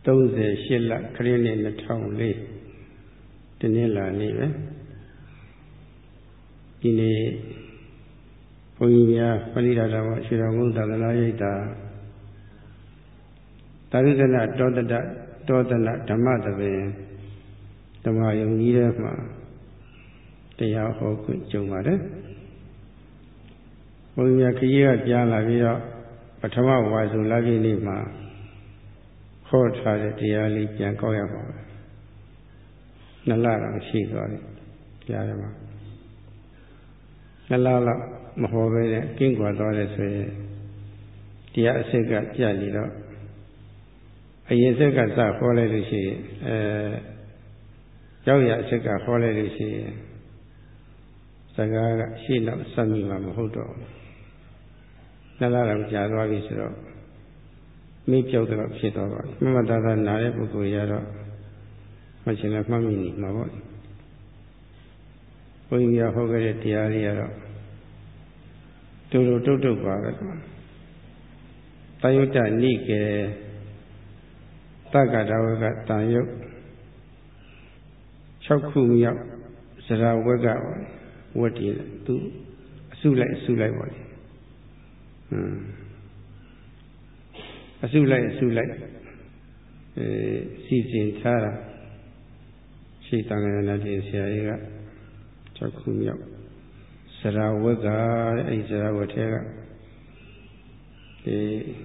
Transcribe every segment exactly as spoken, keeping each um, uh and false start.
38လခရစ်နှစ်two thousand fourတနင်္လာနေ့ပဲဒီနေ့ဘုန်းကြီးများပဏိဒါတော်ရွှေတော်ကုန်းသာသနာ့ရိပ်သာသာရုဒ္ဒနာတောတတတောတနဓမ္မသဘင်ဓမ္မယုံကြီးထဲမှာတရားဟောခွင့်ကြုံပါတယ်ဘုန်းကြီးများခရီးကကြားလာပြီးတော့ပထမဝါဆိုလပြည့်နေ့မှာဟောထားတဲ့တရားလေးပြန်ကောက်ရပါမယ်နှစ်လတော့ရှိသွားပြီကြားရမှာနှစ်လလောက်မဟောပဲနဲ့ကင်းကွာသွားတယ်ဆိုရင်တရားအစစ်ကကြက်နေတော့အရင်စက်ကစဟောလိုက်လို့ရှိရင်အဲရောက်ရအစက်ကဟောလိုက်လို့ရှိရင်စကားကရှေ့နောက်ဆက်မိမှာမဟုတ်တော့ဘူးနှစ်လလောက်ကြာသွားပြီဆိုတော့မိပြောက်တော့ဖြစ်သွားပါပြီမမသာသာနားတဲ့ပုဂ္ဂိုလ်ရတော့မချင်လည်းမှတ်မိနေမှာပေါ့ဘုန်းကြီးကဟောခဲ့တဲ့တရားတွေကတော့တူတူတုတ်တုတ်ပါပဲတယုတ္တနိကေတက္ကတာဝကတန်ယုတ်၆ခုမြောက်စရာဝက်ကဝတ်တည်သူအစုလိုက်အစုလိုက်ပါလေဟွန်းအစုလိုက်အစုလိုက်အဲစီစဉ်ထားတာရှိတန်ခါရဏတိဆရာကြီးက၆ခုမြောက်စရာဝက်ကအဲဒီစရာဝက်ထဲကဒီ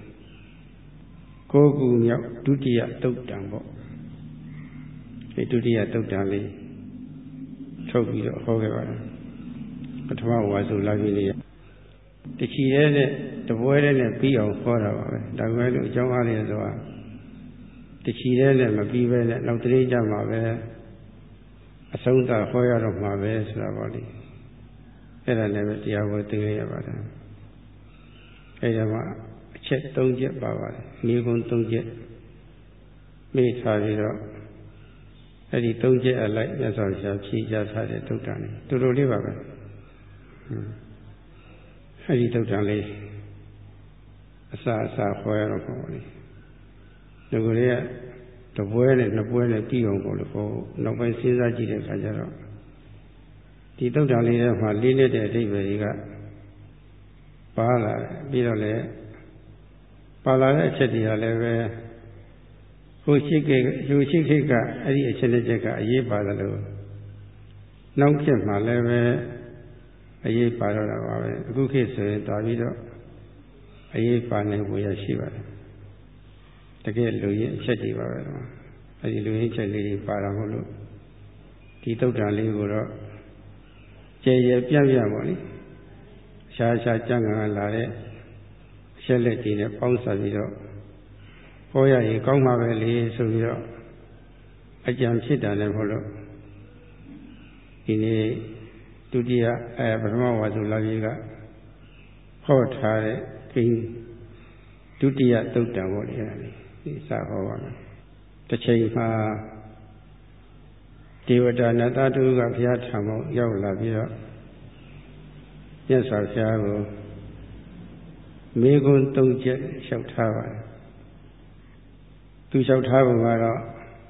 ကိုးခုမြောက်ဒုတိယတုတ်တံပေါ့ဒီဒုတိယတုတ်တံလေးထုတ်ပြီးတော့ဟောခဲ့ပါတယ်ပထမဝါဆိုလာပြီလေတချီရဲနဲ့တပွဲရဲနဲ့ပြီးအောင်ဟောတာပါပဲဒါပေမဲ့လို့အကြောင်းအားလျော်ဆိုတာတချီရဲနဲ့မပြီးပဲနဲ့နောက်တနေ့ကျမှပဲအဆုံးသတ်ဟောရတော့မှာပဲဆိုတာပေါ့လေအဲ့ဒါလည်းပဲတရားဝဲသိရပါတယ်အဲ့ဒါမှအချက်၃ချက်ပါပါတယ်မိဂုံ၃ချက်မိထားပြီးတော့အဲ့ဒီ၃ချက်အလိုက်မြတ်စွာဘုရားဖြေကြားထားတဲ့သုတ္တန်တူတူလေးပါပဲအဲ့ဒီသုတ္တန်လေးအစာအစာဟောရတော့ပေါ့လေဒီကိုလေးကတပွဲနဲ့နှစ်ပွဲနဲ့ပြီးအောင်ပေါ့လို့ဟောနောက်ပိုင်းစဉ်းစားကြည့်တဲ့အခါကျတော့ဒီသုတ္တန်လေးထဲမှာလေးလက်တဲ့အဓိပ္ပာယ်ကြီးကပါလာတယ်ပြီးတော့လည်းပါလာတဲ့အချက်တွေကလည်းပဲဟိုရှိခေဟိုရှိခေကအဲ့ဒီအချက်တစ်ချက်ကအရေးပါတယ်လို့နောက်ခေတ်မှာလည်းပဲအရေးပါတော့တာပါပဲအခုခေတ်ဆိုရင်တာပြီးတော့အရေးပါနိုင်ဖို့ရရှိပါတယ်တကယ်လူရင်းအချက်တွေပါပဲအဲ့ဒီလူရင်းချက်လေးတွေပါတာမဟုတ်လို့ဒီသုတ္တန်လေးကိုတော့ကျေရပြန့်ပြန့်ပါလိရှားရှားကြံ့ကန်လာတဲ့ချက်လက်ကြီးနဲ့ပေါင်းစပ်ပြီးတော့ဟောရရင်ကောင်းမှာပဲလေဆိုပြီးတော့အကြံဖြစ်တာလည်းမဟုတ်လို့ဒီနေ့ဒုတိယအဲပထမဝါဆိုလာကြီးကဟောထားတဲ့ကိန်းဒုတိယသုတ္တံပေါ့လေဒီစာဟောပါမယ်တစ်ချိန်မှာဒေဝတာနတ်သားတို့ကဘုရားထံမှာရောက်လာပြီးတော့မြတ်စွာဘုရားကိုမိဂုံသုံးချက်လျှောက်ထားပါတယ်သူလျှောက်ထားပုံကတော့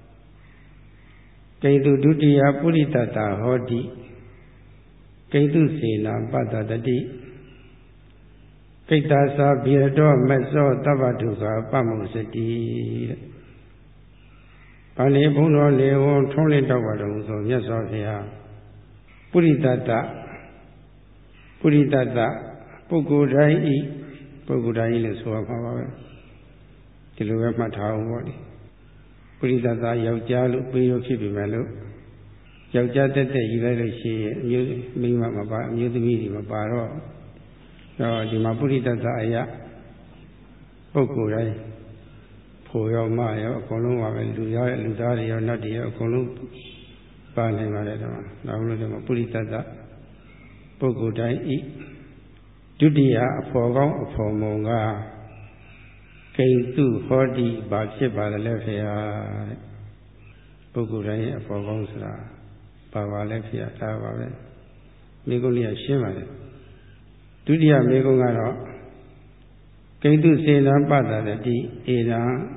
ကိတုဒုတိယပုရိသတ္တဟောတိကိတုစေနာပတ္တတတိကိတ္တသာဘိရတောမသောတပ္ပတုကပမုစတိတဲ့ဗာလိဘုံတော်လေဝံထုံးလင်းတော့ပါတော်ဆိုမြတ်စွာဘုရားပုရိသတ္တပုရိသတ္တပုဂ္ဂိုလ်တိုင်းဤပုဂ္ဂိုလ်တိုင်းလို့ဆိုရမှာပါပဲဒီလိုပဲမှတ်ထားအောင်ပေါ့လေပုရိသတ္တယောက်ျားလို့ပြေရောဖြစ်ပြီမဲ့လို့ယောက်ျားတက်တက်ယူလိုက်လို့ရှိရင်အမျိုးမိန်းမမပါအမျိုးသမီးတွေမပါတော့တော့ဒီမှာပုရိသတ္တအရာပုဂ္ဂိုလ်တိုင်းဖို့ရောမရောအကုန်လုံးပါပဲလူရောလူသားတွေရောနတ်တွေရောအကုန်လုံးပါနိုင်ပါတယ်တော့နောက်လို့ဒီမှာပုရိသတ္တပုဂ္ဂိုလ်တိုင်းဤဒုတိယအဖော်ကောင်းအဖော်မုံကကိဉ္စုဟောတိဘာဖြစ်ပါလဲဖေဟာတဲ့ပုဂ္ဂိုလ်တိုင်းရဲ့အဖော်ကောင်းဆိုတာဘာပါလဲဖေဟာဒါပါပဲမိဂုံးလေးရှင်းပါတယ်ဒုတိယမိဂုံးကတော့ကိဉ္စုစေနာပတ္တတတိဧနံ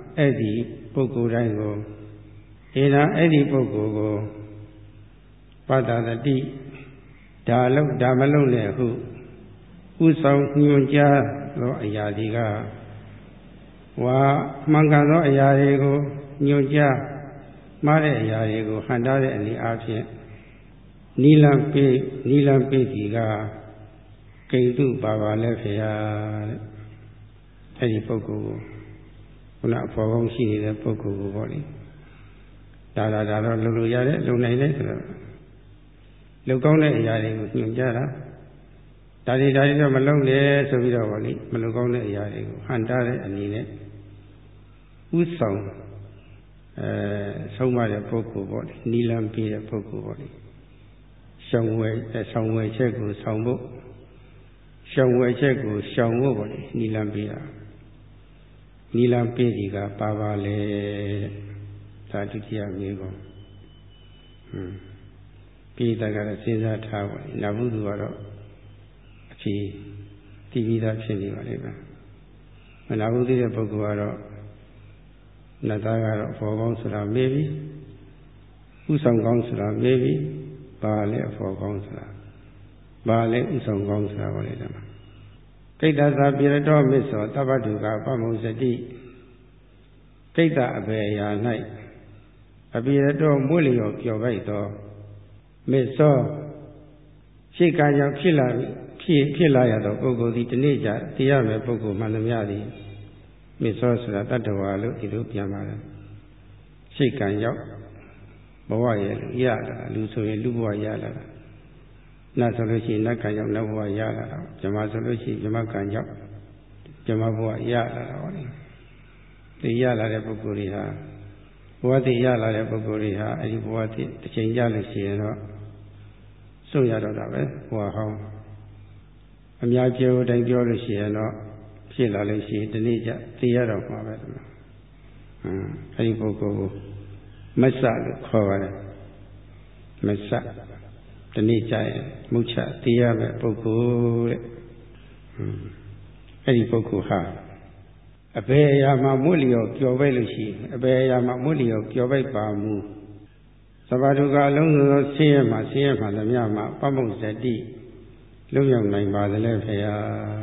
အဲ့ဒီပုဂ္ဂိုလ်တိုင်းကိုဧနာအဲ့ဒီပုဂ္ဂိုလ်ကိုပတ္တသတိဒါလုံးဒါမလုံးနဲ့ဟုဥဆောင်ညွှန်ကြားသောအရာတွေကဝါမှန်ကန်သောအရာတွေကိုညွှန်ကြားမှားတဲ့အရာတွေကိုဟန်တားတဲ့အနေအချင်းနီလံပိနီလံပိစီကကိတုပါပါလဲဖေရတဲ့အဲ့ဒီပုဂ္ဂိုလ်ကိုခုနအဖော်ကောင်းရှိနေတဲ့ပုဂ္ဂိုလ်ကိုပေါ့လေဒါဒါဒါတော့လုံလို့ရတယ်လုံနိုင်တယ်ဆိုတော့လုံကောင်းတဲ့အရာတွေကိုညွှန်ကြားတာဒါတွေဒါတွေတော့မလုံနဲ့ဆိုပြီးတော့ပေါ့လေမလုံကောင်းတဲ့အရာတွေကိုဟန်တားတဲ့အနေနဲ့ဥဆောင်အဲဆုံးမတဲ့ပုဂ္ဂိုလ်ပေါ့လေနီလံပေးတဲ့ပုဂ္ဂိုလ်ပေါ့လေရှောင်ဝဲဆောင်ဝဲချက်ကိုဆောင်ဖို့ရှောင်ဝဲချက်ကိုရှောင်ဖို့ပေါ့လေနီလံပေးတာနီလံပေးဒီကပါပါလေဒါဒုတိယမျိုးကောဟွန်းပြည်တကတော့စဉ်းစားထားပါလေနဗုဒ္ဓကတော့အဖြေတည်ပြီးသားဖြစ်နေပါလိမ့်မယ်မနဗုဒ္ဓရဲ့ပုဂ္ဂိုလ်ကတော့နတ်သားကတော့ဖော်ကောင်းဆိုတာမေးပြီဥဆောင်ကောင်းဆိုတာမေးပြီဘာလဲအဖော်ကောင်းဆိုတာဘာလဲဥဆောင်ကောင်းဆိုတာဟောလိုက်တယ်မှာကိတ္တသာပိရတောမစ္ဆောတပ္ပတုကပမုစတိကိတ္တအဘေရာ၌အပိရတောမွေးလျော်ပျော်ပိုက်သောမစ္ဆောရှိကံကြောင့်ဖြစ်လာဖြစ်ဖြစ်လာရသောပုဂ္ဂိုလ်သည်တနေ့ကျတရားမဲ့ပုဂ္ဂိုလ်မှန်သမျှသည်မစ္ဆောဆိုတာတတ္တဝါလို့ဒီလိုပြန်ပါတယ်ရှိကံကြောင့်ဘဝရဲ့ရလာလူဆိုရင်လူဘဝရလာတာနတ်ဆိုလို့ရှိရင်နတ်ကံကြောင့်နတ်ဘဝရလာတာဇမဆိုလို့ရှိရင်ဇမကံကြောင့်ဇမဘဝရလာတာပါလေဒီရလာတဲ့ပုဂ္ဂိုလ်တွေဟာဘဝတည်ရလာတဲ့ပုဂ္ဂိုလ်တွေဟာအဲဒီဘဝတည်တစ်ချိန်ကြလို့ရှိရင်တော့စွန့်ရတော့တာပဲဘဝဟောင်းအများပြောတိုင်းပြောလို့ရှိရင်တော့ဖြစ်လာလို့ရှိရင်ဒီနေ့ကျသိရတော့မှာပဲဟမ်အဲဒီပုဂ္ဂိုလ်ကိုမဆလို့ခေါ်ပါတယ်မဆဒီနေ့ကျရင်မုချသိရမယ့်ပုဂ္ဂိုလ်တဲ့အဲဒီပုဂ္ဂိုလ်ဟာအဘယ်အရာမှာမွတ်လျော်ပျော်ပိုက်လို့ရှိရင်အဘယ်အရာမှာမွတ်လျော်ပျော်ပိုက်ပါမူသဘာတုကအလုံးစုံသောဆင်းရဲမှာဆင်းရဲမှာသမျှမှာပမုစတိလုံရောက်နိုင်ပါသလဲဖေဟာ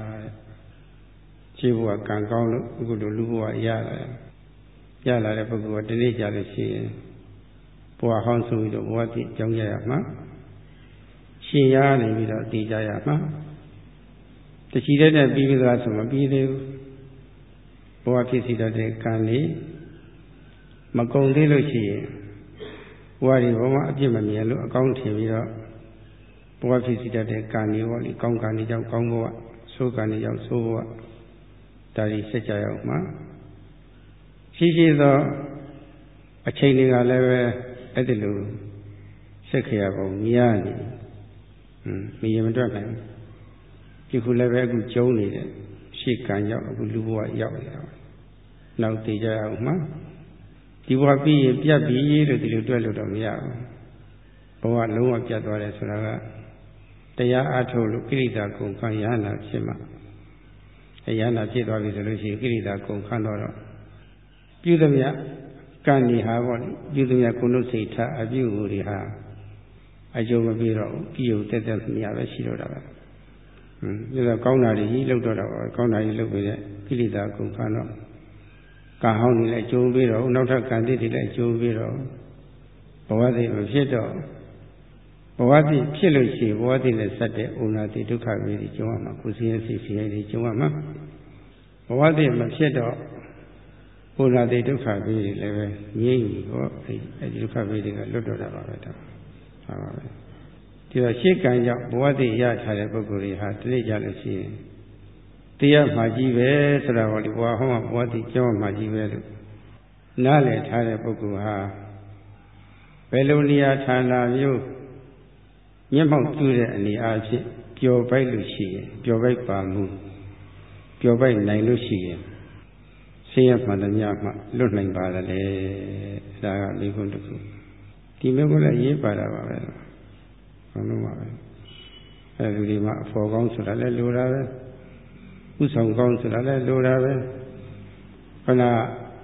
ခြေဘဝကံကောင်းလို့အခုတို့လူဘဝရလာတယ်ရလာတဲ့ပုဂ္ဂိုလ်ကဒီနေ့ကြလို့ရှိရင်ဘဝဟောင်းဆိုပြီးတော့ဘဝတည်ကြောင်းကြရမှာရှင်ရနေပြီးတော့တည်ကြရမှာတချီတဲ့နဲ့ပြီးပြီးသားဆိုမပြီးသေးဘူးဘဝဖြစ်စီတတ်တဲ့ကံလေးမကုံသေးလို့ရှိရင်ဘဝဒီဘဝအပြစ်မမြင်လို့အကောင်းထင်ပြီးတော့ဘဝဖြစ်စီတတ်တဲ့ကံလေးပေါ့လေကောင်းကံလေးကြောင့်ကောင်းဘဝဆိုးကံလေးကြောင့်ဆိုးဘဝဒါတွေဆက်ကြရအောင်မှာရှိရှိသောအချိန်တွေကလည်းပဲအဲ့ဒီလိုဆက်ခရပုံမြားနေဟွန်းမြင်မတွက်နိုင်ဒီခုလည်းပဲအခုကျုံးနေတယ်ရှေ့ကံရောက်အခုလူဘဝရောက်နေတော့နောက်တည်ကြအောင်မှာဒီဘဝပြီးရင်ပြတ်ပြီလို့ဒီလိုတွက်လို့တော့မရဘူးဘဝလုံးဝပြတ်သွားတယ်ဆိုတာကတရားအားထုတ်လို့ကိရိတာကုန်ခံရဟနာဖြစ်မှာရဟနာဖြစ်သွားပြီဆိုလို့ရှိရင်ကိရိတာကုန်ခံတော့ပြုသမျှကံဒီဟာပေါ့လေပြုသမျှကုဏုစိတ်ထအပြုကိုတွေဟာအကျိုးမပေးတော့ဘူးပြုတက်တက်မြာပဲရှိတော့တာပဲဟွန်းဒါကောင်းတာတွေကြီးလောက်တော့တာပါကောင်းတာကြီးလောက်ပြီးတဲ့ကိလေသာကုန်ခံတော့ကံဟောင်းနေလဲအကျိုးပေးတော့နောက်ထပ်ကံတိတွေလည်းအကျိုးပေးတော့ဘဝတည်မဖြစ်တော့ဘဝတည်ဖြစ်လို့ရှိရင်ဘဝတည်နဲ့ဆက်တဲ့ဥနာတိဒုက္ခဝေဒီကျုံရမှာကုသိုလ်စိတ်စီရည်ကျုံရမှာဘဝတည်မဖြစ်တော့ဥနာတိဒုက္ခဝေဒီလည်းပဲငြိမ့်ပြီဟောအဲဒီဒုက္ခဝေဒီကလွတ်တော့တာပါပဲတော့ဟာပါပဲဒီတော့ရှေ့ကံကြောင့်ဘဝတည်ရထားတဲ့ပုဂ္ဂိုလ်တွေဟာတနေ့ကြလို့ရှိရင်တရားမှကြီးပဲဆိုတာဟောဒီဘဝဟောမှာဘဝတည်ကျောင်းမှကြီးပဲလို့နားလည်ထားတဲ့ပုဂ္ဂိုလ်ဟာဘယ်လိုနေရာဌာနမျိုးမျက်မှောက်ပြုတဲ့အနေအားဖြင့်ပျော်ပိုက်လို့ရှိရင်ပျော်ပိုက်ပါမှုပျော်ပိုက်နိုင်လို့ရှိရင်ဆင်းရဲမှန်သမျှမှလွတ်နိုင်ပါသလဲဒါကမိခွန်းတစ်ခုဒီမိခွန်းလည်းရေးပါတာပါပဲဘာလို့ပါပဲအဲဒီဒီမှာအဖော်ကောင်းဆိုတာလည်းလိုတာပဲဥဆောင်ကောင်းဆိုတာလည်းလိုတာပဲခဏ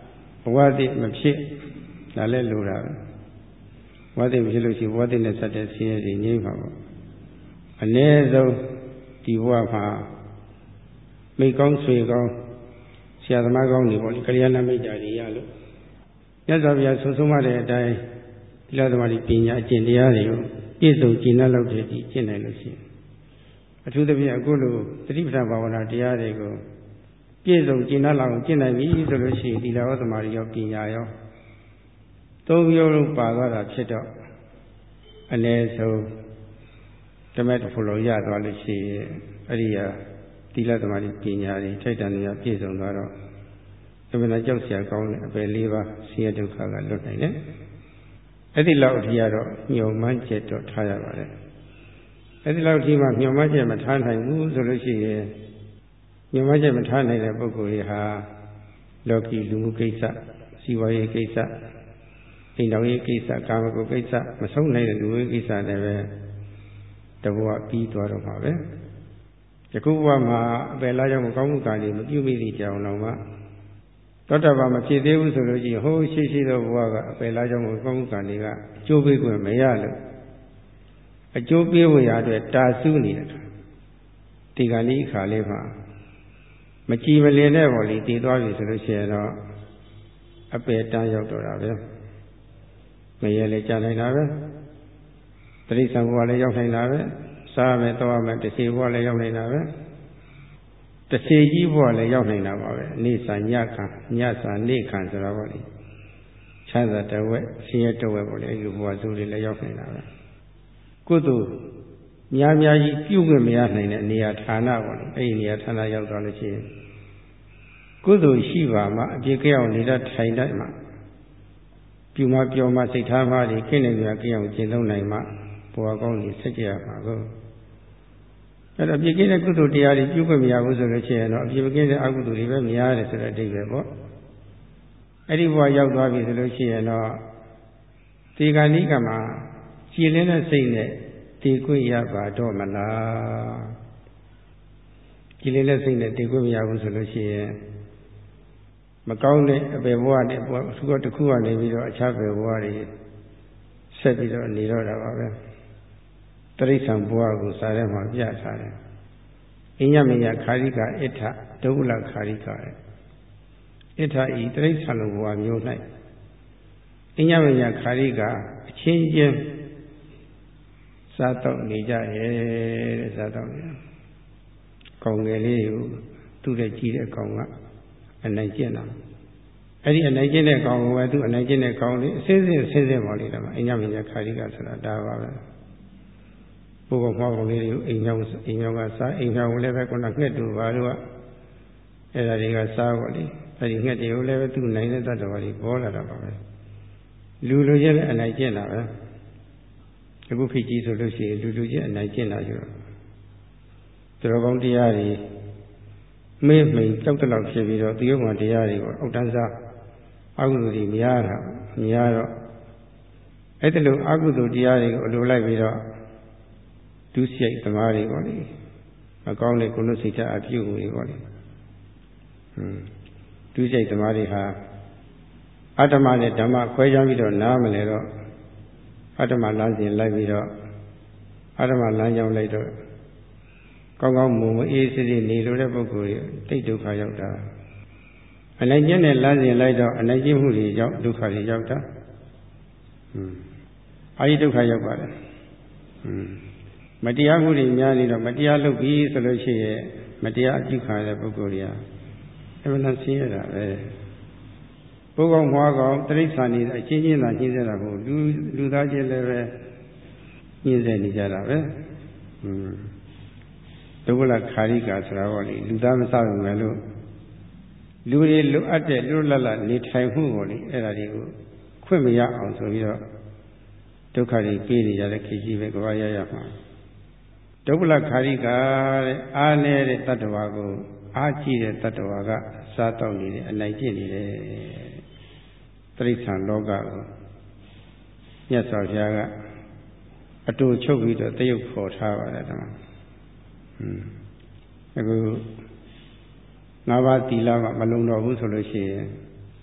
ဘဝတည်မဖြစ်ဒါလည်းလိုတာဘဝတည်မဖြစ်လို့ရှိရင်ဘဝတည်နဲ့ဆက်တဲ့ဆင်းရဲတွေငြိမ့်မှာပေါ့အနည်းဆုံးဒီဘဝမှာမိကောင်းဆွေကောင်းဆရာသမားကောင်းတွေပေါ့လေကလျာဏမိတ်တာတွေရလို့မြတ်စွာဘုရားဆုံးဆုံးမတဲ့အတိုင်းဒီလိုသမားတွေပညာအကျင့်တရားတွေကိုပြည့်စုံကျင့်လောက်တဲ့ဒီကျင့်နိုင်လို့ရှိရင်အထူးသဖြင့်အခုလိုသတိပဋ္ဌာန်ဘာဝနာတရားတွေကိုပြည့်စုံကျင့်လောက်အောင်ကျင့်နိုင်ပြီဆိုလို့ရှိရင်ဒီလိုသမားတွေရောပညာရောသုံးမျိုးလုံးပါသွားတာဖြစ်တော့အနည်းဆုံးဓမ္မတဖို့လုံးရသွားလို့ရှိရင်အဲ့ဒီဟာသီလသမာဓိပညာတွေထိုက်တန်နေရပြည့်စုံသွားတော့အမှန်တရားကြောက်စရာကောင်းတဲ့အပယ်လေးပါးဆင်းရဲဒုက္ခကလွတ်နိုင်တယ်။အဲ့ဒီလောက်အထိကတော့ညှော်မှန်းချက်တော့ထားရပါတယ်။အဲ့ဒီလောက်အထိမှညှော်မှန်းချက်မထားနိုင်ဘူးဆိုလို့ရှိရင်ညှော်မှန်းချက်မထားနိုင်တဲ့ပုဂ္ဂိုလ်တွေဟာလောကီလူမှုကိစ္စစီးပွားရေးကိစ္စအိမ်တော်ရေးကိစ္စကာမဂုဏ်ကိစ္စမဆုံးနိုင်တဲ့လူမှုကိစ္စတွေပဲတဘဝပြီးသွားတော့မှာပဲယခုဘဝမှာအပယ်လားကြောင့်ကောင်းမှုကံတွေမပြုမိသည့်ကြောင်တော့မှသောတာပန်မဖြစ်သေးဘူးဆိုလို့ရှိရင်ဟိုးရှိရှိသောဘဝကအပယ်လားကြောင့်ကောင်းမှုကံတွေကအကျိုးပေးခွင့်မရလို့အကျိုးပေးဝရအတွက်တာဆူးနေတာဒီကနေ့ခါလေးမှာမကြည်မလင်တဲ့ပေါ်လေးတည်သွားပြီဆိုလို့ရှိရင်တော့အပယ်တန်းရောက်တော့တာပဲမရလေကြာနိုင်တာပဲတိရိစ္ဆာန်ဘဝလည်းရောက်နိုင်တာပဲစားမယ်တောရမယ်တစ်စီဘဝလည်းရောက်နိုင်တာပဲတစ်စီကြီးဘဝလည်းရောက်နိုင်တာပါပဲနေ့စာညခံညစာနေ့ခံဆိုတော့ဗောလေချမ်းသာတဝက်ဆင်းရဲတဝက်ဗောလေအဲ့ဒီဘဝစုတွေလည်းရောက်နိုင်တာပဲကုသိုလ်များများကြီးပြုခွင့်မရနိုင်တဲ့နေရာဌာနဗောလေအဲ့ဒီနေရာဌာနရောက်သွားလို့ရှိရင်ကုသိုလ်ရှိပါမှအပြည့်ကြောင်နေတတ်ထိုင်တတ်မှပြုမပြောမှစိတ်ထားမှဒီကိနေကြကြောင်ကျင့်သုံးနိုင်မှဘဝကောင်းကြီးဆက်ကြရမှာကိုအဲ့တော့အပြည့်ကင်းတဲ့ကုသိုလ်တရားတွေပြုခွင့်မရဘူးဆိုလို့ရှိရင်တော့အပြည့်မကင်းတဲ့အကုသိုလ်တွေပဲများတယ်ဆိုတဲ့အဓိပ္ပာယ်ပေါ့အဲ့ဒီဘဝရောက်သွားပြီဆိုလို့ရှိရင်တော့ဒီကဏိကမှာကြည်လင်းတဲ့စိတ်နဲ့တည်ခွင့်ရပါတော့မလားကြည်လင်းတဲ့စိတ်နဲ့တည်ခွင့်မရဘူးဆိုလို့ရှိရင်မကောင်းတဲ့အပေဘဝနဲ့ဘဝသူကတစ်ခုကနေပြီးတော့အခြားပေဘဝတွေဆက်ပြီးတော့နေတော့တာပါပဲတရိစ္ဆာန်ဘဝကိုစာထဲမှာပြထားတယ်အညမညခာရိကအဋ္ဌဒုက္ခလခာရိကတဲ့ဣဋ္ဌဤတရိစ္ဆာန်လိုဘဝမျိုး၌အညမညခာရိကအချင်းချင်းစားတော့နေကြရဲ့တဲ့စားတော့နေကောင်ငယ်လေးကိုသူ့တဲ့ကြီးတဲ့ကောင်ကအနိုင်ကျင့်တာအဲ့ဒီအနိုင်ကျင့်တဲ့ကောင်ကပဲသူအနိုင်ကျင့်တဲ့ကောင်လေးအစင်းစင်းအစင်းစင်းပါလိမ့်တယ်မှာအညမညခာရိကဆိုတာဒါပါပဲဘုရားမောင်လေးတွေကိုအိမ်ကြောင်အိမ်ကြောင်ကစားအိမ်ကြောင်လည်းပဲခုနငှက်တူပါလို့ကအဲ့ဒါတွေကစားပါလိအဲ့ဒီငှက်တွေကိုလည်းပဲသူ့နိုင်တဲ့တတ်တော်တွေပေါ်လာတာပါပဲလူလူချင်းလည်းအနိုင်ကျင့်တာပဲအခုခေတ်ကြီးဆိုလို့ရှိရင်လူလူချင်းအနိုင်ကျင့်တာอยู่သူတော်ကောင်းတရားတွေမေးမိန်ကြောက်တလောက်ဖြစ်ပြီးတော့ဒီဥမှာတရားတွေကိုအောက်တန်းစားအကုသိုလ်တွေများတာများတော့အဲ့ဒီလိုအကုသိုလ်တရားတွေကိုအလိုလိုက်ပြီးတော့ဒုစရိုက်သမားတွေပေါ့လေမကောင်းတဲ့ကုလစိတ်ဓာတ်အပြုမှုတွေပေါ့လေဟွန်းဒုစရိုက်သမားတွေဟာအတ္တမနဲ့ဓမ္မခွဲခြားပြီးတော့နားမလဲတော့အတ္တမလမ်းစဉ်လိုက်ပြီးတော့အတ္တမလမ်းကြောင်းလိုက်တော့ကောင်းကောင်းမုံမအေးစစ်စစ်နေလို့တဲ့ပုဂ္ဂိုလ်တွေတိတ်ဒုက္ခရောက်တာအနိုင်ကျင့်တဲ့လမ်းစဉ်လိုက်တော့အနိုင်ကျင့်မှုတွေကြောင့်ဒုက္ခတွေရောက်တာဟွန်းအာရိဒုက္ခရောက်ပါတယ်ဟွန်းမတရားမှုတွေများနေတော့မတရားလုပ်ပြီးဆိုလို့ရှိရင်မတရားအကျုခံရတဲ့ပုဂ္ဂိုလ်တွေဟာအမှန်တန်ဆင်းရဲတာပဲဘုကောင်မွားကောင်တိရိစ္ဆာန်တွေအချင်းချင်းသာညှင်းစေတာကိုလူလူသားချင်းလည်းပဲညှင်းစေနေကြတာပဲဟွန်းဒုက္ခလခာရိကာဆိုတာကလေလူသားမစားဘူးမယ်လို့လူတွေလိုအပ်တဲ့လွတ်လပ်လပ်နေထိုင်မှုကိုလေအဲ့ဒါတွေကိုခွင့်မရအောင်ဆိုပြီးတော့ဒုက္ခတွေပေးနေကြတဲ့ခေတ်ကြီးပဲကဘာရရမှာဒုက္ခလခာရိကာတဲ့အားနေတဲ့တတ္တဝါကိုအားကြီးတဲ့တတ္တဝါကစားတော့နေတယ်အနိုင်ကျင့်နေတယ်တိရိစ္ဆာန်လောကကိုမြတ်စွာဘုရားကအတူချုပ်ပြီးတော့တရုပ်ဖော်ထားပါတယ်ဓမ္မอืมအခုငါးပါးသီလကမလုံတော့ဘူးဆိုလို့ရှိရင်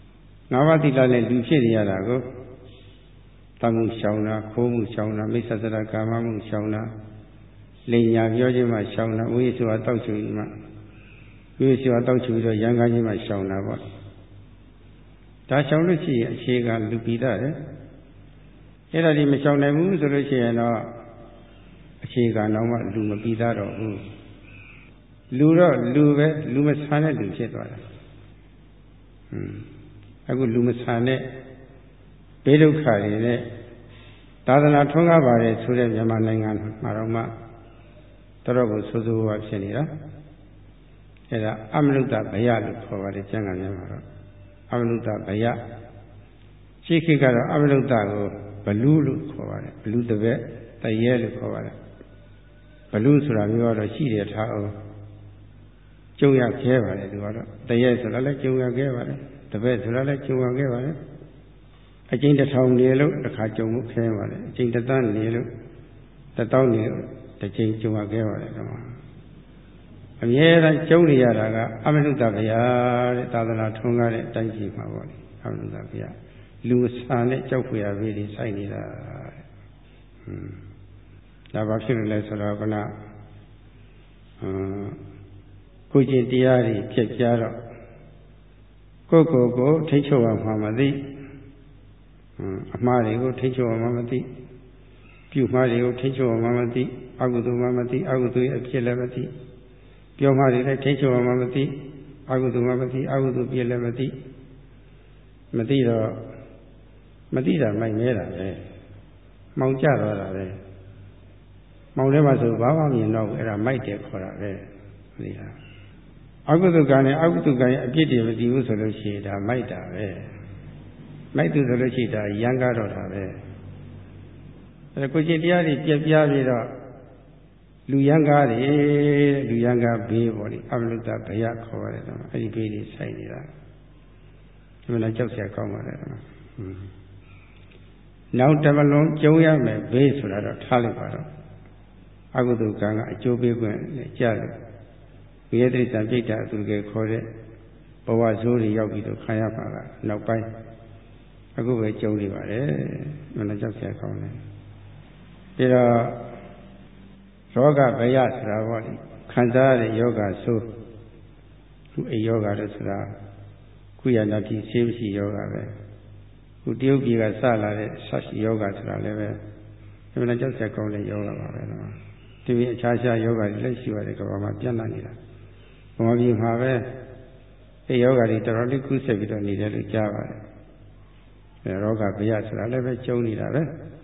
ငါးပါးသီလနဲ့လူဖြစ်နေရတာကိုတမှုရှောင်တာခိုးမှုရှောင်တာမိစ္ဆာစရကာမမှုရှောင်တာလိညာပြောခြင်းမှရှောင်တာဝိသုဝတောက်ချူမှဝိသုဝတောက်ချူပြီးတော့ရံကားခြင်းမှရှောင်တာပေါ့ဒါရှောင်လို့ရှိရင်အခြေခံလူပိတတယ်အဲ့ဒါဒီမရှောင်နိုင်ဘူးဆိုလို့ရှိရင်တော့အခြေခံတော့မှလူမပိတတော့ဘူးလူတော့လူပဲလူမဆန်တဲ့လူဖြစ်သွားတယ်ဟွန်းအခုလူမဆန်တဲ့ဘေးဒုက္ခတွေနဲ့သာသနာထွန်းကားပါတယ်ဆိုတဲ့မြန်မာနိုင်ငံမှာတော့မှတော်တော်ကိုဆိုးဆိုးဝါးဖြစ်နေတာအဲဒါအမနုဿဘယလို့ခေါ်ပါတယ်ကျမ်းဂန်များမှာတော့အမနုဿဘယရှိခိကတော့အမနုဿကိုဘလူလို့ခေါ်ပါတယ်ဘလူတပည့်တရဲလို့ခေါ်ပါတယ်ဘလူဆိုတာမျိုးတော့ရှိတယ်ထားအောင်ကျုံရခဲပါတယ်သူကတော့တရဲဆိုတာလည်းကျုံရခဲပါတယ်တပည့်ဆိုတာလည်းကျုံရခဲပါတယ်အကျဉ်းတစ်ထောင်နေလို့တစ်ခါကြုံမှုခဲပါတယ်အကျဉ်းတစ်သန်းနေလို့တစ်တောင်းနေလို့တစ်ချိန်ကြုံရခဲ့ပါတယ်ကွာအမြဲတမ်းကြုံနေရတာကအမနုဿဘုရားတဲ့သာသနာထွန်းကားတဲ့အတိုင်းကြီးမှာပေါ့လေအမနုဿဘုရားလူဆန်နဲ့ကြောက်ဖွယ်ရပြီဒီစိုက်နေတာတဲ့ဟွန်းဒါဘာဖြစ်လို့လဲဆိုတော့ကနအင်းကိုကျင့်တရားတွေဖြစ်ကြတော့ကိုယ့်ကိုယ်ကိုထိတ်ချုပ်အောင်မှမသိအမှားတွေကိုထိတ်ချုပ်အောင်မသိပြုမှားတွေကိုထိတ်ချုပ်အောင်မသိအကုသိုလ်မှမသိအကုသိုလ်ရဲ့အဖြစ်လည်းမသိပြောမှားတွေလည်းထိတ်ချုပ်အောင်မသိအကုသိုလ်မှမသိအကုသိုလ်ပြည့်လည်းမသိမသိတော့မသိတာမိုက်မဲတာပဲမှောင်ကျသွားတာပဲမှောင်ထဲမှာဆိုဘာမှမြင်တော့ဘူးအဲ့ဒါမိုက်တယ်ခေါ်တာပဲသိလားအကုသိုလ်ကံနဲ့အကုသိုလ်ကံရဲ့အပြစ်တွေမသိဘူးဆိုလို့ရှိရင်ဒါမိုက်တာပဲမိုက်သူဆိုလို့ရှိတာရံကားတော့တာပဲအဲကိုကျင့်တရားတွေပြက်ပြားပြီးတော့လူရံကားတွေလူရံကားဘေးပေါ့လေအမနုဿဘယခေါ်ရတယ်တော့အဲ့ဒီဘေးတွေဆိုင်နေတာဒီမှာကြောက်စရာကောင်းပါတယ်တော့နောက်တမလုံးကျုံရမယ်ဘေးဆိုတာတော့ထားလိုက်ပါတော့အကုသိုလ်ကံကအကျိုးပေးခွင့်ကြားတယ်ဝိရတိစ္ဆာပြိတ္တာအသူကခေါ်တဲ့ဘဝဆိုးတွေရောက်ပြီးတော့ခံရပါလားနောက်ပိုင်းအခုပဲကြုံနေပါတယ်မနကြောက်ဆရာကောင်းတယ်ပြီးတော့ရောဂဗယဆိုတာဟောဒီခံစားရတဲ့ယောဂဆိုးခုအိယောဂလို့ဆိုတာခုရနာတိဆေးမရှိယောဂပဲခုတရုတ်ပြည်ကစလာတဲ့ဆက်ရှိယောဂဆိုတာလည်းပဲမနကြောက်ဆရာကောင်းတဲ့ယောဂပါပဲနော်ဒီပြီးအခြားခြားယောဂတွေလည်းရှိပါတယ်ကဘာမှပြန့်လာနေတာဘုံပြည်မှာပဲဒီယောဂတွေတော်တော်လေးကူးဆက်ပြီးတော့နေတယ်လို့ကြားပါတယ်အဲရောဂဗယဆိုတာလည်းပဲကျုံနေတာပဲ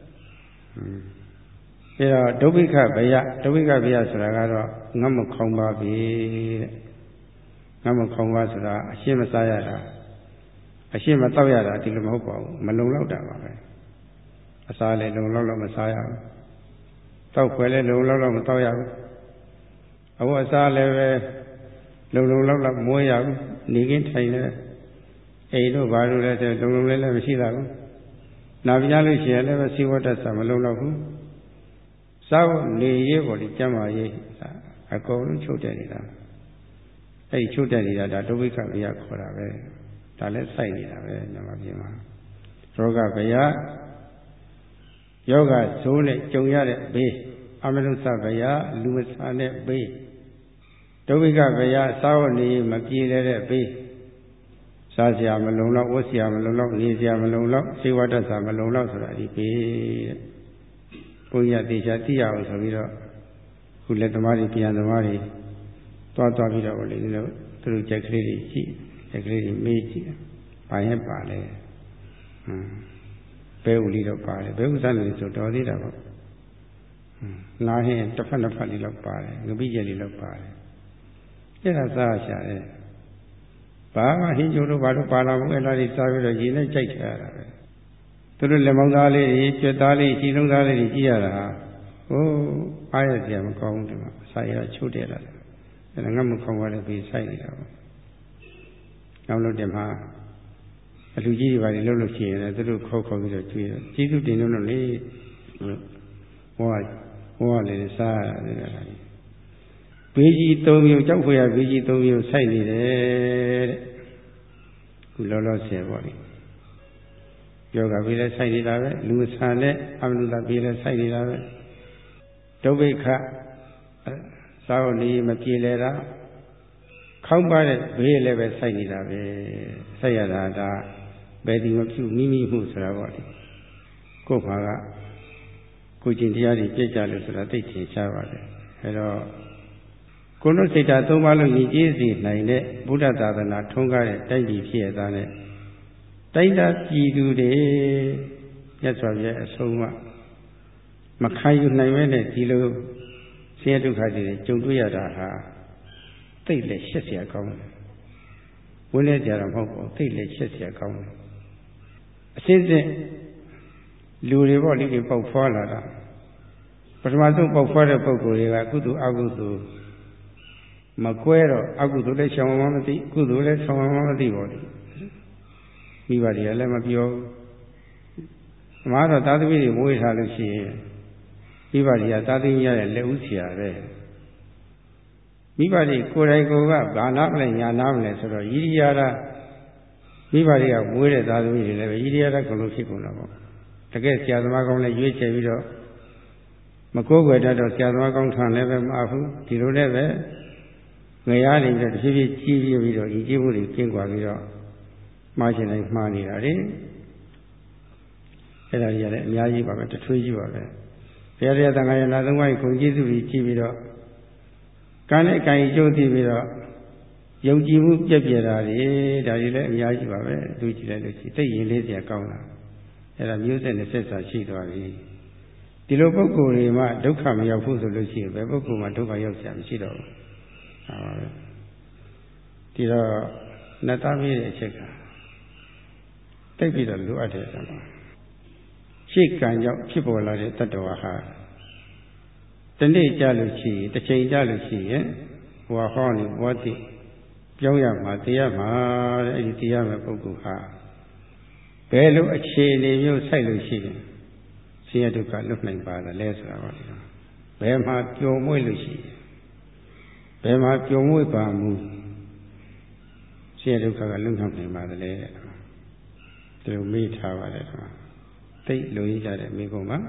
အဲတော့ဒုဗ္ဗိခဗယဒုဗ္ဗိခဗယဆိုတာကတော့ငတ်မခေါင်းပါပြီတဲ့ငတ်မခေါင်းပါဆိုတာအရှင်းမစားရတာအရှင်းမတောက်ရတာဒီလိုမဟုတ်ပါဘူးမလုံလောက်တာပါပဲအစားလည်းလုံလောက်လောက်မစားရဘူးတောက်ခွဲလည်းလုံလောက်လောက်မတောက်ရဘူးအဝတ်အစားလည်းပဲလုံလုံလောက်လောက်မွေးရဘူးနေကင်းထိုင်လည်းအိမ်တို့ဘာလို့လဲဆိုလုံလုံလဲလည်းမရှိတာဘူးနာပြလို့ရှိရင်လည်းပဲစီဝတ္တဆာမလုံလောက်ဘူးစားဖို့နေရေးပေါ်ဒီကျမ်းမာရေးအကုန်လုံးချုပ်တက်နေတာအဲ့ဒီချုပ်တက်နေတာဒါဒုဗ္ဗိခဗယခေါ်တာပဲဒါလည်းစိုက်နေတာပဲမြန်မာပြည်မှာရောဂဗယယောဂဇိုးနဲ့ကြုံရတဲ့ဘေးအမနုဿဗယလူမဆန်တဲ့ဘေးဒုဗ္ဗိခဗယစားဖို့နေမပြေတဲ့ဘေးစားစရာမလုံလောက်ဝတ်စရာမလုံလောက်နေစရာမလုံလောက်စေဝတ္တဆာမလုံလောက်ဆိုတာဒီဘေးတဲ့ဘုရားတေချာသိရအောင်ဆိုပြီးတော့ခုလက်သမားတွေပြန်သမားတွေတွားတွားပြီးတော့လေဒီလိုသူတို့ကြက်ကလေးတွေကြည့်ကြက်ကလေးတွေမေးကြည့်ဘာရဲ့ပါလဲဟမ်ဘဲဥလေးတော့ပါတယ်ဘဲဥစားလို့ဆိုတော်သေးတာပေါ့ငါဟင်းတစ်ဖက်နှစ်ဖက်လေးတော့ပါတယ်ငပိကျက်လေးတော့ပါတယ်အဲ့ဒါစားရှာတယ်ဘာမှဟင်းကျိုးတို့ဘာလို့ပါလာမလဲအဲ့ဒါလေးစားပြီးတော့ရည်နဲ့ကြိုက်ထရတာပဲသူတို့လက်မောင်းသားလေးတွေကျွတ်သားလေးခြေလုံးသားလေးတွေကြည့်ရတာဟိုအားရစရာမကောင်းဘူးဒီမှာစာရချိုးတယ်လားအဲ့ဒါငတ်မခေါင်းပါလေပြီးဆိုင်နေတာပေါ့နောက်လို့တင်မှာအလူကြီးတွေပါလေလှုပ်လို့ရှိရင်လည်းသူတို့ခေါက်ခေါက်ပြီးတော့ကျွေးတယ်ကျေးဇူးတင်လို့လေဟောဟောလေစားရတယ်ဘေးကြီးသုံးမျိုးကြောက်ဖွယ်ရဘေးကြီးသုံးမျိုးဆိုင်နေတယ်တဲ့ခုလောလောဆယ်ပေါ့လေယောဂဘေးလည်းဆိုင်နေတာပဲလူဆန်နဲ့အမနုဿဘေးလည်းဆိုင်နေတာပဲဒုဗ္ဗိခသာဝနေမပြေလဲတာခေါင်းပါတဲ့ဘေးလည်းပဲဆိုင်နေတာပဲဆိုင်ရတာဒါဘယ်ဒီမပြုမိမိမှုဆိုတာပေါ့လေကိုယ်ဘာကကိုကျင့်တရားတွေပြည့်ကြလို့ဆိုတာသိချင်ရှားပါတယ်အဲတော့ကိုယ်တို့စိတ်ဓာတ်သုံးပါးလို့ရည်ကြည်စေနိုင်တဲ့ဘုဒ္ဓသာသနာထွန်းကားတဲ့တိုက်ပြည်ဖြစ်ရတာနဲ့တိုက်တာပြည်သူတွေမြတ်စွာဘုရားအဆုံးအမမခံယူနိုင်မဲနဲ့ဒီလိုဆင်းရဲဒုက္ခတွေကြုံတွေ့ရတာဟာသိလက်ရှက်เสียကောင်းတယ်ဝိနည်းကြတာမဟုတ်ဘူးသိလက်ရှက်เสียကောင်းတယ်အစစ်စစ်လူတွေပေါ့လေပေါက်ဖွာလာတာပထမဆုံးပေါက်ဖွာတဲ့ပုဂ္ဂိုလ်တွေကကုသိုလ်အကုသိုလ်မကွဲတော့အကုသိုလ်လည်းရှောင်မှမသိကုသိုလ်လည်းဆောင်မှမသိပါဘူးမိဘတွေကလည်းမပြောဘူးမှာတော့သာသမီတွေမွေးထားလို့ရှိရင်မိဘတွေကသာသမီရတဲ့လက်ဦးဆရာပဲမိဘတွေကိုယ်တိုင်ကိုယ်ကဘာနာမလဲညာနာမလဲဆိုတော့ယိရိယာရမိဘတွေကမွေးတဲ့သာသမီတွေလည်းပဲယိရိယာရကလုံးဖြစ်ကုန်တာပေါ့တကယ်ဆရာသမားကောင်းလည်းရွေးချယ်ပြီးတော့မကိုးကွယ်တတ်တော့ဆရာသမားကောင်းထံလည်းပဲမအားဘူးဒီလိုနဲ့ပဲငရနေပြီးတော့တဖြည်းဖြည်းကြီးပြပြီးတော့ဤကြည့်မှုတွေကင်းကွာပြီးတော့မှားချင်တိုင်းမှားနေတာလေအဲ့ဒါကြီးလည်းအများကြီးပါပဲတထွေးကြီးပါပဲဘုရားတရားသံဃာယနာသုံးပါးကိုကျေးဇူးပြီးကြည့်ပြီးတော့ကံနဲ့ကံအကျိုးသိပြီးတော့ယုံကြည်မှုပြည့်ပြည့်တာတွေဒါတွေလည်းအများကြီးပါပဲသူကြည့်လိုက်လို့ရှိသိရင်လေးစရာကောင်းတာအဲ့ဒါမျိုးဆက်နဲ့ဆက်စာရှိသွားပြီဒီလိုပုဂ္ဂိုလ်တွေမှဒုက္ခမရောက်ဘူးဆိုလို့ရှိရင်ဘယ်ပုဂ္ဂိုလ်မှဒုက္ခရောက်စရာမရှိတော့ဘူးဟာပါပဲဒီတော့နတ်သားမေးတဲ့အချက်ကတိတ်ပြီးတော့လိုအပ်တယ်ဆိုတော့ရှေ့ကံကြောင့်ဖြစ်ပေါ်လာတဲ့တတ္တဝါဟာတနေ့ကြလို့ရှိရင်တစ်ချိန်ကြလို့ရှိရင်ဘဝဟောနေဘဝတည်ပြောင်းရမှာတရားမှာတဲ့အဲ့ဒီတရားမဲ့ပုဂ္ဂိုလ်ဟာဘယ်လိုအခြေအနေမျိုးစိုက်လို့ရှိရင်ဆင်းရဲဒုက္ခလွတ်နိုင်ပါသလဲဆိုတာပါဒီတော့ဘယ်မှာပျော်မွေ့လို့ရှိရင်ဘယ်မှာပျော်မွေ့ပါမူဆင်းရဲဒုက္ခကလွတ်နိုင်ပါသလဲဒီလိုမေးထားပါတယ်ကွာသိလိုရကြတဲ့မိကုံပါ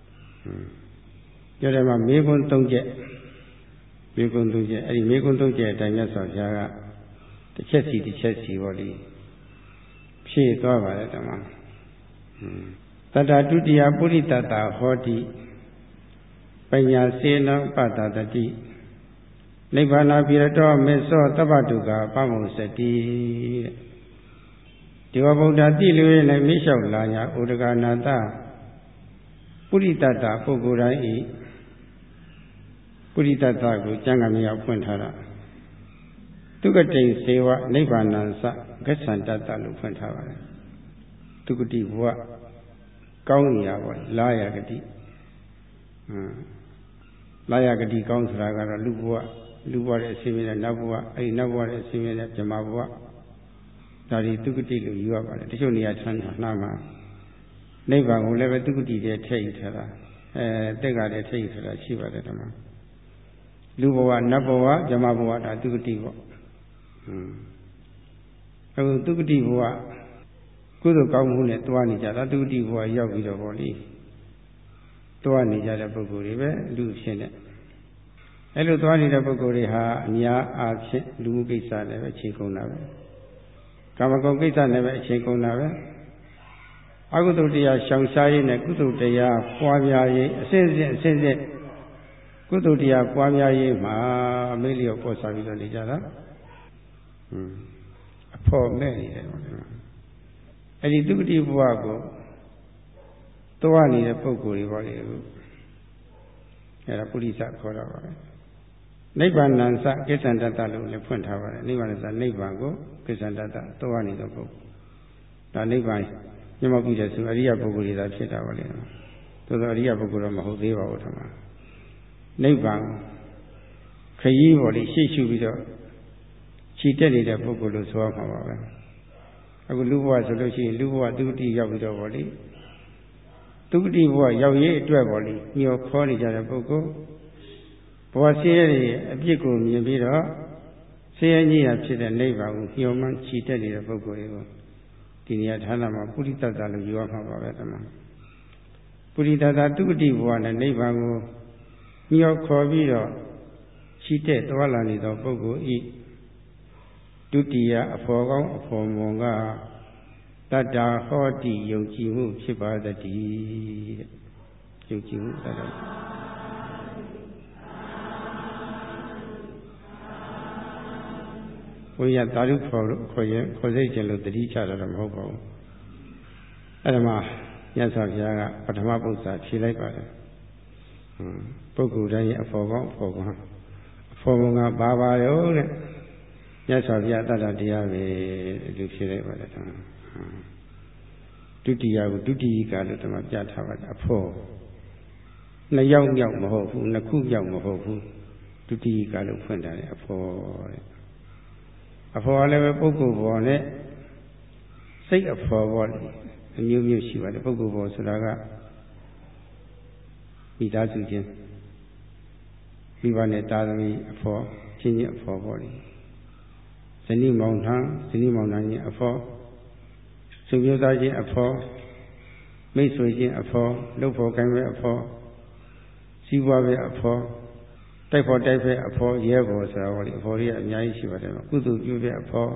ပြောတယ်မှာမိကုံသုံးချက်မိကုံသုံးချက်အဲ့ဒီမိကုံသုံးချက်အတိုင်းမြတ်စွာဘုရားကတစ်ချက်စီတစ်ချက်စီဟောလိဖြည့်သွားပါတယ်ဓမ္မတတ္တဒုတိယပုရိသတ္တဟောတိပညာစေနပတ္တတတိနိဗ္ဗာန်ပိရတောမေသောတပ္ပတုကပမုစတိဒီဝဗုဒ္ဓတိလူရဲ့၌မိလျှောက်လာညာဥဒကနာတပုရိသတ္တပုဂ္ဂိုလ်တိုင်းဤပုရိသတ္တကိုကျမ်းဂန်မြောက်ဖွင့်ထားတာဒုက္ကတိစေဝနိဗ္ဗာန်စဂစ္ဆန္တတလို့ဖွင့်ထားပါတယ်ဒုက္ကတိဘဝကောင်းရာပေါ့လာယဂတိဟမ်လာယဂတိကောင်းဆိုတာကတော့လူဘဝလူဘဝရဲ့အစီအစဉ်နဲ့နောက်ဘဝအဲ့ဒီနောက်ဘဝရဲ့အစီအစဉ်နဲ့ဇမဘဝဒါဒီဒုက္ကတိလို့ယူရပါတယ်တချို့နေရာဆန်းတာနာမှာနိဗ္ဗာန်ကိုလည်းပဲဒုက္ကတိတဲ့ထည့်ယူထားတာအဲတက်ကလည်းထည့်ယူထားတာရှိပါတယ်ဓမ္မလူဘဝနတ်ဘဝဇမဘဝဒါဒုက္ကတိပေါ့ဟွန်းအခုဒုက္ကတိဘဝကုသိုလ်ကောင်းမှုနဲ့တွားနေကြတာဒုက္ကတိဘဝရောက်ပြီးတော့ဗောလေတွားနေကြတဲ့ပုဂ္ဂိုလ်တွေပဲလူဖြစ်နေအဲ့လိုတွားနေတဲ့ပုဂ္ဂိုလ်တွေဟာအများအားဖြင့်လူမှုကိစ္စနဲ့ပဲအခြေကုန်တာပဲကာမဂုဏ်ကိစ္စနဲ့ပဲအခြေကုန်တာပဲအကုသိုလ်တရားရှောင်ရှားရေးနဲ့ကုသိုလ်တရားပွားများရေးအစစ်စစ်အစစ်စစ်ကုသိုလ်တရားပွားများရေးမှာအမေးလျော့ပေါ်စားပြီးတော့နေကြတာဟွန်းအဖို့မဲ့နေတယ်ပေါ့နော်အဲ့ဒီဒုက္ခတိဘဝကိုတွားနေတဲ့ပုဂ္ဂိုလ်တွေပေါ့လေအခုအဲ့ဒါပုရိသခေါ်တာပါပဲနိဗ္ဗာန်စကိစ္ဆန္တတလို့လည်းဖွင့်ထားပါတယ်နိဗ္ဗာန်စနိဗ္ဗာန်ကိုကိစ္ဆန္တတတွားနေတဲ့ပုဂ္ဂိုလ်ဒါနိဗ္ဗာန်ညမပြုတဲ့ဆိုအရိယပုဂ္ဂိုလ်တွေသာဖြစ်တာပါလေသို့သောအရိယပုဂ္ဂိုလ်တော့မဟုတ်သေးပါဘူးထင်ပါနိဗ္ဗာန်ခရီးပေါ်လေးရှေ့ရှုပြီးတော့ခြိတက်နေတဲ့ပုဂ္ဂိုလ်လို့ဆိုရမှာပါပဲအခုလူဘဝဆိုလို့ရှိရင်လူဘဝဒုက္ခတိရောက်ပြီးတော့ဗောလေဒုက္ခတိဘဝရောက်ရေးအတွက်ဗောလေညှော်ခေါ်နေကြတဲ့ပုဂ္ဂိုလ်ဘဝဆင်းရဲရဲ့အပြစ်ကိုမြင်ပြီးတော့ဆင်းရဲကြီးတာဖြစ်တဲ့နိဗ္ဗာန်ကိုညှော်မှန်းခြိတက်နေတဲ့ပုဂ္ဂိုလ်တွေကိုဒီဒီနေရာဌာနမှာပုရိသတ္တလို့ယူရမှာပါပဲဓမ္မပုရိသတ္တသူဂတိဘဝနဲ့နိဗ္ဗာန်ကိုညှော်ခေါ်ပြီးတော့ရှိတဲ့သွားလာနေသောပုဂ္ဂိုလ်ဤဒုတိယအဖို့ကောင်းအဖို့မွန်ကတတ္တာဟောတိယုံကြည်မှုဖြစ်ပါသတည်းတဲ့ယုံကြည်မှုတတ္တဘုရားသာဓုခေါ်ခေါ်ရင်ခေါ်စိတ်ကျင်လို့တတိချတာတော့မဟုတ်ပါဘူးအဲ့ဒါမှမြတ်စွာဘုရားကပထမပု္ပ္ပာဖြေလိုက်ပါတယ်ပုဂ္ဂိုလ်တိုင်းရဲ့အဖို့ကောင်းအဖို့ကောင်းအဖို့ကောင်းကဘာပါရောတဲ့မြတ်စွာဘုရားတတ္တတရားပဲဒီဖြေလိုက်ပါတယ်ဒုတိယကိုဒုတိယကလို့တမပြထားပါတယ်အဖို့နှစ်ယောက်မြောက်မဟုတ်ဘူးနှစ်ခုမြောက်မဟုတ်ဘူးဒုတိယကလို့ဖွင့်ထားတယ်အဖို့တဲ့အဖို့လည်းပဲပုဂ္ဂိုလ်ဘောနဲ့စိတ်အဖို့ဘောအမျိုးမျိုးရှိပါတယ်ပုဂ္ဂိုလ်ဘောဆိုတာကမိသားစုချင်းမိဘနဲ့တာသမီအဖို့ချင်းချင်းအဖို့ဘောလေဇနီးမောင်နှံဇနီးမောင်နှံချင်းအဖို့ဆွေမျိုးသားချင်းအဖို့မိတ်ဆွေချင်းအဖို့လှုပ်ဖို့ကိုင်းပဲအဖို့စီးပွားပဲအဖို့တိုက်ဖို့တိုက်ပဲအဖို့ရဲဖို့ဆိုတာဟောလေအဖို့ကြီးအများကြီးရှိပါတယ်ကုသိုလ်ပြုတဲ့အဖို့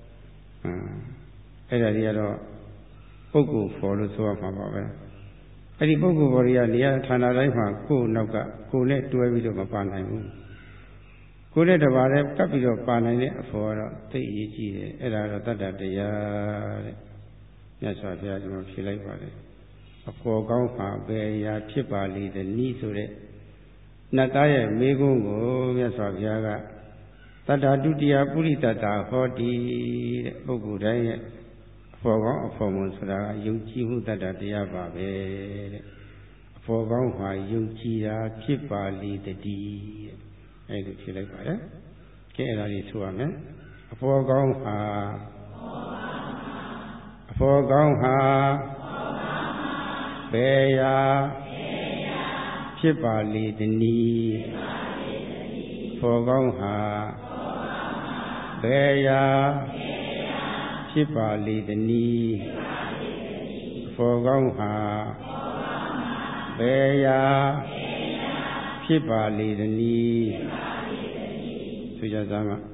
အဲအဲ့ဒါတွေကတော့ပုဂ္ဂိုလ်ဖို့လို့ဆိုရမှာပါပဲအဲ့ဒီပုဂ္ဂိုလ်ဘော်တွေကနေရာဌာနတိုင်းမှာကိုယ်နောက်ကကိုယ်နဲ့တွဲပြီးတော့မပါနိုင်ဘူးကိုယ်နဲ့တပါးနဲ့ကပ်ပြီးတော့ပါနိုင်တဲ့အဖို့ကတော့သိအရေးကြီးတယ်အဲ့ဒါတော့တတ္တတရားတဲ့မြတ်စွာဘုရားကျွန်တော်ဖြေလိုက်ပါတယ်အဖို့ကောင်းမှာဘယ်ရာဖြစ်ပါလိမ့်တဲ့ဤဆိုတဲ့နတ်သားရဲ့မိကုံးကိုမြတ်စွာဘုရားကတတ္တဒုတိယပုရိသတ္တဟောတိတဲ့ပုဂ္ဂိုလ်တိုင်းရဲ့အဖို့ကောင်းအဖို့မွန်ဆိုတာကယုံကြည်မှုတတ္တတရားပါပဲတဲ့အဖို့ကောင်းမှာယုံကြည်တာဖြစ်ပါလိမ့်တည်းတဲ့အဲ့လိုဖြေလိုက်ပါတယ်ကဲအဲ့ဒါလေးဆိုရမယ်အဖို့ကောင်းဟာအဖို့ကောင်းဟာဘယ်ရာဖြစ်ပါလိမ့်တည်းအဖို့ကောင်းဟာဘယ်ရာဖြစ်ပါလိမ့်တည်းအဖို့ကောင်းဟာဘယ်ရာဖြစ်ပါလိမ့်တည်းဆိုကြစမ်းပါ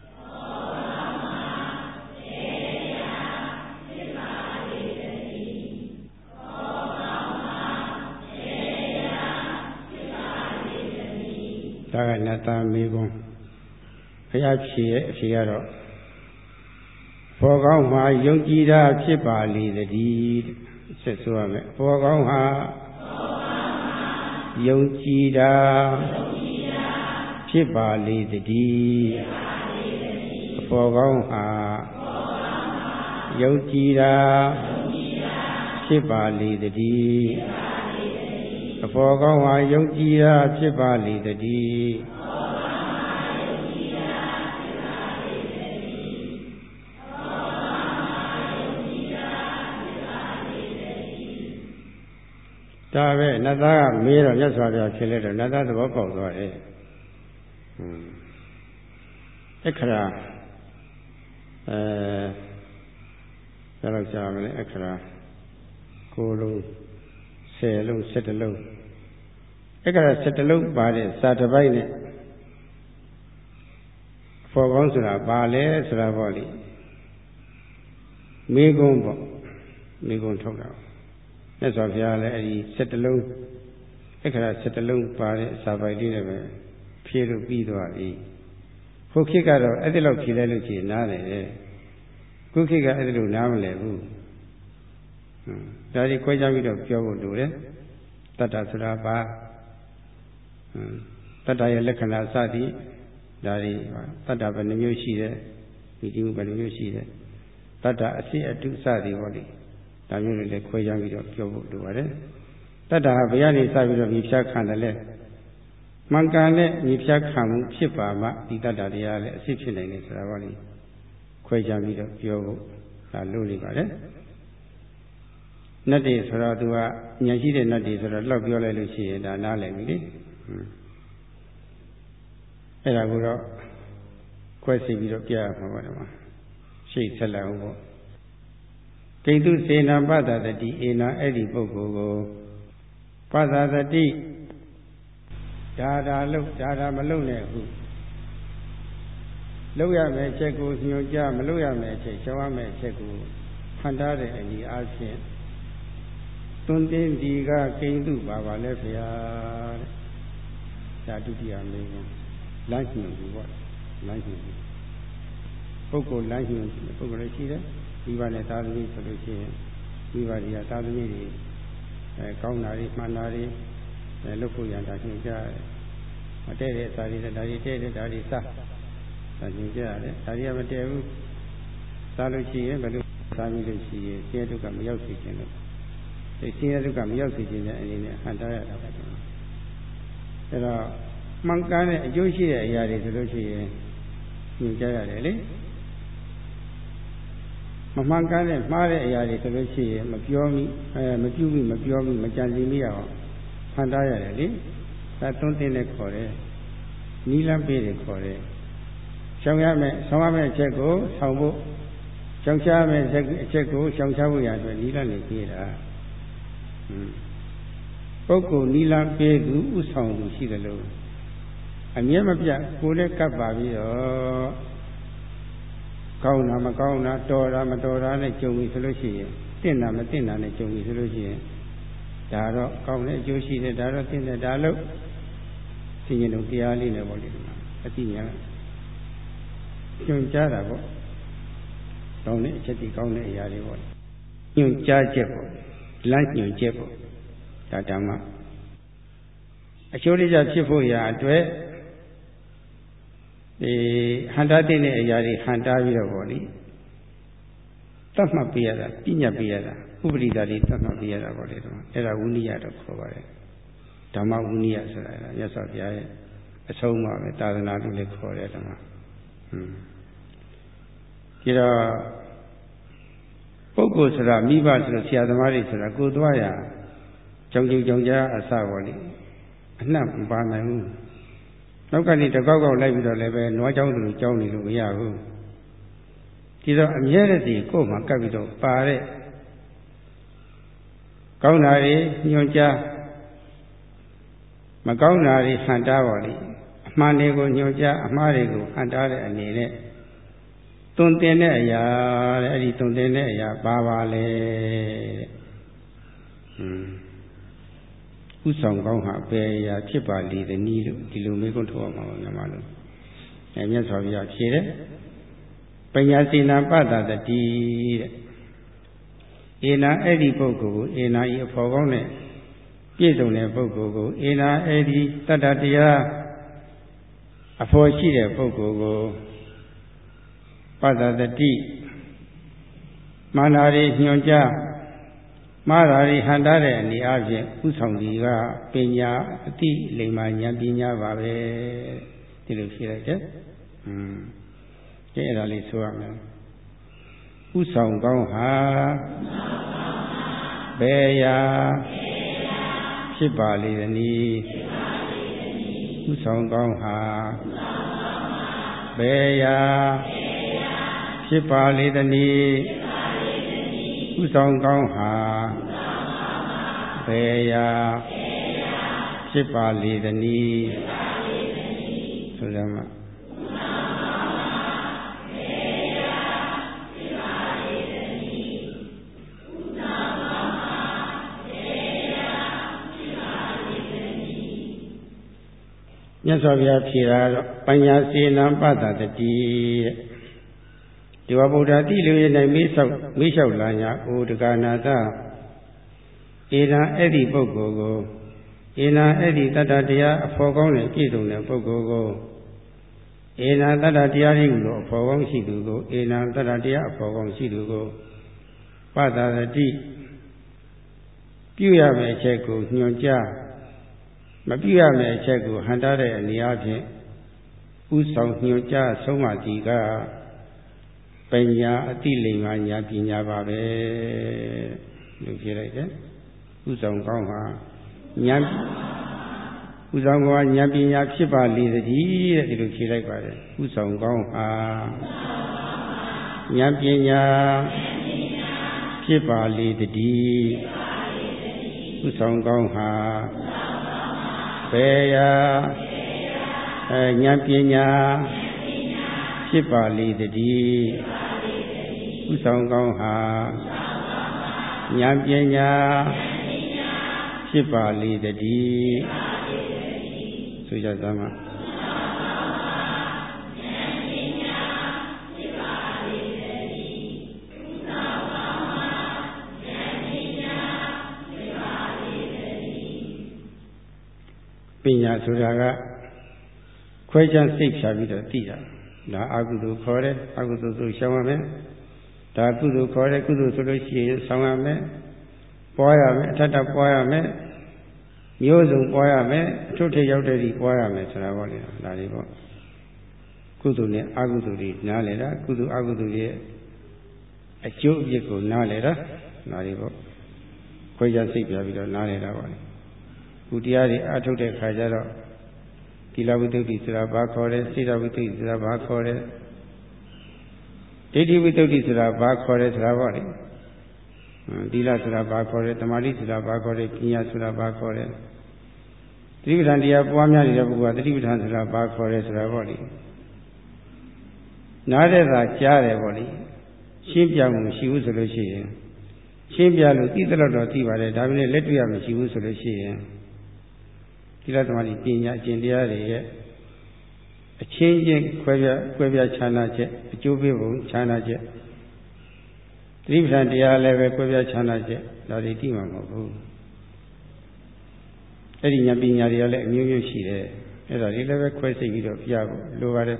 ဒါကနတ်သားမိကုံးဘုရားဖြေရဲ့အဖြေကတော့ဘောကောင်းမှာယုံကြည်တာဖြစ်ပါလိမ့်တည်းဆက်ဆိုရမယ်ဘောကောင်းဟာယုံကြည်တာဖြစ်ပါလိမ့်တည်းဘောကောင်းဟာယုံကြည်တာဖြစ်ပါလိမ့်တည်းအဖို့ကောင်းဟာယုံကြည်တာဖြစ်ပါလိမ့်တည်းဒါပဲနတ်သားကမေးတော့မြတ်စွာဘုရားဖြေလိုက်တော့နတ်သားသဘောပေါက်သွားတယ်ဟွန်းအခရာအဲဘယ်လိုကြားမလဲအခရာကိုလုံးဆယ်လုံးဆယ်တလုံးအခရာဆယ်တလုံးပါတဲ့စာတစ်ပိုက်နဲ့ဖော်ကောင်းဆိုတာပါလဲဆိုတာပေါ့လေမိကုံးပေါ့မိကုံးထုတ်တာမြတ်စွာဘုရားလည်းအဲဒီဆယ်တလုံးအခရာဆယ်တလုံးပါတဲ့စာပိုက်လေးနဲ့ပဲဖြေလို့ပြီးသွားပြီခုခေတ်ကတော့အဲ့ဒီလောက်ဖြေလိုက်လို့ရှိရင်နားတယ်ခုခေတ်ကအဲ့ဒီလိုနားမလဲဘူးဒါကြီးခွဲခြားပြီးတော့ပြောဖို့လိုတယ်တတ္တဆိုတာပါတတ္တရဲ့လက္ခဏာစသည်ဒါတွေတတ္တဘယ်နှမျိုးရှိတယ်ဒီဒီဘယ်နှမျိုးရှိတယ်တတ္တအစီအတုစသည်ဟောလေဒါမျိုးတွေလည်းခွဲခြားပြီးတော့ပြောဖို့လိုပါတယ်တတ္တဟာဘယ်ကနေစပြီးတော့မြဖြတ်ခံတယ်လဲမှန်ကန်တဲ့မြဖြတ်ခံမှုဖြစ်ပါမှဒီတတ္တတရားလည်းအစစ်ဖြစ်နိုင်တယ်ဆိုတာဟောလေခွဲခြားပြီးတော့ပြောဖို့ဒါလို့နေပါတယ်နတ်တွေဆိုတော့သူကဉာဏ်ရှိတဲ့နတ်တွေဆိုတော့လောက်ပြောလိုက်လို့ရှိရင်ဒါနားလည်ပြီလေအဲ့ဒါကိုတော့ခွဲစီပြီးတော့ပြရမှာပါတော့ရှေ့ဆက်လိုက်အောင်ပေါ့ကိတုစေနာပတ္တတတိဧနာအဲ့ဒီပုဂ္ဂိုလ်ကိုပတ္တတတိဒါဒါလို့ဒါဒါမလုပ်နဲ့ဟုလုပ်ရမယ်ချက်ကိုညွှန်ကြားမလုပ်ရမယ်ချက်ရှောင်ရမယ်ချက်ကိုဟန်တားတဲ့အညီအားဖြင့်သွန်သင်ဒီကကိဉ္တုပါပါလဲဖေဟာတဲ့ဒါဒုတိယမေးခွန်းလမ်းညွှန်ဘူးပေါ့လမ်းညွှန်ဘူးပုဂ္ဂိုလ်လမ်းညွှန်ပုဂ္ဂိုလ်လည်းရှိတယ်မိဘနဲ့သာသမီဆိုလို့ရှိရင်မိဘတွေကသာသမီတွေအဲကောင်းတာတွေမှန်တာတွေအဲလုပ်ဖို့ရတာညွှန်ကြားတယ်မတည့်တဲ့အစာတွေဒါတွေတည့်တဲ့ဒါတွေစားဒါညွှန်ကြားတယ်ဒါတွေကမတည့်ဘူးစားလို့ရှိရင်ဘယ်လိုစားမိလို့ရှိရင်ဆင်းရဲဒုက္ခမရောက်စေခြင်းလို့ဒီဆင်းရဲဒုက္ခမရောက်စေခြင်းတဲ့အနေနဲ့ဟန်တားရတာပဲအဲတော့မှန်ကန်တဲ့အကျိုးရှိတဲ့အရာတွေဆိုလို့ရှိရင်ညွှန်ကြားရတယ်လေမမှန်ကန်တဲ့မှားတဲ့အရာတွေဆိုလို့ရှိရင်မပြောမိအဲမပြုမိမပြောမိမကြံစည်မိအောင်ဟန်တားရတယ်လေဒါသွန်းတင်တဲ့ခေါ်တယ်နီးလန်းပေးတယ်ခေါ်တယ်ရှောင်ရမယ်ဆောင်ရမယ်အချက်ကိုဆောင်ဖို့ရှောင်ရှားမယ်အချက်ကိုရှောင်ရှားဖို့ရအတွက်နီးလန်းနေပေးတာပုဂ္ဂိုလ်နီးလန်းပေးသူဥဆောင်သူရှိတယ်လို့အမြဲမပြတ်ကိုယ်နဲ့ကပ်ပါပြီးတော့ကောင်းတာမကောင်းတာတော်တာမတော်တာနဲ့ကြုံပြီဆိုလို့ရှိရင်တင့်တာမတင့်တာနဲ့ကြုံပြီဆိုလို့ရှိရင်ဒါတော့ကောင်းတဲ့အကျိုးရှိတယ်ဒါတော့တင့်တယ်ဒါလို့သိရင်တော့တရားလေးနဲ့ပေါ့လေအသိဉာဏ်ညွှန်ကြားတာပေါ့ကောင်းတဲ့အချက်ဒီကောင်းတဲ့အရာတွေပေါ့ညွှန်ကြားချက်ပေါ့လမ်းညွှန်ချက်ပေါ့ဒါဓမ္မအကျိုးလေးစားဖြစ်ဖို့ရာအတွက်ဒီဟန်တားတဲ့အရာတွေဟန်တားပြီးတော့ပေါ့လေသတ်မှတ်ပြရတာပြညတ်ပြရတာဥပရိသတွေသတ်မှတ်ပြရတာပေါ့လေတော့အဲ့ဒါဝိနည်းရတော့ခေါ်ပါတယ်ဓမ္မဝိနည်းရဆိုတာရသော်ဘုရားရဲ့အဆုံးအမပဲသာသနာလို့လည်းခေါ်တယ်ဓမ္မဟွန်းဒီတော့ပုဂ္ဂိုလ်ဆိုတာမိဘဆိုလို့ဆရာသမားတွေဆိုတာကိုယ်သွားရကြောင်ကြုံကြောင်ကြားအစပေါ့လေအနှံ့မပါနိုင်ဘူးနောက်ကနေတကောက်ကောက်လိုက်ပြီးတော့လည်းပဲနွားเจ้าတို့ကြောင်းနေလို့မရဘူးဒီတော့အမြဲတည်းကိုယ်မှာကပ်ပြီးတော့ပါတဲ့ကောင်းတာတွေညွှန်ကြားမကောင်းတာတွေဟန်တားပါလိအမှန်တွေကိုညွှန်ကြားအမှားတွေကိုဟန်တားတဲ့အနေနဲ့သွန်သင်တဲ့အရာတဲ့အဲ့ဒီသွန်သင်တဲ့အရာပါပါလေတဲ့ဟွန်းဥဆောင်ကောင်းဟာဘယ်အရာဖြစ်ပါလိသနည်းလို့ဒီလိုမျိုးကိုထုတ်အောင်ပါဘုရားမလို့အဲမြတ်စွာဘုရားဖြေတယ်ပညာစေနာပတ္တတတိတဲ့ဧနာအဲ့ဒီပုဂ္ဂိုလ်ကိုဧနာဤအဖို့ကောင်းတဲ့ပြည့်စုံတဲ့ပုဂ္ဂိုလ်ကိုဧနာအဲ့ဒီတတ္တတရားအဖို့ရှိတဲ့ပုဂ္ဂိုလ်ကိုပတ္တတတိမာနာရီညွှန်ကြားမာရာရီဟန်တားတဲ့အနေအချင်းဥဆောင်ဒီကပညာအတိလိမ္မာဉာဏ်ပညာပါပဲဒီလိုဖြေလိုက်တယ်။อืมဒီအဲ့ဒါလေးဆိုရမယ်။ဥဆောင်ကောင်းဟာဘယ်ရာဖြစ်ပါလိမ့်သနည်းဥဆောင်ကောင်းဟာဘယ်ရာဖြစ်ပါလိမ့်သနည်းဥဆောင်ကောင်းဟာဘယ်ရာဖြစ်ပါလိမ့်သနည်းဆိုကြမှာမြတ်စွာဘုရားဖြေတာတော့ပညာစေနံပတ္တတတိတဲ့ဒီဝဗုဒ္ဓတိလူရဲ့၌မေးလျှောက်မေးလျှောက်လာညာအိုတက္ကနာသဧနာအဲ့ဒီပုဂ္ဂိုလ်ကိုဧနာအဲ့ဒီတတ္တတရားအဖို့ကောင်းတဲ့ပြည့်စုံတဲ့ပုဂ္ဂိုလ်ကိုဧနာတတ္တတရားရည်လို့အဖို့ကောင်းရှိသူကိုဧနာတတ္တတရားအဖို့ကောင်းရှိသူကိုပတ္တတတိပြုရမယ့်အချက်ကိုညွှန်ကြားမပြုရမယ့်အချက်ကိုဟန်တားတဲ့အနေအချင်းဥဆောင်ညွှန်ကြားဆုံးမတိကပညာအတိလိမ္မာညာပညာပါပဲလို့ဖြေလိုက်တယ်ဥဆောင်ကောင်းဟာညာဥဆောင်ကောင်းညာပညာဖြစ်ပါလေသတည်းတဲ့ဒီလိုဖြေလိုက်ပါတယ်ဥဆောင်ကောင်းဟာညာပညာဖြဖြစ်ပါလေတည်းဥဆောင်ကောင်းဟာဘယ်ရာအဲဉာဏ်ပညာဖြစ်ပါလေတည်းဥဆောင်ကောင်းဟာဉာဏ်ပညာဖြစ်ပါလေတည်းဆိုကြသမှာပညာဆိုတာကခွဲခြားစိတ်ဖြာပြီးတော့သိတာဒါအကုသိုလ်ခေါ်တယ်အကုသိုလ်ဆိုရှောင်ရမယ်ဒါကုသိုလ်ခေါ်တယ်ကုသိုလ်ဆိုလို့ရှိရင်ဆောင်ရမယ်ပွားရမယ်အထက်ထပွားရမယ်မျိုးစုံပွားရမယ်အထုထိရောက်တဲ့ဒီပွားရမယ်ဆိုတာပေါ့လေဒါတွေပေါ့ကုသိုလ်နဲ့အကုသိုလ်တွေနားလည်တာကုသိုလ်အကုသိုလ်ရဲ့အကျိုးအပြစ်ကိုနားလည်တာဒါတွေပေါ့ခွဲခြားစိတ်ဖြာပြီးတော့နားလည်တာပေါ့လေကုတရားတွေအထုတ်တဲ့ခါကျတော့သီလဝိတ္တုဆိုတာဘာခေါ်လဲစေတဝိတ္တုဆိုတာဘာခေါ်လဲဒိဋ္ဌိဝိတ္တုဆိုတာဘာခေါ်လဲဆိုတာပေါ့လေသီလဆိုတာဘာခေါ်လဲသမာဓိဆိုတာဘာခေါ်လဲပညာဆိုတာဘာခေါ်လဲသတိပဋ္ဌာန်တရားပွားများနေတဲ့ပုဂ္ဂိုလ်ကသတိပဋ္ဌာန်ဆိုတာဘာခေါ်လဲဆိုတာပေါ့လေနားတဲ့သာကြားတယ်ပေါ့လေရှင်းပြမှုမရှိဘူးဆိုလို့ရှိရင်ရှင်းပြလို့သိသလောက်တော့သိပါတယ်ဒါပေမဲ့လက်တွေ့ရမရှိဘူးဆိုလို့ရှိရင်သီလသမာဓိပညာအကျင့်တရားတွေရဲ့အချင်းချင်းခွဲပြားခွဲပြားခြားနာချက်အကျိုးပေးပုံခြားနာချက်သတိပဋ္ဌာန်တရားလည်းပဲခွဲပြားခြားနာချက်ဒါတွေသိမှာမဟုတ်ဘူးအဲ့ဒီဉာဏ်ပညာတွေကလည်းအမျိုးမျိုးရှိတယ်အဲ့ဒါတွေလည်းပဲခွဲစိတ်ပြီးတော့ပြဖို့လိုပါတယ်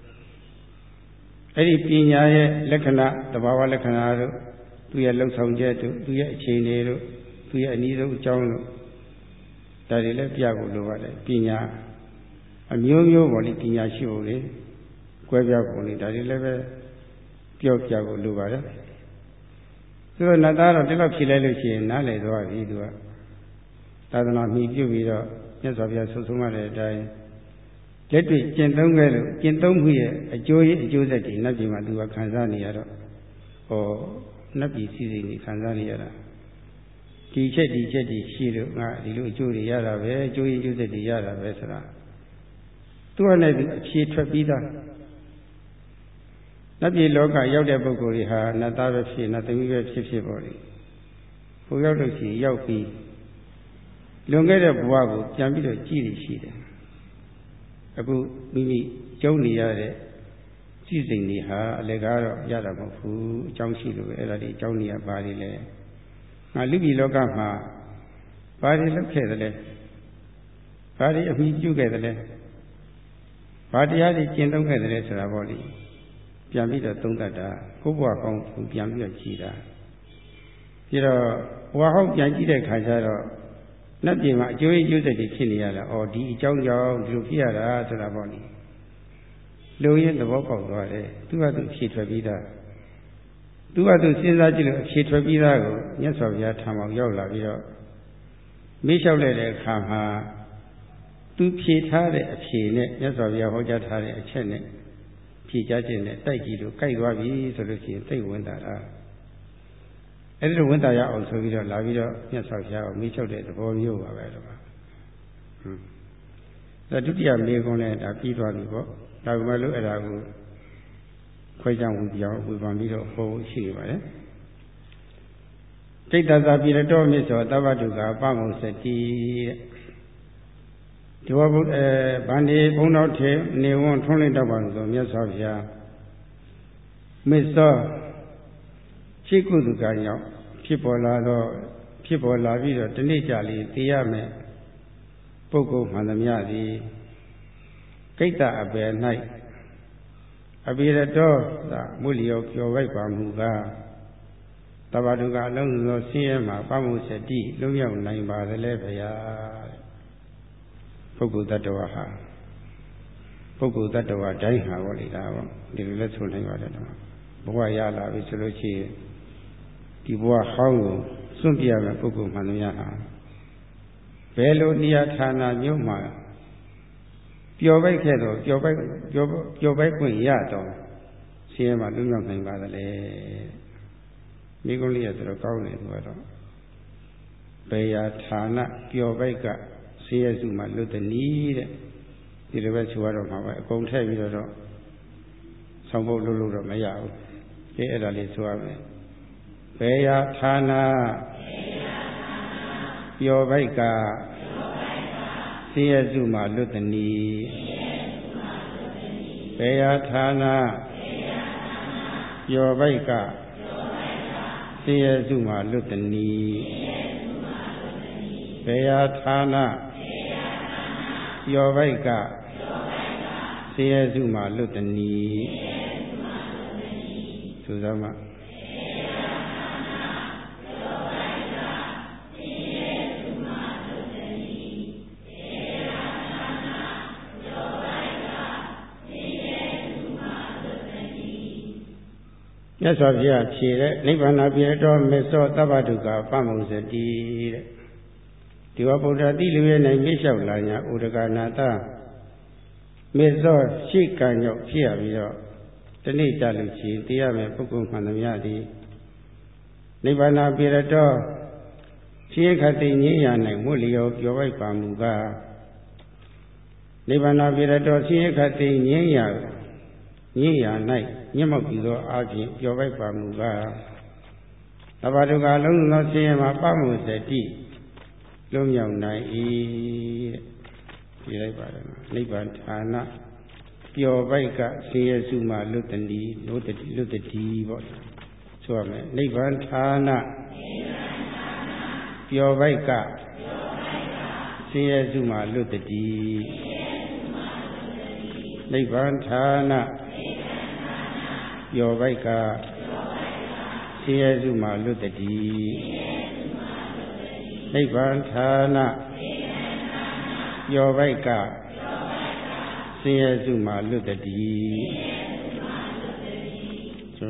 အဲ့ဒီပညာရဲ့လက္ခဏာသဘာဝလက္ခဏာတို့သူရဲ့လှုပ်ဆောင်ချက်တို့သူရဲ့အခြေအနေတို့သူရဲ့အနည်းဆုံးအကြောင်းတို့ဒါတွေလည်းပြဖို့လိုပါတယ်ပညာအမျိုးမျိုးပေါ်လေပညာရှိဖို့လေကွဲပြားပုံလေဒါတွေလည်းပဲပြောပြဖို့လိုပါတယ်ဆိုတော့နတ်သားတော့ဒီလောက်ဖြေလိုက်လို့ရှိရင်နားလည်သွားပြီသူကသာသနာမှီပြုပြီးတော့မြတ်စွာဘုရားဆုဆုံးရတဲ့အတိုင်းလက်တွေ့ကျင့်သုံးခဲ့လို့ကျင့်သုံးမှုရဲ့အကျိုးရင်းအကျိုးဆက်တွေနတ်ပြည်မှာသူကခံစားနေရတော့ဟောနတ်ပြည်စည်းစိမ်ကြီးခံစားနေရတာဒီချက်ဒီချက်ဒီရှိလို့ငါဒီလိုအကျိုးတွေရတာပဲအကျိုးရင်းအကျိုးဆက်တွေရတာပဲဆိုတာသူကလည်းအဖြေထွက်ပြီးသားနတ်ပြည်လောကရောက်တဲ့ပုဂ္ဂိုလ်တွေဟာနတ်သားပဲဖြစ်နတ်သမီးပဲဖြစ်ဖြစ်ပေါ့လေဟိုရောက်လို့ရှိရင်ရောက်ပြီးလွန်ခဲ့တဲ့ဘဝကိုပြန်ပြီးတော့ကြည့်ရရှိတယ်အခုမိမိကျုံနေရတဲ့စည်းစိမ်တွေဟာအလေကားတော့ရတာမဟုတ်ဘူးအကြောင်းရှိလို့အဲ့ဒါဒီအကြောင်းနေရပါလေလေငါလူပြည်လောကမှာဘာတွေလုပ်ခဲ့သလဲဘာတွေအမိပြုခဲ့သလဲဘာတရားတွေကျင့်သုံးခဲ့သလဲဆိုတာပေါ့လေပြန်ပြီးတော့သုံးသပ်တာကိုယ့်ဘဝကောင်းကိုပြန်ပြီးတော့ကြည်တာပြီးတော့ဘဝဟောင်းပြန်ကြည့်တဲ့ခါကျတော့နတ်ပြည်မှာအကျိုးအကျိုးဆက်တွေဖြစ်နေရတာအော်ဒီအကြောင်းကြောင့်ဒီလိုဖြစ်ရတာဆိုတာပေါ့လေလူရင်းသဘောပေါက်သွားတယ်သူကသူဖြေထွက်ပြီးသားသူကသူစဉ်းစားကြည့်လို့အဖြေထွက်ပြီးသားကိုမြတ်စွာဘုရားထံမှာရောက်လာပြီးတော့မေးလျှောက်လိုက်တဲ့အခါမှာသူဖြေထားတဲ့အဖြေနဲ့မြတ်စွာဘုရားဟောကြားထားတဲ့အချက်နဲ့ဖြေကြားခြင်းနဲ့တိုက်ကြည့်လို့ကြိုက်သွားပြီဆိုလို့ရှိရင်သိဝင်တာလားအဲ့ဒီလိုဝင်တာရအောင်ဆိုပြီးတော့လာပြီးတော့မြတ်စွာဘုရားကိုမေးလျှောက်တဲ့သဘောမျိုးပါပဲတော့ဟွန်းဒါဒုတိယမေးခွန်းနဲ့ဒါပြီးသွားပြီပေါ့ဒါကမှလို့အဲ့ဒါကိုခွဲခြားဝင်ပြောင်းဝေဖန်ပြီးတော့ဟောဖို့ရှိနေပါတယ်တိတ္တသာပိရတောမြစ်သောသဗ္ဗတုကပမုစတိတဲ့ဒီဝဘုအဲဗန္ဒီဘုံတော်ထေနေဝွန်ထွန်းလင်းတော့ပါလို့ဆိုမြတ်စွာဘုရားမစ္စောရှိကုသကကြောင့်ဖြစ်ပေါ်လာတော့ဖြစ်ပေါ်လာပြီးတော့တနေ့ကြလေသိရမယ်ပုဂ္ဂိုလ်မှန်သမျှသည်ကိတ္တအပေ၌အပိရတောသာမုလျောပြောဝိုက်ပါမူကားသဗ္ဗတုကအလုံးစုံသောဆင်းရဲမှာပမှုစတိလုံးရောက်နိုင်ပါသလဲဗျာပုဂ္ဂိုလ်တ attva ဟာပုဂ္ဂိုလ်တ attva တိုင်းဟာပေါ့လေဒါပေါ့ဒီလိုလဲဆိုနိုင်ပါတယ်တော့ဘဝရလာပြီဆိုလို့ရှိရင်ဒီဘဝဟောင်းကိုစွန့်ပြရမယ့်ပုဂ္ဂိုလ်မှန်သမျှဟာဘယ်လိုနေရာဌာနမျိုးမှာပျော်ပိုက်ခဲ့တော့ပျော်ပိုက်ပျော်ပျော်ပိုက်ခွင့်ရတော့ဆင်းရဲမှာလွတ်မြောက်နိုင်ပါသလဲမိကုံးလေးရဆိုတော့ကောင်းတယ်သူကတော့ဘေယာဌာနပျော်ပိုက်ကဆေးရစုမှာလွတ်တနည်းတဲ့ဒီလိုပဲဆိုရတော့မှာပဲအကုန်ထည့်ပြီးတော့ဆောင်းပုတ်လို့လို့တော့မရဘူးဒီအဲ့ဒါလေးဆိုရမယ်ဘေယာဌာနပျော်ပိုက်ကဆေးရစုမှာလွတ်တနည်းဘေယာဌာနပျော်ပိုက်ကဆေးရစုမှာလွတ်တနည်းဘေယာဌာနပျော်ပိုက်ကဆေးရစုမှာလွတ်တနည်းသုသမမြတ်စွာဘုရားဖြေတဲ့နိဗ္ဗာန်ပြေတော်မေသောသဗ္ဗဒုက္ခပမုစတိတဲ့ဒီဝဗုဒ္ဓတိလူရဲ့နိုင်မြင့်လျှောက်လာညာဥဒကနာတမေသောရှိကံကြောင့်ဖြစ်ရပြီးတော့တနေ့ကြလို့ရှိရင်တရားမယ်ပုဂ္ဂိုလ်မှန်သမျှသည်နိဗ္ဗာန်ပြေတော်ရှိခတိငြိမ်းရနိုင်ဝတ်လျောပြောပိုက်ပါမူကားနိဗ္ဗာန်ပြေတော်ရှိခတိငြိမ်းရငြိမ်းရ၌ညမောက်ပြီးသောအခြင်းပြောပိုက်ပါမူကားသဗ္ဗဒုက္ခလုံးစုံသောဆင်းရဲမှာပမှုစတိလုံးမြောက်နိုင်၏တဲ့ပြလိုက်ပါတယ်နိဗ္ဗာန်ဌာနပျော်ပိုက်ကဆင်းရဲစုမှလွတ်တတိလွတ်တတိလွတ်တတိပေါ့ဆိုရမယ်နိဗ္ဗာန်ဌာနပျော်ပိုက်ကဆင်းရဲစုမှလွတ်တတိနိဗ္ဗာန်ဌာနပျော်ပိုက်ကဆင်းရဲစုမှလွတ်တတိနိဗ္ဗာန်ဌာနပျော်ပိုက်ကဆင်းရဲစုမှလွတ်တတိဆို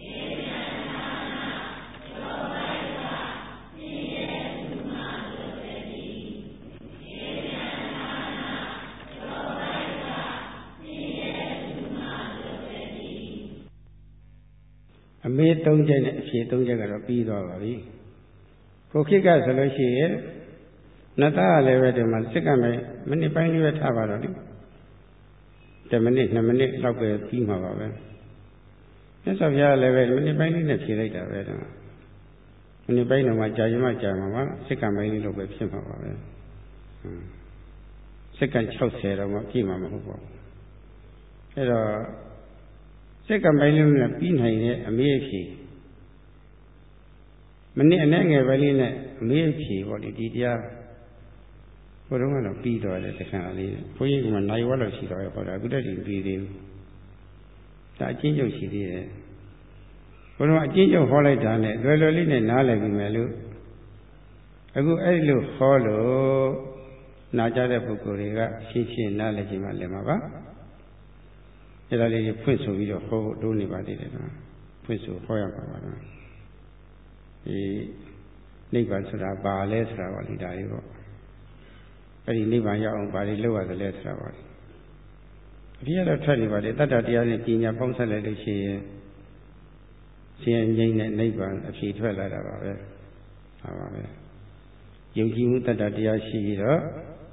အမေသုံးချက်နဲ့အဖြေသုံးချက်ကတော့ပြီးသွားပါပြီကိုခိကဆိုလို့ရှိရင်နတ်သားလည်းပဲဒီမှာစက္ကန့်ပဲမိနစ်ပိုင်းလေးပဲထားပါတော့လေတမိနစ်နှစ်မိနစ်လောက်ပဲပြီးမှာပါပဲမြတ်စွာဘုရားလည်းပဲမိနစ်ပိုင်းလေးနဲ့ဖြေလိုက်တာပဲဒီမှာမိနစ်ပိုင်းတော့မှကြာရင်မှကြာမှာပါစက္ကန့်ပိုင်းလေးလောက်ပဲဖြစ်မှာပါပဲစက္ကန့်၆၀တော့မှပြည့်မှာမဟုတ်ပါဘူးအဲ့တော့စက္ကန့်ပိုင်းလေးနဲ့ပြီးနိုင်တဲ့အမေးအဖြေမနစ်အနည်းငယ်ပဲလေးနဲ့အမေးအဖြေပေါ့လေဒီတရားဘုရားကတော့ပြီးတော့တယ်တခါလေးဘုန်းကြီးကမှနိုင်ဝက်လောက်ရှိတော့ရပေါ့ဒါအခုတည်းကပြီးသေးဘူးဒါအချင်းချုပ်ရှိသေးတယ်ဘုရားအချင်းချုပ်ဟောလိုက်တာနဲ့လွယ်လွယ်လေးနဲ့နားလည်ပြီမယ်လို့အခုအဲ့လိုဟောလို့နားကြတဲ့ပုဂ္ဂိုလ်တွေကရှင်းရှင်းနားလည်ကြမှာလည်းမှာပါအဲ့ဒါလေးဖွင့်ဆိုပြီးတော့ဟောဖို့တိုးနေပါသေးတယ်နော်ဖွင့်ဆိုဟောရပါပါနော်ဒီနိဗ္ဗာန်ဆိုတာဘာလဲဆိုတာပါလိဒါလေးပေါ့အဲ့ဒီနိဗ္ဗာန်ရောက်အောင်ဘာတွေလုပ်ရသလဲဆိုတာပါလိအပြည့်တော့ထွက်နေပါလေတတ္တတရားနဲ့ပညာပေါင်းဆက်လိုက်လို့ရှိရင်ရှင်ငြိမ်းတဲ့နိဗ္ဗာန်အဖြေထွက်လာတာပါပဲဟာပါပဲယုံကြည်မှုတတ္တတရားရှိပြီးတော့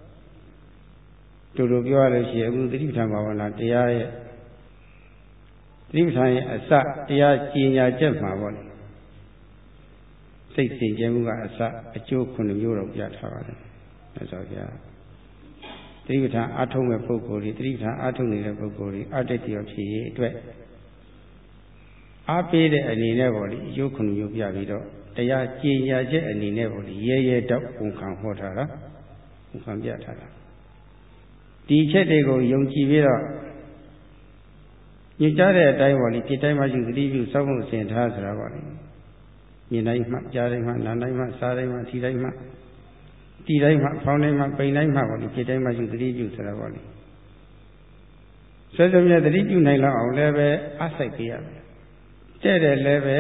တို့တို့ပြောရလို့ရှိရင်အခုသတိပဋ္ဌာန်ဘာဝနာတရားရဲ့သတိပဋ္ဌာန်ရဲ့အစတရားကျင်ညာချက်မှာပေါ့လေစိတ်စင်ကြယ်မှုကအစအကျိုးခုနှစ်မျိုးတော့ပြထားပါတယ်မြတ်စွာဘုရားသတိပဋ္ဌာန်အားထုတ်မဲ့ပုဂ္ဂိုလ်တွေသတိပဋ္ဌာန်အားထုတ်နေတဲ့ပုဂ္ဂိုလ်တွေအတ္တတရားဖြစ်ရေးအတွက်အားပေးတဲ့အနေနဲ့ပေါ့လေအကျိုးခုနှစ်မျိုးပြပြီးတော့တရားကျင်ညာချက်အနေနဲ့ပေါ့လေရဲရဲတောက်ဝန်ခံဟောထားတာဝန်ခံပြထားတာဒီချက်တွေကိုယုံကြည်ပြီးတော့ညွှန်ကြားတဲ့အတိုင်းပေါ့လေဒီတိုင်းမှယူသတိပြုစောင့်မှုစင်ထားဆိုတာပေါ့လေမြင်တိုင်းမှကြားတိုင်းမှနားတိုင်းမှစားတိုင်းမှထိတိုင်းမှတီတိုင်းမှဖောင်းတိုင်းမှပိန်တိုင်းမှပေါ့လေဒီတိုင်းမှယူသတိပြုဆိုတာပေါ့လေဆွဲဆွဲမြဲသတိပြုနိုင်လောက်အောင်လည်းပဲအားစိုက်ပေးရမယ်တဲ့တယ်လည်းပဲ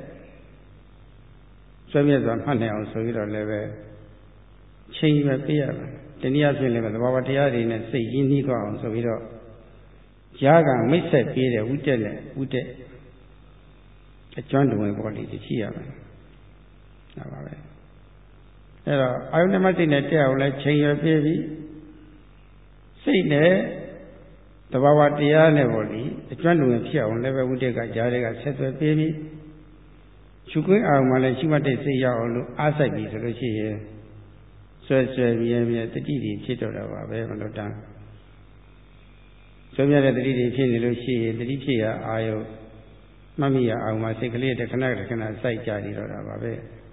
ဆွဲမြဲစွာမှတ်နိုင်အောင်ဆိုပြီးတော့လည်းပဲချိန်ပဲပေးရမယ်တနည်းအားဖြင့်လည်းပဲသဘာဝတရားတွေနဲ့စိတ်ရင်းနှီးသွားအောင်ဆိုပြီးတော့ကြားကမိတ်ဆက်ပေးတဲ့ဝိတက်နဲ့ဝိတက်အကျွမ်းတဝင်ပေါ်လေးရှိရမယ်ဒါပါပဲအဲ့တော့အာယုန်ဓမ္မစိတ်နဲ့တက်အောင်လဲချိန်ရပြည့်ပြီးစိတ်နဲ့တဘာဝတရားနဲ့ပေါ့လေအကျွမ်းတဝင်ဖြစ်အောင်လည်းပဲဝိတ္တကကြားတွေကဆက်သွယ်ပြပြီးရှုခွင့်အောင်မှလည်းရှိမှတ်တဲ့စိတ်ရောက်အောင်လို့အားစိုက်ပြီးဆိုလို့ရှိရင်ဆွဲဆွဲမြဲမြဲတတိတွေဖြစ်တော့တာပါပဲမလို့တန်းဆွဲမြဲတဲ့တတိတွေဖြစ်နေလို့ရှိရင်တတိဖြစ်ရအာယုမှတ်မိရအောင်မှစိတ်ကလေးတစ်ခဏတစ်ခဏစိုက်ကြနေတော့တာပါပဲ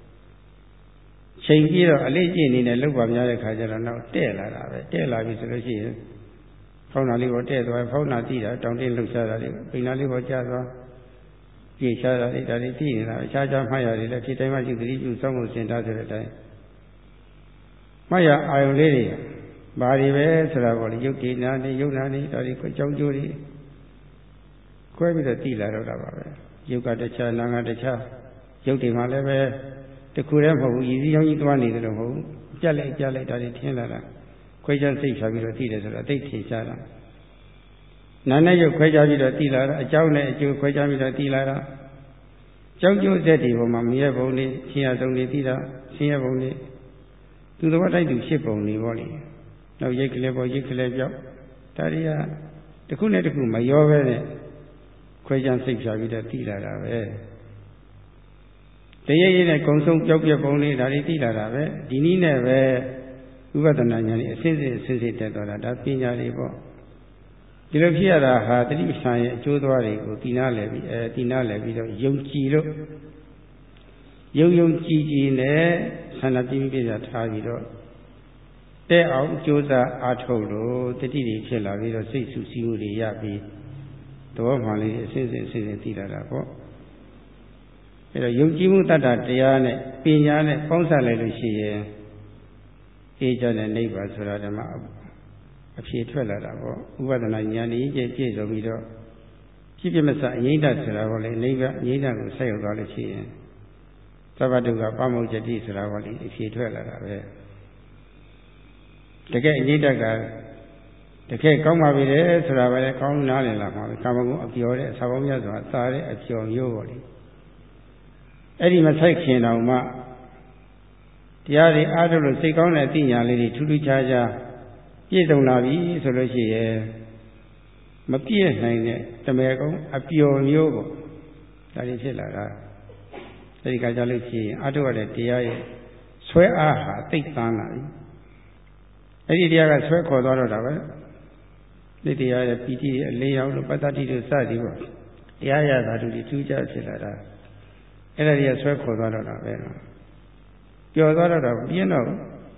ချိန်ပြီးတော့အလေးကျင့်နေတဲ့လောက်ပါများတဲ့ခါကျတော့နောက်တဲ့လာတာပဲတဲ့လာပြီဆိုလို့ရှိရင်ဖောင်းနာလေးပေါ်တဲ့သွားဖောင်းနာတိတာတောင်းတင်းလှုပ်ရှားတာလေးပိန်နာလေးပေါ်ကျသွားပြေရှားတာလေးဒါလေးကြည့်နေတာအခြားခြားမှတ်ရတယ်လည်းဖြစ်တိုင်းမှရှိသတိပြုစောင့်မှုစင်ထားဆိုတဲ့အတိုင်းမှတ်ရအာယုံလေးတွေဘာတွေပဲဆိုတာပေါ့လေယုတ်တိနာနေယုတ်နာနေဒါတွေကြောင်းကျိုးတွေခွဲပြီးတော့တည်လာတော့တာပါပဲယုတ်ကတခြားနာကတခြားယုတ်တွေမှလည်းပဲတခုတည်းမဟုတ်ဘူးရည်စည်းရောင်းကြီးသွားနေတယ်လို့မဟုတ်ဘူးကြက်လိုက်ကြက်လိုက်ဒါတွေထင်းလာတာခွဲခြားစိတ်ဖြာပြီးတော့တည်တယ်ဆိုတော့အသိထင်ရှားတာနာနဲ့ယုတ်ခွဲခြားပြီးတော့တည်လာတာအကြောင်းနဲ့အကျိုးခွဲခြားပြီးတော့တည်လာတာကြောင်းကျိုးဆက်တွေပေါ်မှာမရဘုံလေးရှင်ရဆုံးနေတည်တာရှင်ရဘုံလေးသူတော်တိုက်သူဖြစ်ပုံနေပေါ့လေနောက်ရိတ်ကလေးပေါ်ရိတ်ကလေးပြောက်ဒါတွေကတခုနဲ့တခုမရောပဲနဲ့ခွဲခြားစိတ်ဖြာပြီးတော့တည်လာတာပဲတရရနဲ့ကုံဆုံးကြောက်ပြက်ပုံလေးဒါတွေသိလာတာပဲဒီနည်းနဲ့ပဲဥပဒနာဉာဏ်ကြီးအစစ်စစ်အစစ်စစ်တက်သွားတာဒါပညာတွေပေါ့ဒီလိုဖြစ်ရတာဟာတတိပ္ပံရဲ့အကျိုးသွားတွေကိုတည်နာလဲပြီးအဲတည်နာလဲပြီးတော့ယုံကြည်လို့ယုံယုံကြည်ကြည်နဲ့ဆန္ဒပြင်းပြပြထားပြီးတော့တဲ့အောင်ကြိုးစားအားထုတ်လို့တတိတွေဖြစ်လာပြီးတော့စိတ်ဆူဆီးမှုတွေရပြီးတော့မှလေးအစစ်စစ်အစစ်စစ်တည်လာတာပေါ့အဲတော့ယုံကြည်မှုတတ္တတရားနဲ့ပညာနဲ့ပေါင်းစပ်လိုက်လို့ရှိရင်အေးကြတဲ့နိဗ္ဗာန်ဆိုတာဓမ္မအဖြေထွက်လာတာပေါ့ဥပဒနာဉာဏ်ကြီးပြည့်ပြည့်စုံပြီးတော့ဖြစ်ဖြစ်မစအငြိမ့်တဆိုတာပေါ့လေနိဗ္ဗာန်အငြိမ့်တကိုဆက်ရောက်သွားလို့ရှိရင်သဗ္ဗတုကပမုတ်ကျတိဆိုတာပေါ့လေအဖြေထွက်လာတာပဲတကယ်အငြိမ့်တကတကယ်ကောင်းပါပြီလေဆိုတာပဲကောင်းနားလည်လာမှာပဲကာမဂုဏ်အပျော်တဲ့အစာပေါင်းများစွာသာတဲ့အပျော်မျိုးပေါ့လေအဲ့ဒီမဆိုင်ခင်တောင်မှတရားတွေအားထုတ်လို့စိတ်ကောင်းတဲ့အသိဉာဏ်လေးတွေထူးထူးခြားခြားပြည့်စုံလာပြီဆိုလို့ရှိရင်မပြည့်နိုင်တဲ့တမေကုံအပျော်မျိုးပေါ့ဒါတွေဖြစ်လာတာအဲဒီကကြလို့ရှိရင်အားထုတ်ရတဲ့တရားရဲ့ဆွဲအားဟာသိပ်သန်းလာပြီအဲ့ဒီတရားကဆွဲခေါ်သွားတော့တာပဲဒီတရားရဲ့ပီတိရဲ့အလေးရောက်လို့ပတ္တတိတို့စသည်ပေါ့တရားရတာတို့ဒီထူးခြားဖြစ်လာတာအဲ့ဒါကြီးဆွဲခေါ်သွားတော့တာပဲပျော်သွားတော့တာပြင်းတော့ဟွန်း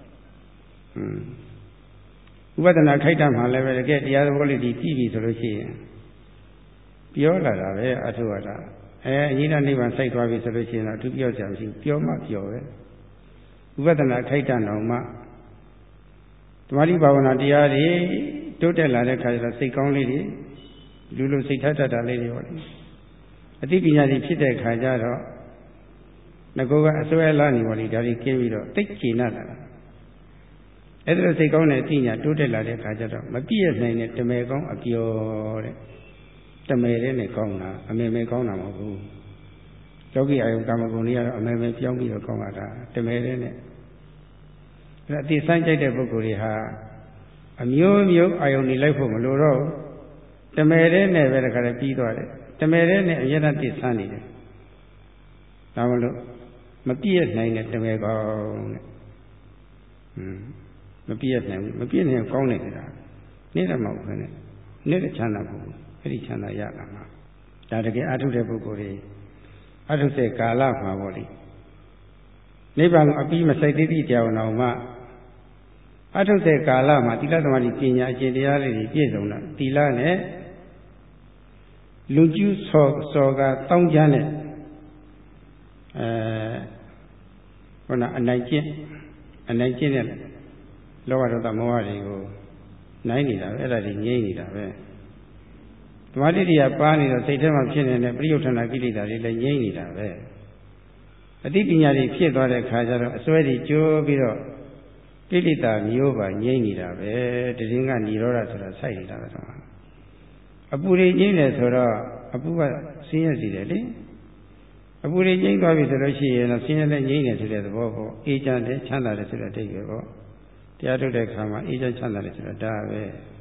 ဥပဒနာခိုက်တမှလည်းပဲတကယ်တရားသဘောလေးဒီကြည့်ပြီဆိုလို့ရှိရင်ပြောလာတာပဲအထုရတာအဲအရင်ကနိဗ္ဗာန်စိုက်သွားပြီဆိုလို့ရှိရင်တော့သူပြောကြမရှိဘူးပြောမှပြောပဲဥပဒနာခိုက်တတော်မှဓမ္မတိဘာဝနာတရားတွေတိုးတက်လာတဲ့ခါကျတော့စိတ်ကောင်းလေးတွေလူလူစိတ်ထထတာလေးတွေပေါ့လေအသိပညာတွေဖြစ်တဲ့ခါကျတော့ငကောကအစွဲလာနေပါလိဒါတွေကင်းပြီးတော့တိတ်ကျင်လာတာအဲ့ဒါစိတ်ကောင်းတဲ့အသိဉာဏ်တိုးတက်လာတဲ့ခါကျတော့မပြည့်နိုင်တဲ့တမေကောင်းအပျော်တဲ့တမေတဲ့နဲ့ကောင်းတာအမေမေကောင်းတာမဟုတ်ဘူးယောဂီအာယုကာမဂုဏ်တွေကတော့အမေမေပြောင်းပြီးတော့ကောင်းလာတာတမေတဲ့နဲ့အဲ့ဒါအသိစမ်းကြိုက်တဲ့ပုဂ္ဂိုလ်တွေဟာအမျိုးမျိုးအာယုန်နေလိုက်ဖို့မလိုတော့တမေတဲ့နဲ့ပဲတခါတည်းပြီးသွားတယ်တမေတဲ့နဲ့အရတသိစမ်းနေတယ်ဒါမလို့မပြည့်နိုင်တဲ့တမေကောင်းတဲ့ဟွန်းမပြည့်နိုင်ဘူးမပြည့်နိုင်ကောင်းတယ်ဆိုတာနေ့တော့မဟုတ်ဘူးနဲ့နေ့တချမ်းသာဖို့အဲ့ဒီချမ်းသာရလာမှာဒါတကယ်အထုတဲ့ပုဂ္ဂိုလ်တွေအထုတဲ့ကာလမှာပေါ့လေနိဗ္ဗာန်အပြီးမဆိုင်သေးသည့်ကြောင်တော်မှအထုတဲ့ကာလမှာသီလသမာဓိပညာအကျင့်တရားတွေပြည့်စုံတာသီလနဲ့လူကျူးစောစောကတောင်းကြမ်းတဲ့အဲဟိုနာအနိုင်ကျင့်အနိုင်ကျင့်တဲ့လောဘဒေါသမောဟတွေကိုနိုင်နေတာပဲအဲ့ဒါတွေငြိမ့်နေတာပဲသမာဓိတရားပါနေတော့စိတ်ထဲမှာဖြစ်နေတဲ့ပရိယုဌာဏကိလေသာတွေလည်းငြိမ့်နေတာပဲအသိပညာတွေဖြစ်သွားတဲ့ခါကျတော့အစွဲတွေကျိုးပြီးတော့ကိလေသာမျိုးပါငြိမ့်နေတာပဲတည်င်းကនិရောဓဆိုတာစိုက်နေတာပဲဆိုတော့အပူတွေငြိမ့်တယ်ဆိုတော့အပူကဆင်းရဲစီတယ်လေအပူတွေငြိမ်းသွားပြီဆိုလို့ရှိရင်တော့ဆင်းရဲတဲ့ငြိမ်းတယ်ဆိုတဲ့သဘောပေါ့အေးချမ်းတယ်ချမ်းသာတယ်ဆိုတဲ့အဓိပ္ပာယ်ပေါ့တရားထုတ်တဲ့အခါမှာအေးချမ်းချမ်းသာတယ်ဆိုတော့ဒါပဲ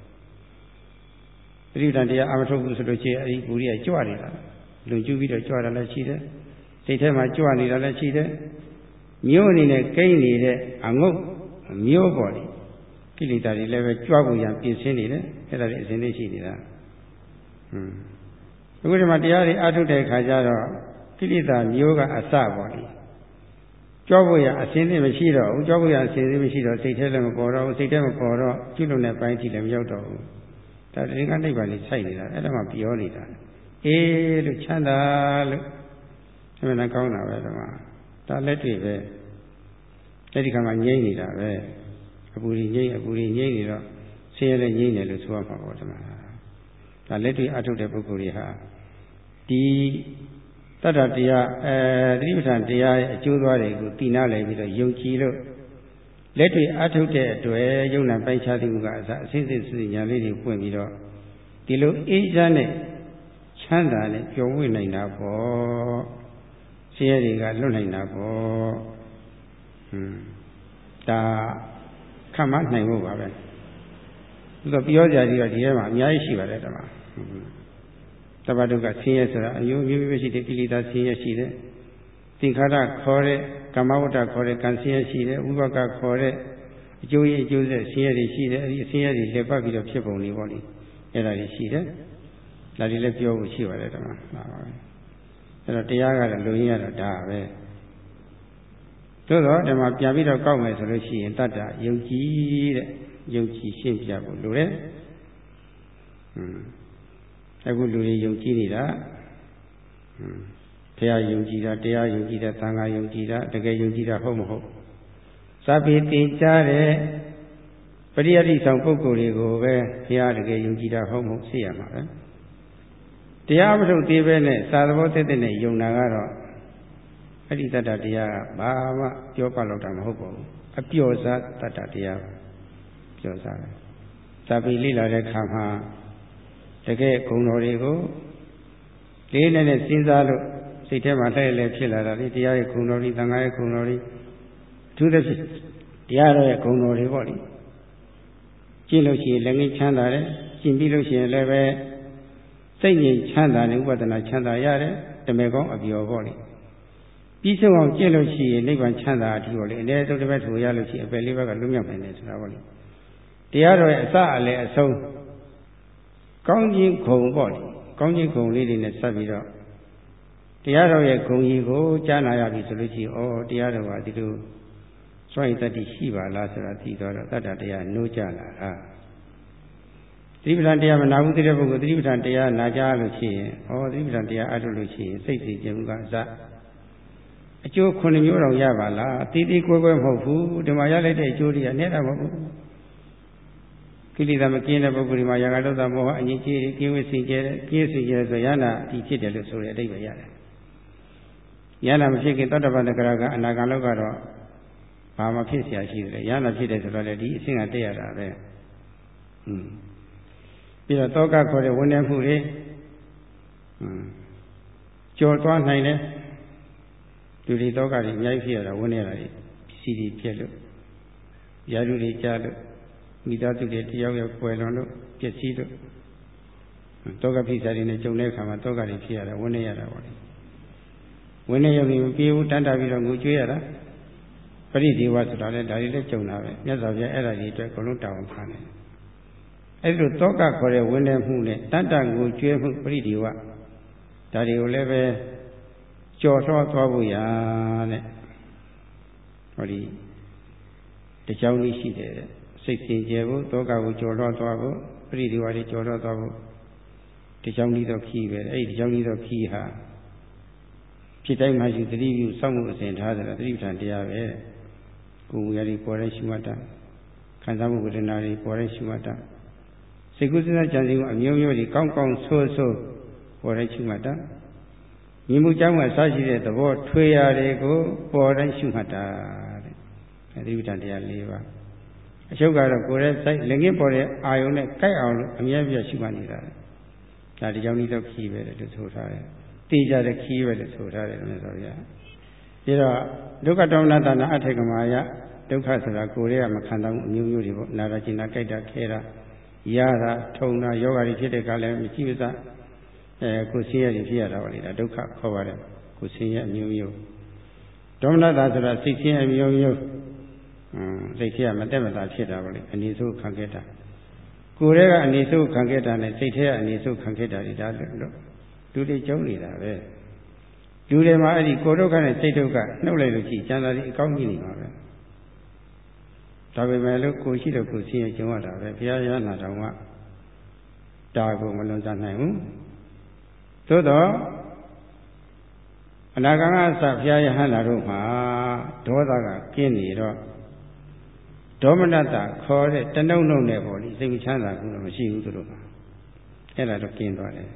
ပရိဒံတရားအမထုတ်ဘူးဆိုလို့ရှိရင်အဲဒီပူတွေကကြွနေတာလွန်ကျူးပြီးတော့ကြွတာလည်းရှိတယ်စိတ်ထဲမှာကြွနေတာလည်းရှိတယ်မျိုးအနေနဲ့ကိန်းနေတဲ့အငုတ်မျိုးပေါ်လေကိလေသာတွေလည်းပဲကြွဖို့ရန်ပြင်ဆင်နေတယ်အဲ့ဒါတွေအစဉ်လေးရှိနေတာဟွန်းအခုဒီမှာတရားတွေအထုတ်တဲ့အခါကျတော့ကိလေသာမျိုးကအစပေါ်လေကြွဖို့ရအစဉ်လေးမရှိတော့ဘူးကြွဖို့ရအစဉ်လေးမရှိတော့စိတ်ထဲလည်းမပေါ်တော့ဘူးစိတ်ထဲမပေါ်တော့ကျွလွန်တဲ့ပိုင်းထိလည်းမရောက်တော့ဘူးဒါတရင်ကနိဗ္ဗာန်ကြီးစိုက်နေတာအဲ့ဒါမှပြောနေတာအေးလို့ချမ်းသာလို့အဲ့ဒါကောင်းတာပဲဒီမှာဒါလက်တွေ့ပဲအဲ့ဒီခါမှငြိမ့်နေတာပဲအပူကြီးငြိမ့်အပူကြီးငြိမ့်နေတော့ဆင်းရဲလည်းငြိမ့်တယ်လို့ဆိုရမှာပေါ့ဒီမှာဒါလက်တွေ့အထုတ်တဲ့ပုဂ္ဂိုလ်တွေဟာဒီတတ္တတရားအဲသတိပဋ္ဌာန်တရားရဲ့အကျိုးသွားတွေကိုသိနာလည်ပြီးတော့ယုံကြည်လို့လက်တွေ့အထုတ်တဲ့အတွက်ယုံနာပိုင်ခြားသူကအစအစစ်စစ်စစ်ညာလေးတွေပွင့်ပြီးတော့ဒီလိုအေးချမ်းတဲ့ချမ်းသာနဲ့ပျော်ဝှက်နိုင်တာပေါ့ဆင်းရဲတွေကလွတ်နိုင်တာပေါ့ဟွန်းဒါခတ်မှနိုင်ဖို့ပါပဲသူကပြောကြတယ်ဒီထဲမှာအများကြီးရှိပါတယ်တမတပ္ပတုကဆင်းရဲဆိုတာအယုံမျိုးမျိုးရှိတဲ့ကိလေသာဆင်းရဲရှိတယ်သင်္ခါရခေါ်တဲ့ကမ္မဝတ္တခေါ်တဲ့ကံဆင်းရဲရှိတယ်ဝိဘကခေါ်တဲ့အကျိုးရင်းအကျိုးဆက်ဆင်းရဲတွေရှိတယ်အဲဒီဆင်းရဲတွေလက်ပတ်ပြီးတော့ဖြစ်ပုံတွေပေါ့လေအဲ့ဒါတွေရှိတယ်ဒါတွေလည်းပြောဖို့ရှိပါတယ်တမဟုတ်ပါဘူးအဲ့တော့တရားကတော့လူရင်းရတော့ဒါပဲသို့တော့ဒီမှာပြန်ပြီးတော့ကောက်မယ်ဆိုလို့ရှိရင်တတ္တယုံကြည်တဲ့ယုံကြည်ရှင်းပြဖို့လိုတယ်ဟွန်းအခုလူတွေယုံကြည်နေတာဟွန်းဘုရားယုံကြည်တာတရားယုံကြည်တာသံဃာယုံကြည်တာတကယ်ယုံကြည်တာဟုတ်မဟုတ်စာပေသင်ကြားတဲ့ပရိယတိဆောင်ပုဂ္ဂိုလ်တွေကိုပဲဘုရားတကယ်ယုံကြည်တာဟုတ်မဟုတ်သိရမှာပဲတရားမထုတ်သေးပဲနဲ့သာသဘောတည့်တည့်နဲ့ယုံတာကတော့အဲ့ဒီတတ္တတရားကဘာမှပြောပလောက်တာမဟုတ်ပါဘူးအပျော်စားတတ္တတရားပျော်စားတယ်စာပေလေ့လာတဲ့ခါမှာတကယ်ဂုဏ်တော်တွေကိုလေးနဲ့နဲ့စဉ်းစားလို့စိတ်ထဲမှာလှည့်လည်ဖြစ်လာတာလေတရားရဲ့ဂုဏ်တော်တွေသံဃာရဲ့ဂုဏ်တော်တွေအထူးသဖြင့်တရားတော်ရဲ့ဂုဏ်တော်တွေပေါ့လေကြည့်လို့ရှိရင်လည်းငြိမ်းချမ်းသာတယ်ကျင့်ပြီးလို့ရှိရင်လည်းပဲစိတ်ငြိမ်ချမ်းသာနဲ့ဥပဒနာချမ်းသာရတယ်တမေကောင်းအပျော်ပေါ့လေပြီးဆုံးအောင်ကျင့်လို့ရှိရင်နိဗ္ဗာန်ချမ်းသာအထီးပေါ့လေအနည်းဆုံးတစ်ပတ်ထူရလို့ရှိရင်အပယ်လေးဘက်ကလွတ်မြောက်နိုင်တယ်ဆိုတာပေါ့လေတရားတော်ရဲ့အစအလယ်အဆုံးကောင်းခြင်းဂုဏ်ပေါ့လေကောင်းခြင်းဂုဏ်လေးတွေနဲ့ဆက်ပြီးတော့တရားတော်ရဲ့ဂုဏ်ကြီးကိုကြားနာရပြီဆိုလို့ရှိရင်ဩတရားတော်ကဒီလိုစွန့်ရည်တတ္တိရှိပါလားဆိုတာသိတော့တတ္တတရားနိုးကြလာတာသတိပဋ္ဌာန်တရားမနာဘူးတဲ့ပုဂ္ဂိုလ်သတိပဋ္ဌာန်တရားနာကြလို့ရှိရင်ဩသတိပဋ္ဌာန်တရားအထုတ်လို့ရှိရင်စိတ်စီခြင်းကအစအကျိုးခုနှစ်မျိုးတော့ရပါလားအတီးတီးကွဲကွဲမဟုတ်ဘူးဒီမှာရလိုက်တဲ့အကျိုးတွေကနဲ့တာမဟုတ်ဘူးကိလေသာမကင်းတဲ့ပုဂ္ဂိုလ်ဒီမှာရာဂဒေါသမောဟအငြိကြီးတွေကင်းဝေးစင်ကြဲတယ်ကင်းစင်ကြဲဆိုရဟနာအတီးဖြစ်တယ်လို့ဆိုတဲ့အဓိပ္ပာယ်ရတယ်ရဟနာမဖြစ်ခင်တတ္တပတ္တကရာကအနာဂံလောက်ကတော့ဘာမှဖြစ်เสียရှိတယ်ရဟနာဖြစ်တယ်ဆိုတော့လေဒီအဆင့်ကတက်ရတာပဲอืมပြီးတော့တောကခေါ်တဲ့ဝန်နေမှုတွေอืมကြော်သွားနိုင်တယ်လူတွေတောကတွေအများကြီးဖြစ်ရတာဝန်နေတာတွေစီစီဖြစ်လို့ရာလူတွေကြားလို့မိသားစုတွေတယောက်ယောက်ကွယ်လွန်လို့ပျက်စီးလို့တောကဖိစားတွေနဲ့ကြုံတဲ့အခါမှာတောကတွေဖြစ်ရတာဝန်နေရတာပေါ့လေဝန်နေရုံနဲ့မပြေဘူးတန်းတာပြီးတော့ငိုကြွေးရတာပရိဒီဝဆိုတာလည်းဒါတွေလည်းကြုံတာပဲမြတ်စွာဘုရားအဲ့ဒါကြီးအတွက်အကုန်လုံးတောင်းထားတယ်အဲ့လိုတောကခေါ်တဲ့ဝန်နေမှုနဲ့တန်းတာငိုကြွေးမှုပရိဒီဝဒါတွေကိုလည်းပဲကြော်လွှားသွားဖို့ရာတဲ့ဟောဒီတကြောင်လေးရှိတယ်စိတ်စင်ကြယ်ဖို့တောကကိုကြော်လွှားသွားဖို့ပရိဒီဝါတွေကြော်လွှားသွားဖို့တကြောင်လေးတော့ခီးပဲအဲ့ဒီတကြောင်လေးတော့ခီးဟာဖြစ်တိုင်းမှရှိသတိပြုစောင့်မှုအစဉ်ထားတယ်သတိပဋ္ဌာန်တရားပဲကိုယ်ဝေရည်ပေါ်တဲ့ရှုမှတ်တာခံစားမှုဝေဒနာတွေပေါ်တဲ့ရှုမှတ်တာစိတ်ကူးစဉ်းစားကြံစည်မှုအမျိုးမျိုးတွေကောင်းကောင်းဆိုးဆိုးပေါ်တဲ့ရှုမှတ်တာညီမှုကြောင့်ကစရှိတဲ့သဘောထွေရာတွေကိုပေါ်တိုင်းရှုမှတ်တာတဲ့သတိပဋ္ဌာန်တရား၄ပါးအချုပ်ကတော့ကိုယ်ရဲ့စိတ်လက်ငင်းပေါ်တဲ့အာယုံနဲ့ကြိုက်အောင်လို့အမြဲပြည့်ရှုမှတ်နေတာဒါဒီကြောင့်ဒီတော့ခီးပဲလို့ဆိုထားတယ်တသိကြတဲ့ခီးပဲလို့ဆိုထားတယ်မြတ်စွာဘုရားပြီးတော့ဒုက္ခဒေါမနတနာအထေကမာယဒုက္ခဆိုတာကိုယ်ရဲ့မခံတော့အမျိုးမျိုးတွေပေါ့နာတာကျင်တာကြိုက်တာခဲတာရတာထုံတာယောဂါတွေဖြစ်တဲ့ကလည်းမရှိမစအဲကိုယ်ဆင်းရဲတွေဖြစ်ရတာပါလေဒါဒုက္ခခေါ်ပါတယ်ကိုယ်ဆင်းရဲအမျိုးမျိုးဒေါမနတာဆိုတာစိတ်ဆင်းရဲအမျိုးမျိုးအင်းစိတ်ထဲကမတက်မတာဖြစ်တာပါလေအနေဆိုးခံခဲ့တာကိုယ်ရဲ့ကအနေဆိုးခံခဲ့တာနဲ့စိတ်ထဲကအနေဆိုးခံခဲ့တာတွေဒါလို့လူတွေကျုံနေတာပဲလူတွေမှာအဲ့ဒီကိုယ်ဒုက္ခနဲ့စိတ်ဒုက္ခနှုတ်လိုက်လို့ရှိကျန်တာဒီအကောင်းကြီးနေပါပဲဒါပေမဲ့လို့ကိုရှိတော့ကိုဆင်းရဲကျုံရတာပဲဘုရားရဟန္တာတော်ကဒါကိုမလွန်ဆန်နိုင်ဘူးသို့တော့အနာဂံအစဘုရားရဟန္တာတို့မှာဒေါသကကင်းနေတော့ဒေါမနတခေါ်တဲ့တနှုတ်နှုတ်နဲ့ပေါ့လေစိတ်ချမ်းသာဘူးလို့မရှိဘူးသူတို့ကအဲ့ဒါတော့ကင်းသွားတယ်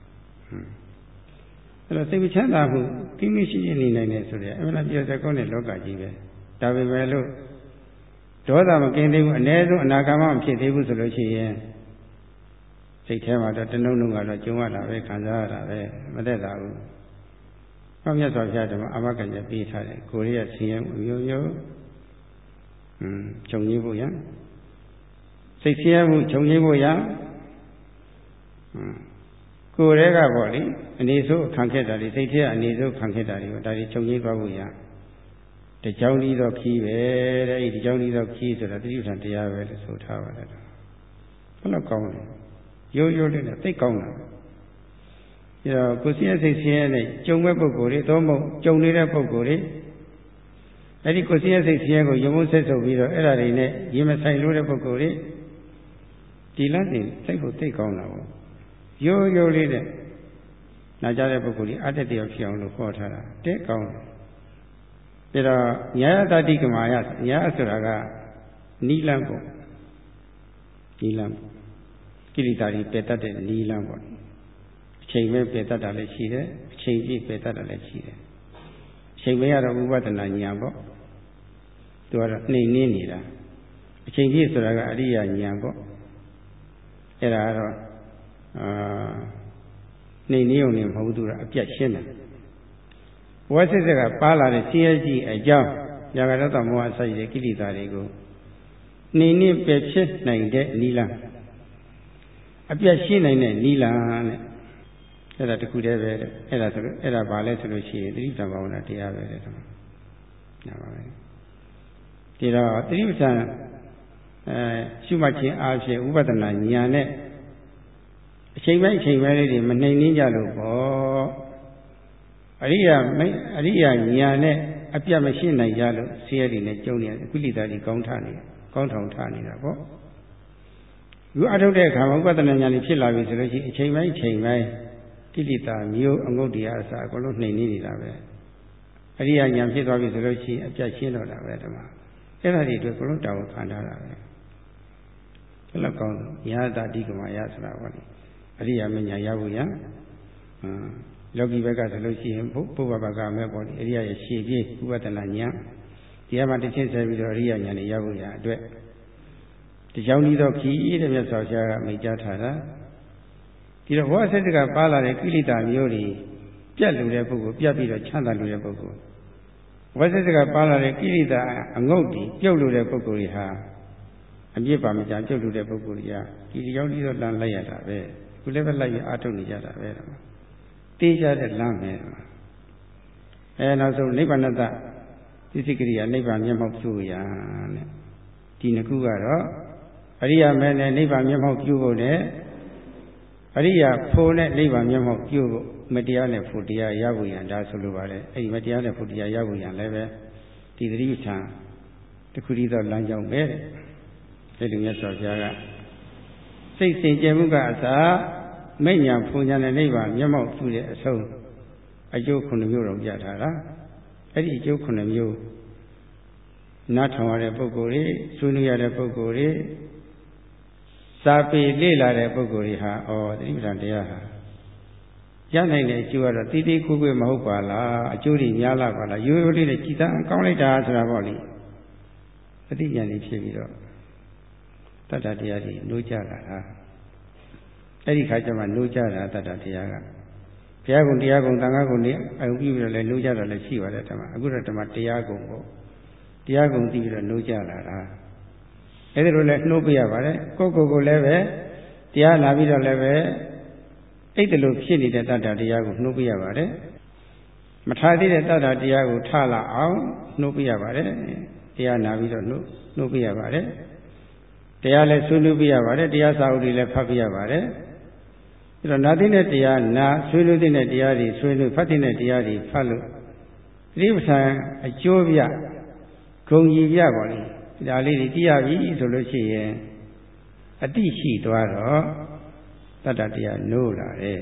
အဲ့တော့စိတ်ချမ်းသာမှုကိမိရှိနေနိုင်တယ်ဆိုတဲ့အမှန်တရားစကောင်းတဲ့လောကကြီးပဲဒါပေမဲ့လို့ဒေါသမကင်းသေးဘူးအ ਨੇ ဆုံးအနာဂတ်မှမဖြစ်သေးဘူးဆိုလို့ရှိရင်စိတ်ထဲမှာတော့တနှုံနှုံကတော့ကျုံရတာပဲခံစားရတာပဲမသက်သာဘူး။ဟောမြတ်စွာဘုရားဓမ္မအာမခံချက်ပေးထားတယ်ကိုယ်ရဲ့ဆင်းရဲမှုမျိုးမျိုးอืมခြုံငိမ့်ဖို့ရစိတ်ဆင်းရဲမှုခြုံငိမ့်ဖို့ရอืมကိုယ်ရဲ့ကပေါ့လေအနေဆိုးခံခဲ့တာတွေစိတ်ထဲအနေဆိုးခံခဲ့တာတွေကိုဒါတွေခြုံငိမ့်သွားဖို့ရတကြောင်ဤသောခီးပဲတဲ့အဲဒီတကြောင်ဤသောခီးဆိုတာတိဋ္ဌာန်တရားပဲလို့ဆိုထားပါတယ်ဘယ်လောက်ကောင်းလဲရိုးရိုးလေးနဲ့သိကောင်းတာအဲတော့ကိုယ်စိတ်စိတ်ဆင်းရဲနဲ့ကြုံမဲ့ပုဂ္ဂိုလ်တွေသုံးဖို့ကြုံနေတဲ့ပုဂ္ဂိုလ်တွေအဲဒီကိုယ်စိတ်စိတ်ဆင်းရဲကိုယုံမှုဆက်ဆုပ်ပြီးတော့အဲ့ဒါတွေနဲ့ရင်မဆိုင်လို့တဲ့ပုဂ္ဂိုလ်တွေဒီလမ်းစဉ်စိတ်ကိုသိကောင်းတာပေါ့ရိုးရိုးလေးနဲ့နာကြတဲ့ပုဂ္ဂိုလ်တွေအတ္တတရားဖြစ်အောင်လို့ခေါ်ထားတာတဲ့ကောင်းတယ်ဒါတော့ညာယတတိကမာယညာဆိုတာကနီလန်းပေါ့နီလန်းကိလေသာတွေပယ်တတ်တဲ့နီလန်းပေါ့အချိန်မဲ့ပယ်တတ်တာလည်းရှိတယ်အချိန်ပြည့်ပယ်တတ်တာလည်းရှိတယ်အချိန်မဲ့ရတော့ဥပဒနာညာပေါ့သူကတော့နှိမ်နှင်းနေတာအချိန်ပြည့်ဆိုတာကအရိယာညာပေါ့အဲ့ဒါကတော့အာနှိမ်နှင်းုံနဲ့မဟုတ်ဘူးသူကအပြတ်ရှင်းတယ်ဝိသစ္စကပါလာတဲ့ဆင်းရဲကြီးအကြောင်းညာကရတမောဟဆိုင်တဲ့ကိလေသာတွေကိုနှိမ်နှင်းပယ်ဖြစ်နိုင်တဲ့နိလန်းအပြတ်ရှင်းနိုင်တဲ့နိလန်းတဲ့အဲ့ဒါတခုတည်းပဲတဲ့အဲ့ဒါဆိုလို့အဲ့ဒါဘာလဲဆိုလို့ရှိရင်သတိပဋ္ဌာန်ဘာဝနာတရားပဲတဲ့တော့ညာပါပဲဒီတော့သတိပဋ္ဌာန်အဲရှုမှတ်ခြင်းအားဖြင့်ဥပဒနာဉာဏ်နဲ့အချိန်ပိုင်းအချိန်ပိုင်းလေးတွေမနှိမ်နှင်းကြလို့ပေါ့အရိယာမိအရိယာညာနဲ့အပြတ်မရှိနိုင်ကြလို့ဆင်းရဲတွေနဲ့ကြုံနေရတယ်ကုလိတာတွေကောင်းထနေကောင်းထောင်ထနေတာပေါ့လူအထုတ်တဲ့အခါမှာဥပဒနာညာတွေဖြစ်လာပြီဆိုလို့ရှိရင်အချိန်ပိုင်းအချိန်ပိုင်းကိလေသာမျိုးအငုတ်တရားအစအကုန်လုံးနှိမ်နေနေတာပဲအရိယာညာဖြစ်သွားပြီဆိုလို့ရှိရင်အပြတ်ရှင်းတော့တာပဲဓမ္မအဲ့ဒါတွေအတွက်အကုန်လုံးတာဝန်ခံထားတာပဲဘယ်လောက်ကောင်းလဲညာတတိကမာယဆိုတာပေါ့လေအရိယာမညာရဖို့ရဟမ်လောကီဘက်ကဆိုလို့ရှိရင်ဘုဘဘကမဲ့ပေါ့လေအရိယာရဲ့ရှေ့ပြေးဥပဒနာညာဒီမှာတစ်ချက်ဆက်ပြီးတော့အရိယာညာနဲ့ရဖို့ရအတွက်ဒီကြောင့်ဒီတော့ခီးတဲ့မြတ်စွာဘုရားကမိန့်ကြားထားတာဒီတော့ဘောအစိတ်ကပါလာတဲ့ကိလေသာမျိုးတွေပြတ်လူတဲ့ပုဂ္ဂိုလ်ပြတ်ပြီးတော့ချမ်းသာလူတဲ့ပုဂ္ဂိုလ်ဘောအစိတ်ကပါလာတဲ့ကိလေသာအငုတ်တွေပြုတ်လူတဲ့ပုဂ္ဂိုလ်တွေဟာအပြစ်ပါမကြပြုတ်လူတဲ့ပုဂ္ဂိုလ်တွေကဒီကြောင့်ဒီတော့လမ်းလိုက်ရတာပဲခုလည်းပဲလိုက်ပြီးအားထုတ်နေကြတာပဲတော့တေးကြတဲ့လမ်းပဲအဲနောက်ဆုံးနိဗ္ဗာန်တသစ္စည်းကရိယာနိဗ္ဗာန်မျက်မှောက်ပြုရာတဲ့ဒီနှစ်ခုကတော့အရိယာမဲနဲ့နိဗ္ဗာန်မျက်မှောက်ပြုဖို့နဲ့အရိယာဖို့နဲ့နိဗ္ဗာန်မျက်မှောက်ပြုဖို့မတရားနဲ့ဖို့တရားရဖို့ရန်ဒါဆိုလိုပါတယ်အဲဒီမတရားနဲ့ဖို့တရားရဖို့ရန်လည်းပဲဒီသတိပဋ္ဌာန်တစ်ခုတည်းသောလမ်းကြောင်းပဲတဲ့ဒီလိုမြတ်စွာဘုရားကစိတ်စင်ကြယ်မှုကအစမိညာဖူညာနဲ့နိဗ္ဗာန်မျက်မှောက်ပြုတဲ့အဆုံးအကျိုးခုနှစ်မျိုးတော့ပြထားတာအဲ့ဒီအကျိုးခုနှစ်မျိုးနားထောင်ရတဲ့ပုဂ္ဂိုလ်တွေဆွေးနွေးရတဲ့ပုဂ္ဂိုလ်တွေစာပေလေ့လာတဲ့ပုဂ္ဂိုလ်တွေဟာဩသတိပဋ္ဌာန်တရားဟာရနိုင်တဲ့အကျိုးကတော့တီးတီးကိုကိုမဟုတ်ပါလားအကျိုးတွေများလာပါလားရိုးရိုးလေးနဲ့ကြည်သာကောင်းလိုက်တာဆိုတာပေါ့လေသတိဉာဏ်လေးဖြစ်ပြီးတော့တတ္တတရားတွေနှိုးကြတာဟာအဲ့ဒီခါကျမှနှိုးကြတာတတ္တတရားကဘုရားကုံတရားကုံသံဃာကုံတွေအယုံပြုပြီးတော့လည်းနှိုးကြတာလည်းရှိပါတယ်ဓမ္မအခုတော့ဓမ္မတရားကုံပေါ့တရားကုံသိပြီးတော့နှိုးကြလာတာအဲ့ဒါလိုလည်းနှိုးပြရပါတယ်ကိုယ့်ကိုယ်ကိုလည်းပဲတရားလာပြီးတော့လည်းပဲအဲ့ဒါလိုဖြစ်နေတဲ့တတ္တတရားကိုနှိုးပြရပါတယ်မထားသေးတဲ့တတ္တတရားကိုထားလာအောင်နှိုးပြရပါတယ်တရားနာပြီးတော့နှိုးနှိုးပြရပါတယ်တရားလည်းဆွေးနွေးပြရပါတယ်တရားစာအုပ်တွေလည်းဖတ်ပြရပါတယ်အဲ့တော့နာသိတဲ့တရားနာဆွေးနွေးတဲ့တရားတွေဆွေးနွေးဖတ်တဲ့တရားတွေဖတ်လို့တိပ္ပံအကျိုးပြဂုံကြီးပြပါလိမ့်ဒါလေးတွေသိရပြီဆိုလို့ရှိရင်အတိရှိသွားတော့တတ္တတရားနိုးလာတယ်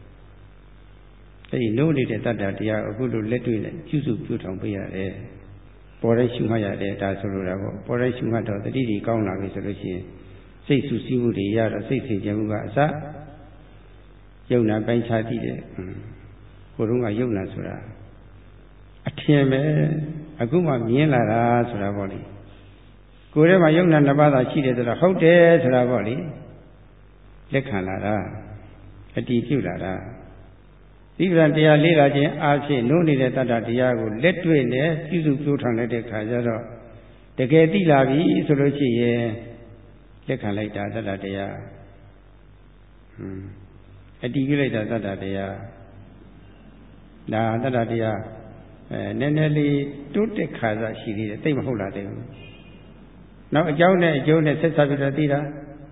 အဲဒီနိုးနေတဲ့တတ္တတရားအခုလိုလက်တွေ့နဲ့ပြုစုပြုထောင်ပေးရတယ်ပေါ်တဲ့ရှုမှတ်ရတယ်ဒါဆိုလိုတာပေါ့ပေါ်တဲ့ရှုမှတ်တော့တတိတွေကောင်းလာပြီဆိုလို့ရှိရင်စိတ်ဆူဆီးမှုတွေရတော့စိတ်စေခြင်းမှုကအစယုံနာပိုင်းခြားတည်တယ်ဟိုတုန်းကယုံနာဆိုတာအထင်ပဲအခုမှမြင်လာတာဆိုတာပေါ့လေကိုယ်ထဲမှာယုံနာနှစ်ပါးသာရှိတယ်ဆိုတော့ဟုတ်တယ်ဆိုတာပေါ့လေလက်ခံလာတာအတည်ပြုလာတာဒီကံတရားလေးလာခြင်းအားဖြင့်နိုးနေတဲ့တတ္တတရားကိုလက်တွေ့နဲ့ပြုစုပြောထောင်လိုက်တဲ့ခါကျတော့တကယ်သိလာပြီဆိုလို့ရှိရင်လက်ခံလိုက်တာတတ္တတရားဟွန်းအတည်ပြုလိုက်တာတတ္တတရားဒါတတ္တတရားအဲနည်းနည်းလေးတိုးတက်ခါစားရှိသေးတယ်သိမဟုတ်လားတဲ့နောက်အကြောင်းနဲ့အကျိုးနဲ့ဆက်ဆက်ပြီးတော့သိတာ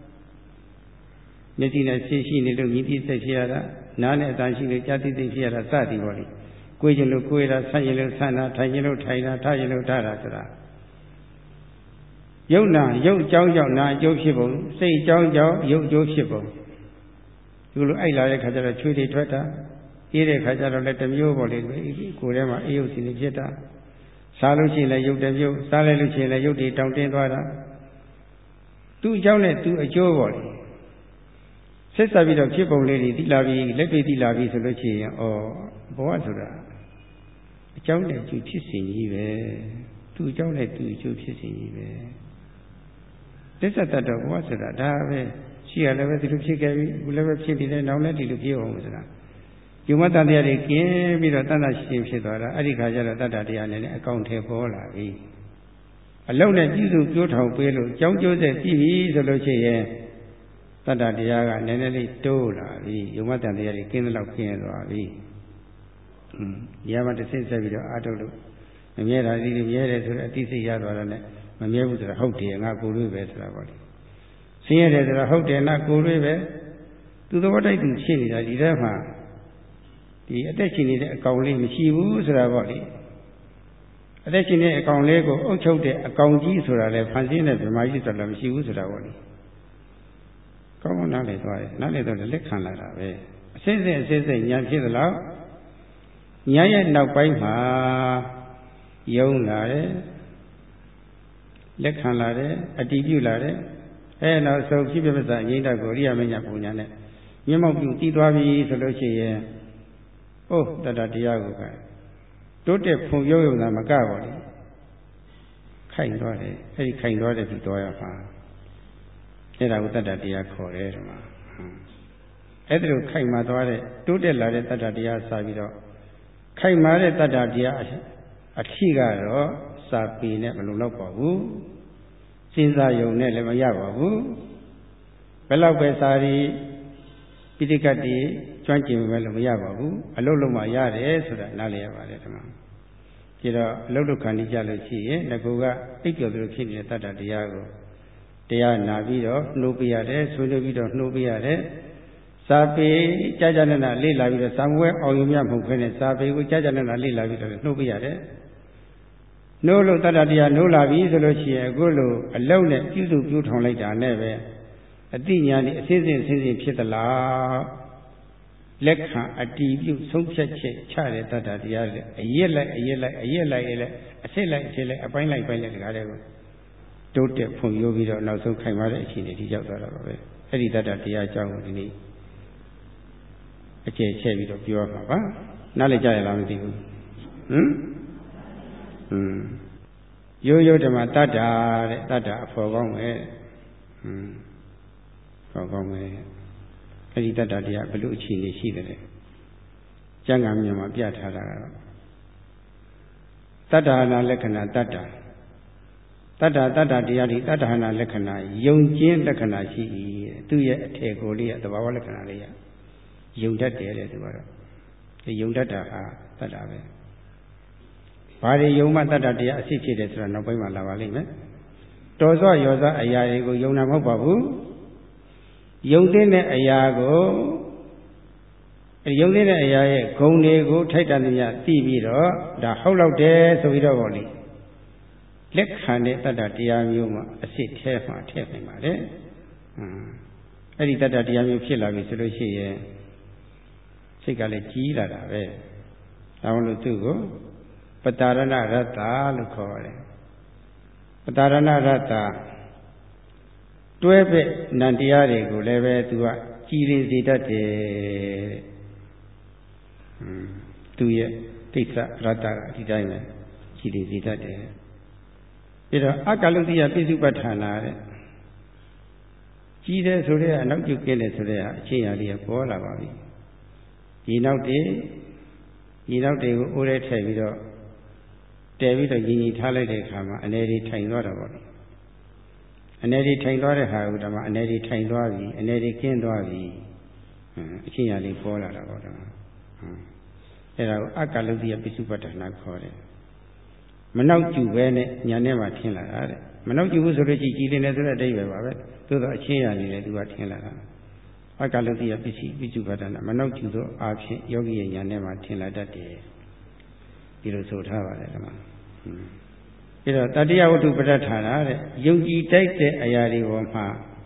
မျက်စိနဲ့ရှင်းရှိနေလို့မြင်သိဆက်ရှိရတာနားနဲ့အတန်ရှိလို့ကြားသိသိဖြစ်ရတာစသည်ပေါ့လေကိုယ်ကျင်လို့ကိုယ်ရတာဆန့်ကျင်လို့ဆန့်တာထိုင်ကျင်လို့ထိုင်တာထားကျင်လို့ထားတာဆိုတာယုံနာယုတ်အကြောင်းကြောင့်နာအကျိုးဖြစ်ပုံစိတ်အကြောင်းကြောင့်ယုတ်အကျိုးဖြစ်ပုံဒီလိုအိုက်လာတဲ့ခါကျတော့ချွေးတွေထွက်တာအေးတဲ့ခါကျတော့လည်းတစ်မျိုးပေါ့လေကိုယ်ထဲမှာအေးရုပ်စီနေဖြစ်တာစားလို့ရှိရင်လည်းရုပ်တစ်မျိုးစားလိုက်လို့ရှိရင်လည်းရုပ်တွေတောင့်တင်းသွားတာသူ့အကြောင်းနဲ့သူ့အကျိုးပေါ့လေဆက်ဆက်ပြီးတော့ဖြစ်ပုံလေးတွေသိလာပြီးလက်တွေ့သိလာပြီးဆိုလို့ရှိရင်ဩဘဝဆိုတာအကြောင်းနဲ့သူဖြစ်စဉ်ကြီးပဲသူ့အကြောင်းနဲ့သူ့အကျိုးဖြစ်စဉ်ကြီးပဲသစ္စာတတ်တော့ဘဝဆိုတာဒါပဲရှိရလည်းပဲဒီလိုဖြစ်ခဲ့ပြီအခုလည်းပဲဖြစ်နေတယ်နောက်လည်းဒီလိုဖြစ်အောင်ဆိုတာယုံမတန်တရားတွေကင်းပြီးတော့တန်တရှိရှင်ဖြစ်သွားတာအဲ့ဒီခါကျတော့တတ္တတရားနဲ့အကောင့်ထဲပေါ်လာပြီအလုံးနဲ့ပြည့်စုံကြိုးထောင်ပေးလို့ကြောင်းကျိုးဆက်ကြည့်ပြီဆိုလို့ရှိရင်တတ္တတရားကနည်းနည်းလေးတိုးလာပြီယုံမတန်တရားတွေကင်းတဲ့လောက်ကင်းသွားပြီอืมရမတဆင့်ဆက်ပြီးတော့အားထုတ်လို့မမြဲတာဒီလိုမြဲတယ်ဆိုတော့အတိစိတ်ရသွားတော့လည်းမမြဲဘူးဆိုတာဟုတ်တယ်ငါကိုယ်တွေ့ပဲဆိုတာပေါ့လေဆင်းရဲတယ်ဆိုတာဟုတ်တယ်ငါကိုယ်တွေ့ပဲသူသဘောတိုက်သူဖြစ်နေတာဒီထဲမှာဒီအသက်ရှင်နေတဲ့အကောင်လေးမရှိဘူးဆိုတာပေါ့လေအသက်ရှင်နေတဲ့အကောင်လေးကိုအုပ်ချုပ်တဲ့အကောင်ကြီးဆိုတာလည်းဖန်ဆင်းတဲ့ဗမာကြီးဆိုတာလည်းမရှိဘူးဆိုတာပေါ့လေကောင်းကောင်းနားလည်သွားတယ်နားလည်တော့လက်ခံလာတာပဲအစစ်စစ်အစစ်စစ်ဉာဏ်ဖြစ်သလောက်ဉာဏ်ရဲ့နောက်ပိုင်းမှာယုံလာတယ်လက်ခံလာတယ်အတည်ပြုလာတယ်အဲနောက်ဆုံးဖြစ်ပြပစ္စအငိမ့်တကိုအရိယာမညာပုံညာနဲ့မျက်မှောက်ပြုတည်သွားပြီဆိုလို့ရှိရင်အိုးတတတရားကိုကတိုးတက်ဖွံ့ဖြိုးရုံသာမကပါဘူးခိုင်သွားတယ်အဲဒီခိုင်သွားတဲ့ပြီးသွားရပါအဲ့ဒါကိုတတတရားခေါ်တယ်ဒီမှာအဲ့ဒါလိုခိုင်မာသွားတဲ့တိုးတက်လာတဲ့တတတရားစပြီးတော့ခိုင်မာတဲ့တတတရားအထီးကတော့စာပေနဲ့မလုံလောက်ပါဘူးစဉ်းစားယုံနဲ့လည်းမရပါဘူးဘယ်လောက်ပဲစာရီပိဋကတ်တွေကျွမ်းကျင်ပဲလို့မရပါဘူးအလုတ်လုံးမှရတယ်ဆိုတာနားလည်ရပါတယ်ဒီမှာကြည့်တော့အလုတ်လုခံနေကြလို့ရှိရင်ငကူကအိပ်ပျော်သလိုဖြစ်နေတဲ့တတ္တတရားကိုတရားနာပြီးတော့နှိုးပြရတယ်ဆွေးနွေးပြီးတော့နှိုးပြရတယ်စာပေကြာကြာနာနာလေ့လာပြီးတော့စာမွဲအောင်ရုံမြမဟုတ်ခဲနဲ့စာပေကိုကြာကြာနာနာလေ့လာပြီးတော့နှိုးပြရတယ်နှိုးလို့တတ္တတရားနှိုးလာပြီဆိုလို့ရှိရင်အခုလိုအလုံးနဲ့ပြုစုပြုထောင်လိုက်တာနဲ့ပဲအတိညာဏ်အစစ်စစ်အစစ်စစ်ဖြစ်သလားလက်ခံအတီးပြုဆုံးဖြတ်ချက်ချတဲ့တတ္တတရားတွေအရက်လိုက်အရက်လိုက်အရက်လိုက်လိုက်အစစ်လိုက်အစစ်လိုက်အပိုင်းလိုက်ပိုင်းလိုက်တကားတွေကိုတိုးတက်ဖွံ့ဖြိုးပြီးတော့နောက်ဆုံးခိုင်မာတဲ့အခြေအနေထိရောက်သွားတာပါပဲအဲ့ဒီတတ္တတရားအကြောင်းကိုဒီနေ့အကျယ်ချဲ့ပြီးတော့ပြောရမှာပါနားလည်ကြရလားမသိဘူးဟမ်ဟွန်းရိုးရိုးဓမ္မတတ္တာတဲ့တတ္တာအဖော်ကောင်းပဲဟွန်းဟောကောင်းပဲအဲ့ဒီတတ္တာတရားဘယ်လိုအခြေအနေရှိတယ်လဲကျမ်းဂန်မြတ်မှာပြထားတာကတော့တတ္တဟနာလက္ခဏာတတ္တတတ္တတတ္တတရားဒီတတ္တဟနာလက္ခဏာယုံကျင်းလက္ခဏာရှိ၏သူ့ရဲ့အထည်ကိုလေးရဲ့သဘာဝလက္ခဏာလေးရယုံတတ်တယ်တဲ့သူကတော့ဒီယုံတတ်တာဟာတတ္တပဲဘာတွေယုံမှတတ္တတရားအစစ်ဖြစ်တယ်ဆိုတာနောက်ပိုင်းမှာလာပါလိမ့်မယ်တော်စောရောစောအရာတွေကိုယုံတာမဟုတ်ပါဘူးယုံတဲ့အရာကိုယုံတဲ့အရာရဲ့ဂုဏ်တွေကိုထိုက်တန်သမျှသိပြီးတော့ဒါဟုတ်လောက်တယ်ဆိုပြီးတော့ဗောလေလက်ခံတဲ့တတ္တတရားမျိုးမှာအစစ်แท้မှာထည့်နိုင်ပါလေအင်းအဲ့ဒီတတ္တတရားမျိုးဖြစ်လာပြီဆိုလို့ရှိရင်စိတ်ကလည်းကြီးလာတာပဲဒါမှမဟုတ်သူ့ကိုပတာရဏရတ္တလို့ခေါ်ရတယ်ပတာရဏရတ္တတွဲဘက်နံတရားတွေကိုလည်းပဲသူကကြည်ရင်စေတတ်တယ်တဲ့သူရဲ့တိစ္ဆရတ္တကဒီတိုင်းပဲကြည်ရင်စေတတ်တယ်ပြီးတော့အကလုတိယပိစုပဋ္ဌာနာတဲ့ကြီးတယ်ဆိုတဲ့အနောက်ကျုပ်ကဲတယ်ဆိုတဲ့အချင်းရာလေးပေါ်လာပါပြီဒီနောက်တည်းဒီနောက်တည်းကိုအိုးထဲထည့်ပြီးတော့တဲပြီးတော့ညီညီထားလိုက်တဲ့အခါမှာအနေဒီထိုင်သွားတော့ပေါ့အနေဒီထိုင်သွားတဲ့ဟာကဓမ္မအနေဒီထိုင်သွားပြီအနေဒီကျင်းသွားပြီအချင်းရာလေးပေါ်လာတာပေါ့ဓမ္မအဲ့ဒါကိုအကလုတိယပိစုပဋ္ဌာနာခေါ်တယ်မနောက်ကျပဲနဲ့ညာနဲ့မှထင်လာတာတဲ့မနောက်ကျဘူးဆိုလို့ရှိကြည်လင်တယ်ဆိုတဲ့အဓိပ္ပာယ်ပါပဲသို့တော့အချင်းရာနေတယ်သူကထင်လာတာအကလုတိယပိစုပိစုပဋ္ဌာနာမနောက်ကျသောအာဖြင့်ယောဂီရဲ့ညာနဲ့မှထင်လာတတ်တယ်ဒီလိုဆိုထားပါတယ်ဓမ္မပြီးတော့တတိယဝတ္ထုပဋ္ဌာနာတဲ့ယုံကြည်တိုက်တဲ့အရာတွေပေါ်မှာ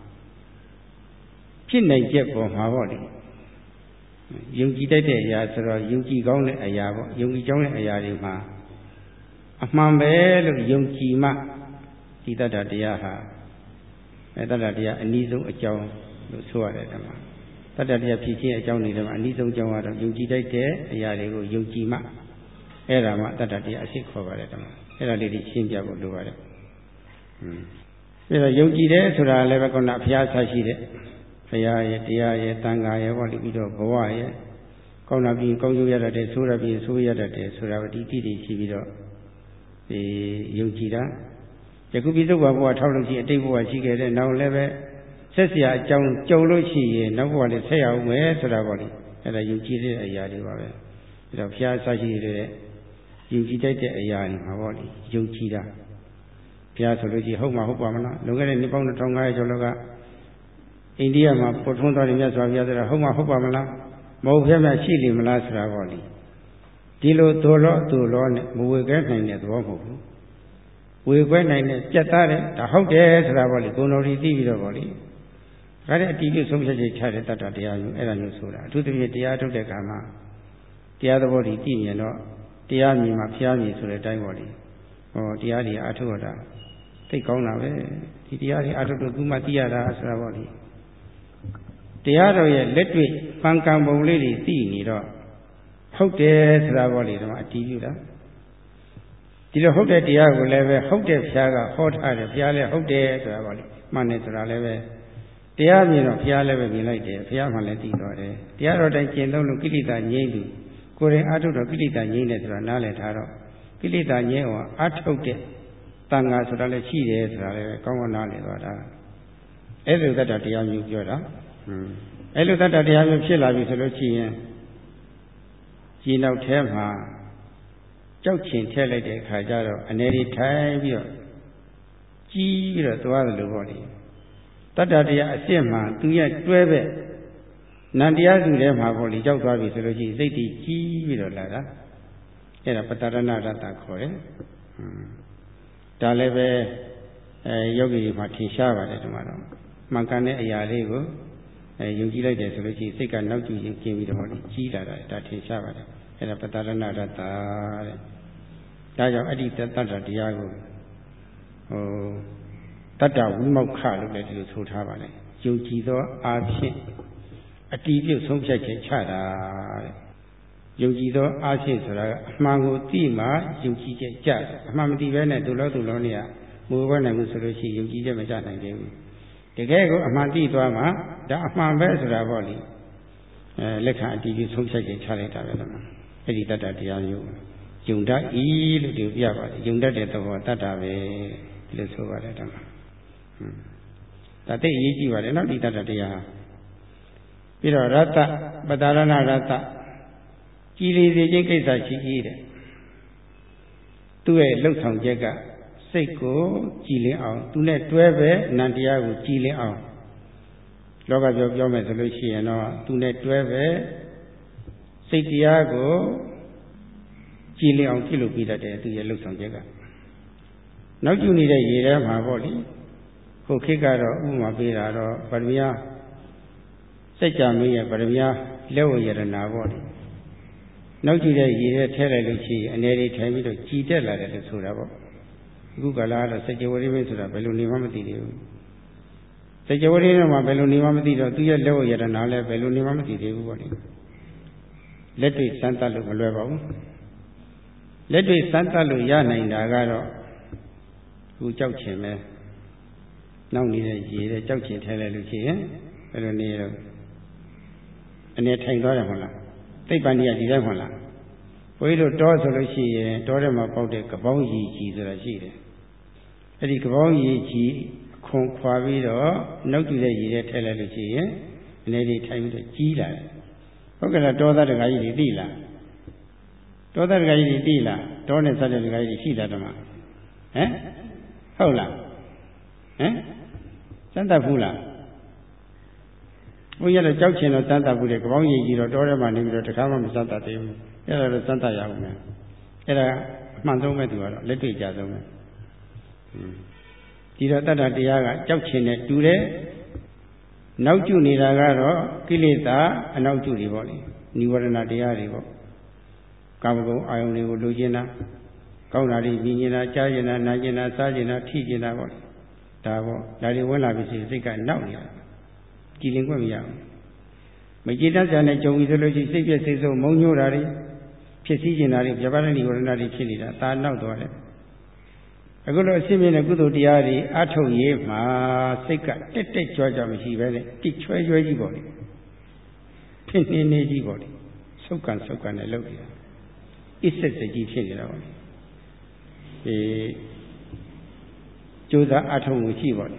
ဖြစ်နိုင်ချက်ပေါ်မှာပေါ့လေယုံကြည်တိုက်တဲ့အရာဆိုတော့ယုံကြည်ကောင်းတဲ့အရာပေါ့ယုံကြည်ကြောင်းတဲ့အရာတွေမှာအမှန်ပဲလို့ယုံကြည်မှဒီတတ္တတရားဟာအဲတတ္တတရားအနည်းဆုံးအကြောင်းလို့ဆိုရတယ်ဓမ္မတတ္တတရားဖြစ်ခြင်းအကြောင်းတွေမှာအနည်းဆုံးအကြောင်းကတော့ယုံကြည်တိုက်တဲ့အရာတွေကိုယုံကြည်မှအဲ့ဒါမှတတ္တတရားအဖြစ်ခေါ်ပါတယ်ဓမ္မအဲ့ဒါလေးတွေရှင်းပြဖို့လိုပါတယ်อืมပြီးတော့ယုံကြည်တယ်ဆိုတာလည်းပဲခုနဘုရားဆက်ရှိတဲ့ဘုရားရဲ့တရားရဲ့တန်ခါရဲ့ဟောပြီးတော့ဘဝရဲ့ကောင်းတာပြီးကောင်းကျိုးရတတ်တယ်ဆိုးရပြီးဆိုးရတတ်တယ်ဆိုတာဒီတိတိရှိပြီးတော့ဒီယုံကြည်တာယခုပြီးသုဘဘဝထောက်လို့ရှိအတိတ်ဘဝရှိခဲ့တဲ့နောက်လည်းပဲဆက်เสียအကြောင်းကြုံလို့ရှိရင်နောက်ဘဝလည်းဆက်ရအောင်မယ်ဆိုတာပေါ့လေအဲ့ဒါယုံကြည်တဲ့အရာတွေပါပဲအဲ့တော့ဘုရားဆက်ရှိတဲ့ယုံကြည်တတ်တဲ့အရာတွေမှာပေါ့လေယုံကြည်တာဘုရားဆိုလို့ရှိရင်ဟုတ်မှာဟုတ်ပါမလားလွန်ခဲ့တဲ့နှစ်ပေါင်းတစ်ထောင်ငါးရာကျော်လောက်ကအိန္ဒိယမှာပေါ်ထွန်းသွားတယ်မြတ်စွာဘုရားဆိုတာဟုတ်မှာဟုတ်ပါမလားမဟုတ်ဖျက်မဲ့ရှိလိမ့်မလားဆိုတာပေါ့လေဒီလိုသို့လို့သို့လို့နဲ့မဝေခဲနိုင်တဲ့သဘောမဟုတ်ဘူးဝေခွဲနိုင်တဲ့ပြတ်သားတဲ့ဒါဟုတ်တယ်ဆိုတာပေါ့လေဂုဏ်တော်ကြီးသိပြီးတော့ပေါ့လေဒါတဲ့အတိအကျဆုံးဖြတ်ချက်ချတဲ့တတ္တတရားမျိုးအဲ့ဒါမျိုးဆိုတာအထူးသဖြင့်တရားထုတ်တဲ့အခါမှာတရားသဘောတည်သိမြင်တော့တရားမြင်မှာဖျားမြင်ဆိုတဲ့အတိုင်းပေါ့လေဟောတရားတွေအထုတ်ရတာသိကောင်းတာပဲဒီတရားတွေအထုတ်တော့သူမှသိရတာဆိုတာပေါ့လေတရားတော်ရဲ့လက်တွေ့ပန်ကံပုံလေးတွေသိနေတော့ဟုတ်တယ်ဆိုတာပေါ့လေဒီမှာအတည်ပြုတာဒီလိုဟုတ်တဲ့တရားကိုလည်းပဲဟုတ်တဲ့ဘုရားကဟောထားတယ်ဘုရားလည်းဟုတ်တယ်ဆိုတာပေါ့လေမှန်တယ်ဆိုတာလည်းပဲတရားမြင်တော့ဘုရားလည်းပဲမြင်လိုက်တယ်ဘုရားမှလည်းသိတော့တယ်တရားတော်တိုင်းကျင့်သုံးလို့ကိလေသာငြိမ့်သူကိုယ်ရင်အထုတ်တော့ကိလေသာငြိမ့်တယ်ဆိုတာနားလည်ထားတော့ကိလေသာငြိမ့်အောင်အထုတ်တဲ့တန်ခါဆိုတာလည်းရှိတယ်ဆိုတာလည်းကောင်းကောင်းနားလည်သွားတာအဲ့လိုတတ္တတရားမျိုးပြောတာဟွန်းအဲ့လိုတတ္တတရားမျိုးဖြစ်လာပြီဆိုလို့ရှိရင်ဒီနောက်ထဲမှာကြောက်ချင်ထည့်လိုက်တဲ့အခါကျတော့အနေဒီထိုင်ပြီးတော့ကြီးပြီးတော့သွားတယ်လို့ပေါ့လေတတ္တတရားအစစ်မှသူရဲ့တွဲပဲနန္တရားစုထဲမှာပေါ့လေကြောက်သွားပြီဆိုလို့ရှိရင်စိတ်တည်ကြီးပြီးတော့လာတာအဲ့ဒါပတ္တရဏရတ္တခေါ်တယ်ဒါလည်းပဲအဲယောဂီတွေမှာထင်ရှားပါတယ်ဒီမှာတော့မှန်ကန်တဲ့အရာလေးကိုအဲယုံကြည်လိုက်တယ်ဆိုလို့ရှိရင်စိတ်ကနောက်ကျရင်ကျင်းပြီးတော့ပေါ့လေကြီးလာတာဒါထင်ရှားပါတယ်အဲ့ဒါပတ္တရဏရတ္တတဲ့ဒါကြောင့်အဲ့ဒီတတ္တတရားကိုဟိုတတ္တဝိမောက္ခလို့လည်းဒီလိုဆိုထားပါတယ်ယုံကြည်သောအာဖြင့်အတည်ပြုဆုံးဖြတ်ချက်ချတာတဲ့ယုံကြည်သောအားဖြင့်ဆိုတာကအမှန်ကိုသိမှယုံကြည်ချက်ကြတယ်အမှန်မသိဘဲနဲ့ဒုလောဒုလောနေရမူဝဲနိုင်ဘူးဆိုလို့ရှိရင်ယုံကြည်ချက်မကြနိုင်သေးဘူးတကယ်ကိုအမှန်သိသွားမှဒါအမှန်ပဲဆိုတာပေါ့လေအဲလက်ခံအတီးပြီးဆုံးဖြတ်ချက်ချလိုက်တာပဲတော့အဲ့ဒီတတ္တတရားမျိုးယုံတတ်ဤလို့ဒီပြပါတယ်ယုံတတ်တဲ့သဘောတတ္တပဲလို့ဆိုပါတယ်တော့ဒါသိအရေးကြီးပါတယ်နော်ဒီတတ္တတရားပြီးတော့ရတ္တပတ္တရဏရတ္တကြည်လည်စေခြင်းကိစ္စရှိကြီးတဲ့သူ့ရဲ့လှုပ်ဆောင်ချက်ကစိတ်ကိုကြည်လင်အောင်သူနဲ့တွဲပဲနန္တရားကိုကြည်လင်အောင်လောကပြောပြောမယ်ဆိုလို့ရှိရင်တော့သူနဲ့တွဲပဲစိတ်တရားကိုကြည်လင်အောင်ပြုလုပ်ပြီးတတ်တယ်သူရဲ့လှုပ်ဆောင်ချက်ကနောက်ကျနေတဲ့ရေထဲမှာပေါ့လေခုခေတ်ကတော့ဥပမာပေးတာတော့ဗရမယစัจ जा မင်းရဲ့ဗရမယလက်ဝရဏပေါ့လေနောက်ကျတဲ့ရေထဲထဲလိုက်လို့ရှိရင်အနေတွေထိုင်ပြီးတော့ကြည်တက်လာတယ်လို့ဆိုတာပေါ့အခုကလာတော့စัจ जा ဝရိမင်းဆိုတာဘယ်လိုနေမှမသိသေးဘူးစัจ जा ဝရိမင်းမှာဘယ်လိုနေမှမသိတော့သူရဲ့လက်ဝရဏလည်းဘယ်လိုနေမှမသိသေးဘူးပေါ့လေလက်တွေ့စမ်းသပ်လို့မလွယ်ပါဘူးလက်တွေ့စမ်းသပ်လို့ရနိုင်တာကတော့ခုကြောက်ချင်ပဲနောက်နေတဲ့ရေတဲ့ကြောက်ချင်ထဲလိုက်လို့ရှိရင်ဘယ်လိုနေတော့အနေထိုင်သွားတယ်မဟုတ်လားသိပ္ပံကြီးကဒီတိုင်းမဟုတ်လားဘုန်းကြီးတို့တောဆိုလို့ရှိရင်တောထဲမှာပေါက်တဲ့ကပေါင်းရည်ကြီးဆိုတာရှိတယ်အဲ့ဒီကပေါင်းရည်ကြီးအခွန်ခွာပြီးတော့နောက်ကျတဲ့ရည်ထဲထည့်လိုက်လို့ရှိရင်အနေလေးထိုင်ပြီးတော့ကြီးလာတယ်ဟုတ်ကဲ့လားတောသားတကားကြီးတွေသိလားတောသားတကားကြီးတွေသိလားတောနဲ့ဆက်တဲ့တကားကြီးတွေရှိတာတမဟမ်ဟုတ်လားဟမ်စမ်းသပ်ဘူးလားဘုရားတော့ကြောက်ချင်တော့စမ်းသပ်ဘူးလေကပေါင်းရည်ကြီးတော့တောထဲမှာနေပြီးတော့တခါမှမစမ်းသပ်သေးဘူးအဲ့ဒါတော့စမ်းသပ်ရအောင်မယ်အဲ့ဒါအမှန်ဆုံးပဲသူကတော့လက်တွေ့ကြဆုံးပဲဒီတော့တတ္တတရားကကြောက်ချင်တဲ့တူတဲ့နောက်ကျနေတာကတော့ကိလေသာအနောက်ကျတွေပေါ့လေនិဝရဏတရားတွေပေါ့ကာမဂုဏ်အာယုန်တွေကိုလိုချင်တာကောင်းတာတွေမြင်နေတာကြားကျင်တာနားကျင်တာစားကျင်တာထိကျင်တာပေါ့ဒါပေါ့ဒါတွေဝင်လာပြီဆိုစိတ်ကနောက်နေတာကြည်လင်ခွင့်မရဘူးမကြည်တတ်ကြတဲ့ကြုံပြီဆိုလို့ရှိရင်စိတ်ပြည့်စိတ်ဆိုးမုံညိုတာတွေဖြစ်စည်းကျင်တာတွေပြပါဒနိဝရဏတွေဖြစ်နေတာဒါနောက်သွားတယ်အခုလိုအစစ်မြင့်တဲ့ကုသိုလ်တရားတွေအထုတ်ရေးမှာစိတ်ကတက်တက်ကြွကြွမရှိပဲနဲ့တိတ်ချွဲချွဲကြီးပေါ့လေဖြစ်နေနေကြီးပေါ့လေဆုတ်ကန်ဆုတ်ကန်နဲ့လုပ်နေတာအစ်စစ်စစ်ကြီးဖြစ်နေတာပေါ့လေဒီကြိုးစားအထုတ်မှုရှိပေါ့လေ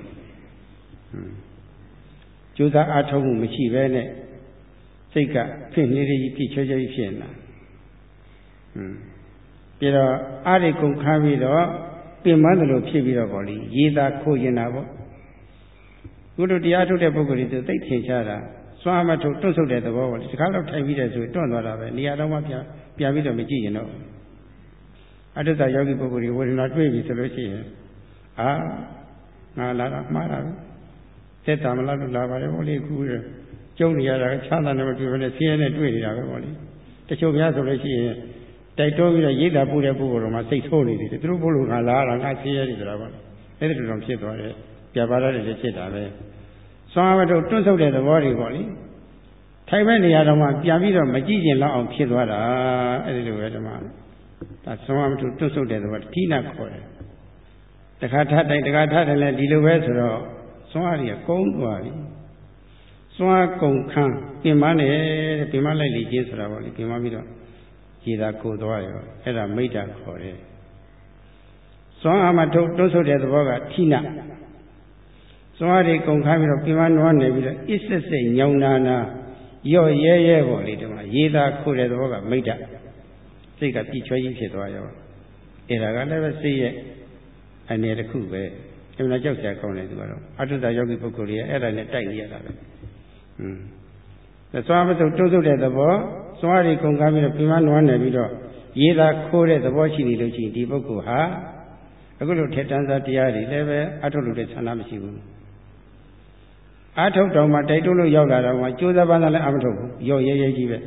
ကြိုးစားအားထုတ်မှုမရှိဘဲနဲ့စိတ်ကဖြစ်နေရည်ဖြစ်ချွဲချွဲဖြစ်နေတာဟွန်းပြီးတော့အားတွေကုန်ခါပြီးတော့ပြင်ပန်းတယ်လို့ဖြစ်ပြီးတော့ဗောလေရေးသားခိုးရင်တာဗောကုသိုလ်တရားထုတ်တဲ့ပုဂ္ဂိုလ်တွေဆိုသိထင်ရှားတာစွမ်းမထုတ်တွန့်ဆုတ်တဲ့သဘောဗောလေဒီခါတော့ထိုင်ပြီးတယ်ဆိုတွန့်သွားတာပဲနေရာတော့မှပြန်ပြန်ပြီးတော့မကြည့်ရင်တော့အတ္တယောဂီပုဂ္ဂိုလ်တွေဝေဒနာတွေ့ပြီဆိုလို့ရှိရင်အာငါလာတာမှားတာပဲသက်တာမလားလို့လာပါတယ်ဗောလေခုကျုံနေရတာချမ်းသာတယ်မတွေ့ဘဲနဲ့ဆင်းရဲနဲ့တွေ့နေတာပဲဗောလေတချို့များဆိုလို့ရှိရင်တိုက်တွန်းပြီးတော့ရိတ်တာပို့တဲ့ပုဂ္ဂိုလ်တော်မှာစိတ်ဆိုးနေတယ်သူတို့ဘုလို့ငါလာတာငါဆင်းရဲနေကြတာဗောအဲ့ဒီလိုတော့ဖြစ်သွားတယ်ပြပါရတဲ့လည်းဖြစ်တာပဲစွမ်းအားမထုတ်တွန့်ဆုတ်တဲ့သဘောတွေဗောလေထိုင်မဲ့နေရာတော်မှာပြန်ပြီးတော့မကြည့်ကျင်လောက်အောင်ဖြစ်သွားတာအဲ့ဒီလိုပဲဓမ္မဒါစွမ်းအားမထုတ်တွန့်ဆုတ်တဲ့သဘောထိနာခေါ်တယ်တခါထတိုင်းတခါထတယ်လည်းဒီလိုပဲဆိုတော့စွမ်းအားတွေကကုန်းသွားပြီစွမ်းအားကုန်ခန်းပြင်မနဲ့ပြင်မလိုက်လေခြင်းဆိုတာပေါ့လေပြင်မပြီးတော့ခြေသာကိုသွားရောအဲ့ဒါမိတ္တခေါ်တယ်စွမ်းအားမထုတ်တွန်းဆုတ်တဲ့သဘောကထိနာစွမ်းအားတွေကုန်ခန်းပြီးတော့ပြင်မနွားနေပြီးတော့အစ်စစ်စစ်ညောင်နာနာရော့ရဲရဲပေါ့လေဒီမှာရေးသာခိုးတဲ့သဘောကမိတ္တစိတ်ကပြည့်ချွဲကြီးဖြစ်သွားရောအဲ့ဒါကလည်းပဲစိတ်ရဲ့အနေတစ်ခုပဲအမှန်ကြောက်ကြကောင်းတယ်သူကတော့အတ္တယောဂီပုဂ္ဂိုလ်ကြီးအဲ့ဒါနဲ့တိုက်နေရတာပဲဟွန်းသွားမစုပ်တုံးဆုပ်တဲ့သဘောသွားရီကုန်ကားပြီးတော့ပြင်မနွားနေပြီးတော့ရေးသာခိုးတဲ့သဘောရှိနေလို့ရှိရင်ဒီပုဂ္ဂိုလ်ဟာအခုလိုထက်တန်းစားတရားတွေလည်းပဲအထုတ်လို့တဲ့ဆန္ဒမရှိဘူးအထုတ်တော်မှာတိုက်တွန်းလို့ရောက်လာတော့မှကြိုးစားပန်းစားလည်းအမထုတ်ဘူးရော့ရဲရဲကြီးပဲ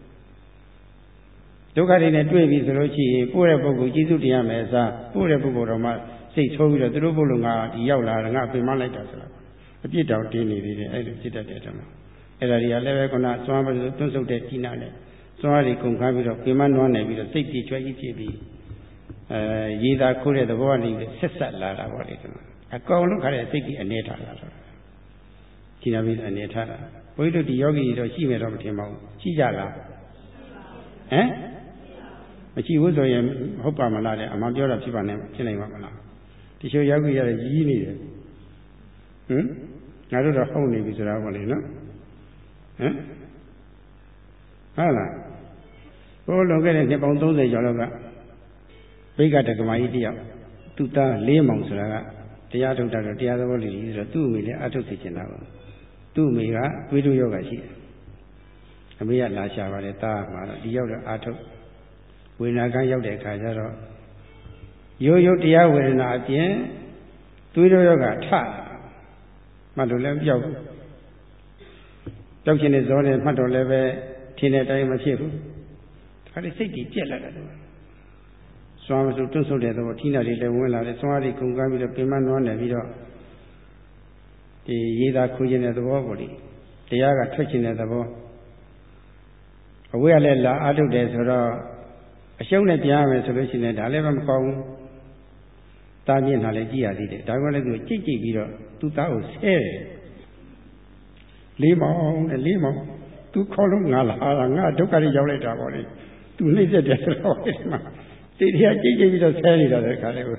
ဒုက္ခတွေနဲ့တွေ့ပြီဆိုလို့ရှိရင်ပို့တဲ့ပုဂ္ဂိုလ်ကျေးဇူးတင်ရမယ်အစားပို့တဲ့ပုဂ္ဂိုလ်တော်မှစိတ်ဆိုးပြီးတော့သူတို့ဘုလို့ငါဒီရောက်လာတယ်ငါပြင်မလိုက်တာဆိုတာအပြစ်တောင်တင်းနေသေးတယ်အဲ့လိုဖြစ်တတ်တဲ့ဓမ္မအဲ့ဒါတွေကလည်းပဲခုနစွမ်းမလို့တွန့်ဆုတ်တဲ့ကြီးနာနဲ့စွမ်းရည်ကုန်ခါပြီးတော့ပြင်မနွားနေပြီးတော့စိတ်ပြည့်ချွဲကြီးဖြစ်ပြီးအဲရေးသာခိုးတဲ့သဘောကနေဆက်ဆက်လာတာပေါ့လေဒီမှာအကောင်လုံးခါတဲ့စိတ်ကြီးအနေထားလာတော့ဒဌိနမိတ်အနေထားတာဘုန်းကြီးတို့ဒီယောဂီတော့ရှိမယ်တော့မထင်ပါဘူးရှိကြလားဟမ်မရှိဘူးဆိုရင်ဟုတ်ပါမလားတဲ့အမှန်ပြောတာဖြစ်ပါနဲ့ဖြစ်နိုင်ပါမလားဒီချိုယောဂီရရကြီးနေတယ်ဟမ်ငါတို့တော့ဟုတ်နေပြီဆိုတာပေါ့လေနော်ဟမ်ဟုတ်လားဘိုးလွန်ခဲ့တဲ့နှစ်ပေါင်းသုံးဆယ်ကျော်လောက်ကဘိက္ခတက္ကမကြီးတယောက်သူ့သားလေးမောင်ဆိုတာကတရားထုတ်တာတော့တရားသဘောလေးကြီးဆိုတော့သူ့အမေလည်းအထုတ်သိချင်တာပါသူ့အမေကသွေးတိုးယောဂရှိတယ်အမေကလာရှာပါတယ်သားမှာတော့ဒီရောက်တော့အထုတ်ဝေဒနာကရောက်တဲ့အခါကျတော့ရိုးရိုးတရားဝေဒနာအပြင်သွေးတိုးယောဂထမှတ်လို့လည်းပြောက်ဘူးကြောက်ချင်တဲ့ဇောနဲ့မှတ်တော့လည်းပဲထင်းတဲ့အတိုင်းမဖြစ်ဘူးဒါကြိစိတ်ကြီးပြက်လာတယ်သူစွမ်းမစုတွန့်ဆုတ်တဲ့သဘောဌိနတွေလည်းဝင်လာတယ်စွမ်းအားတွေကုန်ကားပြီးတော့ပင်မနွားနေပြီးတော့ဒီရေးသားခူးခြင်းတဲ့သဘောပေါ့လေတရားကထွက်ခြင်းတဲ့သဘောအဝိရလည်းလာအားထုတ်တယ်ဆိုတော့အရှုံးနဲ့ကြားရမယ်ဆိုလို့ရှိရင်ဒါလည်းမကောင်းဘူးတာမြင့်လာလည်းကြည်ရသေးတယ်ဒါကလည်းသူကြိတ်ကြိတ်ပြီးတော့သူ့သားကိုဆဲတယ်လေးမောင်နဲ့လေးမောင်သူခေါ်လို့ငါလာတာငါဒုက္ခတွေရောက်လိုက်တာပေါ့လေသူနှိမ့်ဆက်တယ်ဆိုတော့ဒီမှာတိတရားကြိတ်ကြိတ်ပြီးတော့ဆဲနေတာတဲ့ခါလေးကို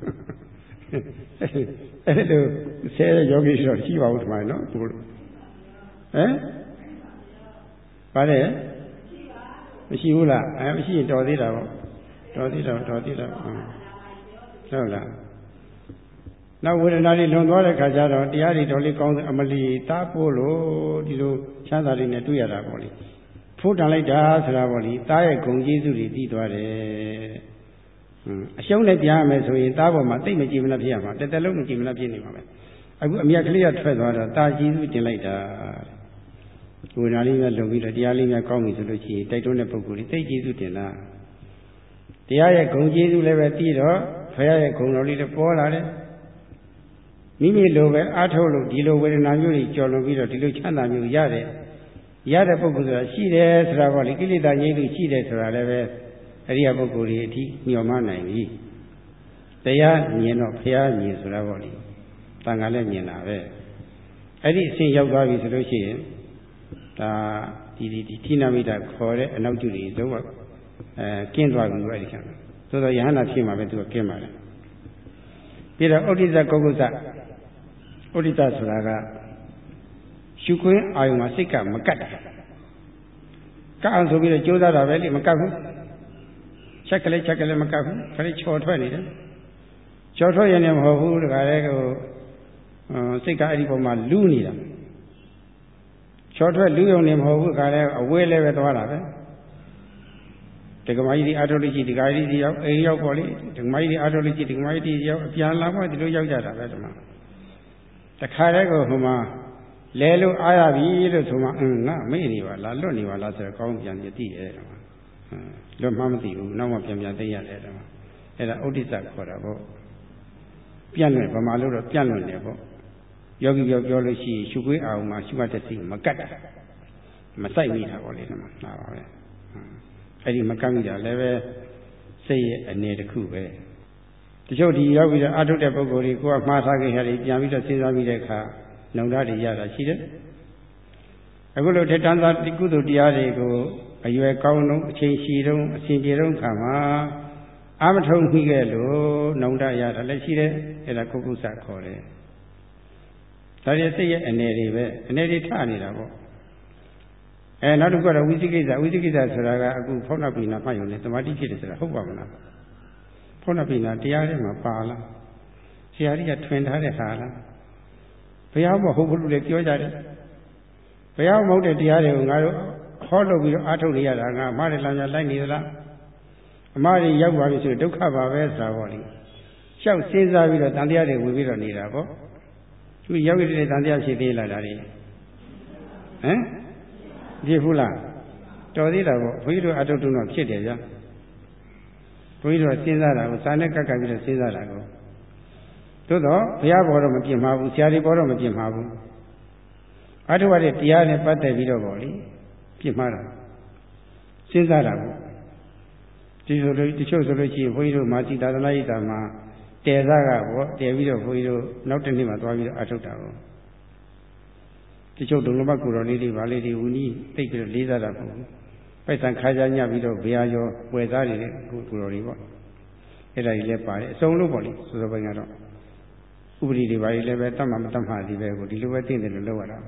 အဲ့လိုဆဲတဲ့ယောဂီဆိုတော့ရှိပါဘူးဒီမှာနော်ဘုလို့ဟမ်ပါတယ်မရှိဘူးလားအဲမရှိရင်တော်သေးတာပေါ့တော်သေးတော့တော်သေးတော့ဟုတ်လားနောက်ဝေဒနာတွေလွန်သွားတဲ့ခါကျတော့တရားတွေတော်လေးကောင်းအမလီတားပို့လို့ဒီလိုချမ်းသာတွေနဲ့တွေ့ရတာပေါ့လေဖိုးတန်လိုက်တာဆိုတာပေါ့လေတားရဲ့ဂုဏ်ကျေးဇူးတွေသိသွားတယ်အရှုံးနဲ့ကြားရမယ်ဆိုရင်တားပေါ်မှာတိတ်မကြည့်မနှဖြစ်ရမှာတစ်သက်လုံးမကြည့်မနှဖြစ်နေမှာပဲအခုအမြတ်ကလေးကထွက်သွားတော့တားကျေးဇူးတင်လိုက်တာဝေဒနာလေးများလုံပြီးတော့တရားလေးများကောင်းပြီဆိုလို့ရှိရင်တိုက်တွန်းတဲ့ပုဂ္ဂိုလ်တွေတိတ်ကျေးဇူးတင်လားတရားရဲ့ဂုဏ်ကျေးဇူးလည်းပဲသိတော့ဖရာရဲ့ဂုဏ်တော်လေးလည်းပေါ်လာတယ်မိမိလိုပဲအားထုတ်လို့ဒီလိုဝေဒနာမျိုးတွေကြော်လွန်ပြီးတော့ဒီလိုချမ်းသာမျိုးရတယ်ရတဲ့ပုဂ္ဂိုလ်ဆိုတာရှိတယ်ဆိုတာပေါ့လေကိလေသာငြိမ်းလို့ရှိတယ်ဆိုတာလည်းပဲအရိယာပုဂ္ဂိုလ်တွေအထိမျှော်မှန်းနိုင်ပြီတရားမြင်တော့ဖရာမြင်ဆိုတာပေါ့လေတန်ခါလည်းမြင်တာပဲအဲ့ဒီအဆင့်ရောက်သွားပြီဆိုလို့ရှိရင်ဒါဒီဒီဒီဌိနမိတ်ခေါ်တဲ့အနောက်ကျတွေလုံးဝအဲကင်းသွားပြီအဲ့ဒီခါသို့တော့ယဟန္တာဖြစ်မှာပဲသူကကင်းပါတယ်ပြီးတော့ဩဒိသကုက္ကုသဩဒိသဆိုတာကရှုခွင်းအာယုံမှာစိတ်ကမကတ်တာကတ်အောင်ဆိုပြီးတော့ကြိုးစားတာပဲလေမကတ်ဘူးချက်ကလေးချက်ကလေးမကတ်ဘူးခရီးချော်ထွက်နေတယ်ချော်ထွက်ရင်လည်းမဟုတ်ဘူးတခါလေကိုစိတ်ကအဲ့ဒီပုံမှာလူးနေတာချော်ထွက်လူးရုံနေမဟုတ်ဘူးတခါလေအဝေးလည်းပဲသွားတာပဲဒကမကြီးဒီအာထုလိကြီးဒီကာကြီးဒီရောက်အိမ်ရောက်ပေါ့လေဒကမကြီးဒီအာထုလိကြီးဒကမကြီးဒီရောက်အပြန်လာမှဒီလိုရောက်ကြတာပဲဒီမှာတခါတည်းကိုဟိုမှာလဲလို့အားရပြီလို့ဆိုမှအင်းငါမေ့နေပါလားလွတ်နေပါလားဆိုတော့ကောင်းပြန်ပြသိတယ်ဒီမှာလွတ်မှမသိဘူးနောက်မှပြန်ပြန်သိရတယ်ဒီမှာအဲ့ဒါဥဒိစ္စခေါ်တာပေါ့ပြန့်လွင့်ဗမာလို့တော့ပြန့်လွင့်တယ်ပေါ့ယောဂီပြောပြောလို့ရှိရင်ရှုခွေးအောင်မှာရှုမှတ်တဲ့စိတ်မကတ်တာမဆိုင်မိတာပေါ့လေဒီမှာနားပါပဲအဲ့ဒီမကတ်မိတာလည်းပဲစိတ်ရဲ့အနေတစ်ခုပဲတချို့ဒီရောက်ပြီးတော့အထုတ်တဲ့ပုဂ္ဂိုလ်တွေကိုကမှားထားခဲ့ရတယ်ပြန်ပြီးတော့စဉ်းစားပြီးတဲ့အခါနှုံဓာတ်တွေရတာရှိတယ်အခုလိုထက်တန်းသားကုသိုလ်တရားတွေကိုအရွယ်ကောင်းဆုံးအချိန်ရှိဆုံးအစဉ်ပြေဆုံးခါမှာအာမထုံမိခဲ့လို့နှုံဓာတ်ရတာလည်းရှိတယ်အဲ့ဒါကုက္ကုသခေါ်တယ်ဒါတွေစိတ်ရဲ့အနေတွေပဲအနေတွေထနေတာပေါ့အဲနောက်တစ်ခုကတော့ဝိသိကိစ္စဝိသိကိစ္စဆိုတာကအခုဖောဏပိဏမှတ်ရုံနဲ့သမာဓိဖြစ်တယ်ဆိုတာဟုတ်ပါမလားဖောဏပိဏတရားထဲမှာပါလားဆရာကြီးကထွင်ထားတဲ့ဟာလားဘုရားမဟုတ်ဘူးလို့လည်းပြောကြတယ်ဘုရားမဟုတ်တဲ့တရားတွေကိုငါတို့ဟောလို့ပြီးတော့အားထုတ်နေရတာငါအမှားတွေလမ်းကြလိုက်နေသလားအမှားတွေရောက်ပါပြီဆိုဒုက္ခပါပဲဆိုတာပေါ့လေလျှောက်စဉ်းစားပြီးတော့တန်တရားတွေဝင်ပြီးတော့နေတာပေါ့သူရောက်ရတဲ့တန်တရားဖြစ်သေးလားဒါတွေဟမ်ဖြစ်ဘူးလားတော်သေးတာပေါ့ဘုန်းကြီးတို့အထုတုံတော့ဖြစ်တယ်ဗျာဘုန်းကြီးတို့စဉ်းစားတာကိုစာနဲ့ကပ်ကပ်ပြီးတော့စဉ်းစားတာကိုသို့တော့ဘုရားဘောတော့မပြင်းမှာဘူးဆရာတွေဘောတော့မပြင်းမှာဘူးအထုရတဲ့တရားနဲ့ပတ်သက်ပြီးတော့ပေါ့လေပြင်းမှာတာစဉ်းစားတာပေါ့ဒီလိုလိုတချို့ဆိုလို့ရှိရင်ဘုန်းကြီးတို့မာစီသာသနာ့ရေးတာမှာတဲသားကပေါ့တဲပြီးတော့ဘုန်းကြီးတို့နောက်တစ်နေ့မှသွားပြီးတော့အထုတာပေါ့တချို့ဒုံလဘကိုတော်လေးတွေဗာလေးတွေဝီနီးသိပြီးတော့လေးစားတာပေါ့ပိုက်ဆံခါကြညပြီးတော့ဘေးရောဝယ်သားနေတဲ့ကိုတော်တွေပေါ့အဲ့ဒါကြီးလည်းပါတယ်အစုံလို့ပေါ့လေဆိုတော့ဘယ်ကတော့ဥပဒေတွေဘာတွေလည်းပဲတတ်မှမတတ်မှဒီပဲကိုဒီလိုပဲသိတယ်လို့လုပ်ရတာ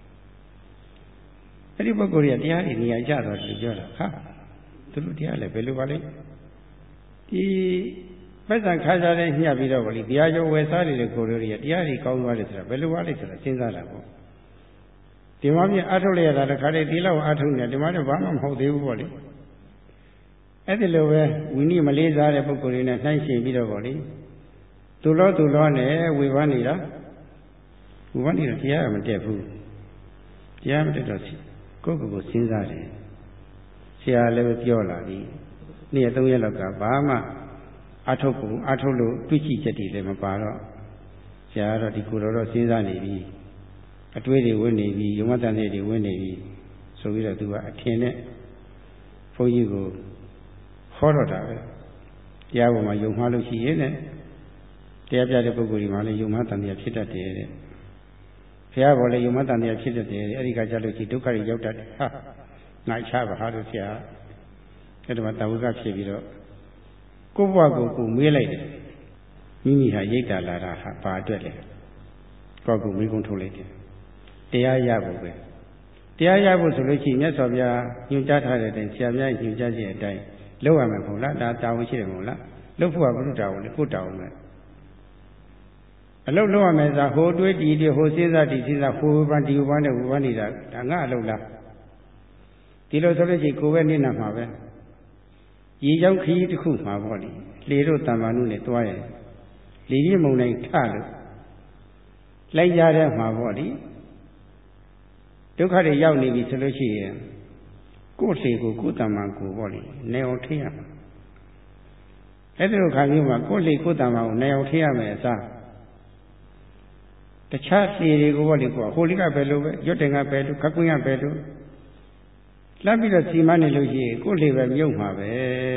အဲ့ဒီပုဂ္ဂိုလ်တွေကတရားတွေနေရာကျတော့လို့ပြောတာဟာသူတို့တရားလည်းဘယ်လိုပါလဲဒီပိုက်ဆံခါကြတဲ့ညှပ်ပြီးတော့ဗောလေတရားကျော်ဝယ်စားနေတဲ့ကိုတော်တွေကတရားတွေကောင်းသွားတယ်ဆိုတာဘယ်လိုပါလဲဆိုတာစဉ်းစားတာပေါ့ဒီမှာပြအထုတ်လိုက်ရတာတခါတည်းဒီလောက်အထုတ်နေဒီမှာတော့ဘာမှမဟုတ်သေးဘူးပေါ့လေအဲ့ဒီလိုပဲဝိနည်းမလေးစားတဲ့ပုဂ္ဂိုလ်တွေနဲ့နှိုင်းယှဉ်ပြီးတော့ဗောလေသူလောသူလောနဲ့ဝေဖန်နေတာဝေဖန်နေတာတရားကမတက်ဘူးတရားမတက်တော့ကိုယ့်ကိုယ်ကိုစဉ်းစားတယ်ဆရာလည်းပြောလာပြီနေ့ရက်သုံးရက်လောက်ကဘာမှအထုတ်ပုံအထုတ်လို့တွေ့ကြည့်ချက်တွေလည်းမပါတော့ဆရာကတော့ဒီကိုယ်တော်တော့စဉ်းစားနေပြီအတွေးတွေဝင်နေပြီယုံမတန်တွေဝင်နေပြီဆိုပြီးတော့သူကအထင်နဲ့ဘုန်းကြီးကိုဟောတော့တာပဲတရားပေါ်မှာယုံမှားလို့ရှိရင်လည်းတရားပြတဲ့ပုဂ္ဂိုလ်ဒီမှာလည်းယုံမှားတန်တရားဖြစ်တတ်တယ်တဲ့ဘုရားပေါ်လည်းယုံမှားတန်တရားဖြစ်တတ်တယ်အဲ့ဒီကကြလို့ရှိဒုက္ခတွေရောက်တတ်တယ်ဟာငါချပါဟာလို့ဆရာအဲ့ဒါမှတာဝကဖြစ်ပြီးတော့ကိုယ့်ဘဝကိုကိုမေးလိုက်တယ်မိမိဟာရိတ်တာလာတာဟာဘာအတွက်လဲကိုယ့်ကိုမေးခွန်းထုတ်လိုက်တယ်တရားရဖို့ပဲတရားရဖို့ဆိုလို့ရှိရင်မြတ်စွာဘုရားညွှန်ကြားထားတဲ့အတိုင်းဆရာများညွှန်ကြားခြင်းအတိုင်းလုပ်ရမယ်မဟုတ်လားဒါတာဝန်ရှိတယ်မဟုတ်လားလုပ်ဖို့ကဘုရားတာဝန်လေကိုယ်တာဝန်ပဲအလုပ်လုပ်ရမယ်ဆိုဟိုတွေးဒီတွေဟိုစဉ်းစားဒီစဉ်းစားဟိုဝပန်းဒီဝပန်းနဲ့ဝပန်းနေတာဒါငါအလုပ်လားဒီလိုဆိုလို့ရှိရင်ကိုယ်ပဲနေနာမှာပဲရေကြောင်းခရီးတစ်ခုမှာပေါ့လေလေတို့တမ္မာနုနဲ့တွားရလေပြည့်မုံတိုင်းထလို့လိုက်ရတဲ့မှာပေါ့လေဒုက္ခတွေရောက်နေပြီဆိုလို့ရှိရင်ကိုယ်စီကိုကိုယ်တမ္မာကိုပေါ့လေနေအောင်ထိရမှာအဲ့ဒီလိုခါမျိုးမှာကိုယ်စီကိုယ်တမ္မာကိုနေအောင်ထိရမယ်အစားတခြားစီတွေကိုပေါ့လေကိုဟိုလိကပဲလို့ပဲရွတ်တင်ကပဲလို့ခကွင်းကပဲလို့လပ်ပြီးတော့စီမနေလို့ရှိရင်ကိုယ်လေပဲမြုပ်မှာပဲ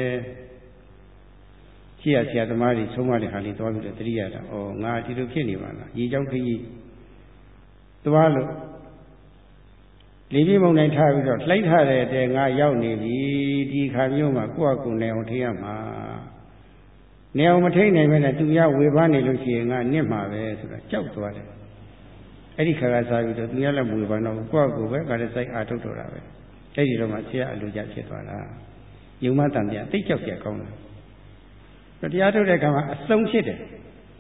ကြည့်ရဆရာသမားကြီးဆုံးမတဲ့ဟာလေးသွားပြီးတော့တတိယတာဩငါဒီလိုဖြစ်နေပါလားရေကြောင်းခကြီးသွားလို့လေပြည့်မုံတိုင်းထားပြီးတော့လှိုက်ထားတဲ့တဲငါရောက်နေပြီဒီခါမျိုးမှာကိုယ့်အကူနေအောင်ထိရမှာနေအောင်မထိနိုင်ပဲနဲ့သူများဝေဖန်နေလို့ရှိရင်ငါနစ်မှာပဲဆိုတာကြောက်သွားတယ်အဲ့ဒီခါကစားပြီးတော့သူများလည်းဝေဖန်တော့ကိုယ့်အကူပဲကလည်းစိုက်အားထုတ်တော့တာပဲအဲ့ဒီတော့မှဆရာအလိုကြဖြစ်သွားတာယုံမတန်ပြသိကြောက်ကြကောင်းတယ်တရားထုတ်တဲ့အခါမှာအဆုံးဖြစ်တယ်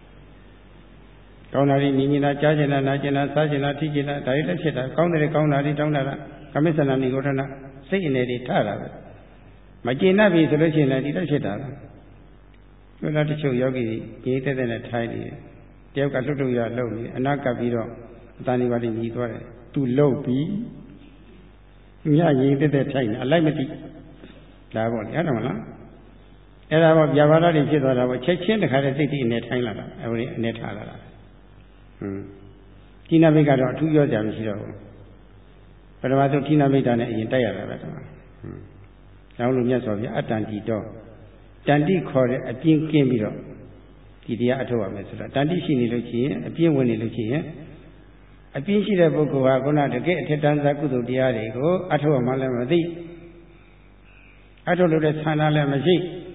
ကောင်းတာတွေမြင်မြင်တာကြားကျင်တာနားကျင်တာစားကျင်တာထိကျင်တာဒါတွေလည်းဖြစ်တာကောင်းတယ်ကောင်းတာတွေတောင်းတာလားကမိစ္ဆနာနိဂောဓနာစိတ်အနေတွေထတာပဲမကျင်တတ်ပြီဆိုလို့ရှိရင်လည်းဒီလိုဖြစ်တာလားဆိုတော့တချို့ယောဂီကြီးတဲ့တဲ့နဲ့ထိုင်းနေတယ်တယောက်ကလှုပ်လှုပ်ရလှုပ်နေအနာကပ်ပြီးတော့အတန်ဒီပါတိညီသွားတယ်သူလှုပ်ပြီးမြတ်ရင်တဲ့တဲ့ထိုင်းနေအလိုက်မသိဒါပေါ့လေအဲ့ဒါမလားအဲ့ဒါပေါ့ဗျာပါဒတွေဖြစ်သွားတာပေါ့ချက်ချင်းတခါတည်းစိတ်တည်အနေထိုင်းလာတာအဲဒီအနေထားလာတာဟွန်းကိဏမိတ်ကတော့အထူးပြောကြမရှိတော့ဘူးပထမဆုံးကိဏမိတ်တာနဲ့အရင်တိုက်ရတာပဲဒီမှာဟွန်းနောက်လို့မြတ်စွာဘုရားအတ္တန်တီတော့တန်တိခေါ်တဲ့အပြင်းကင်းပြီးတော့ဒီတရားအထုတ်ရမယ်ဆိုတော့တန်တိရှိနေလို့ရှိရင်အပြင်းဝင်နေလို့ရှိရင်အပြင်းရှိတဲ့ပုဂ္ဂိုလ်ဟာခုနတကယ်အထက်တန်းစားကုသိုလ်တရားတွေကိုအထုတ်ရမှလည်းမသိအထုတ်လို့တဲ့ဆန္ဒလည်းမရှိ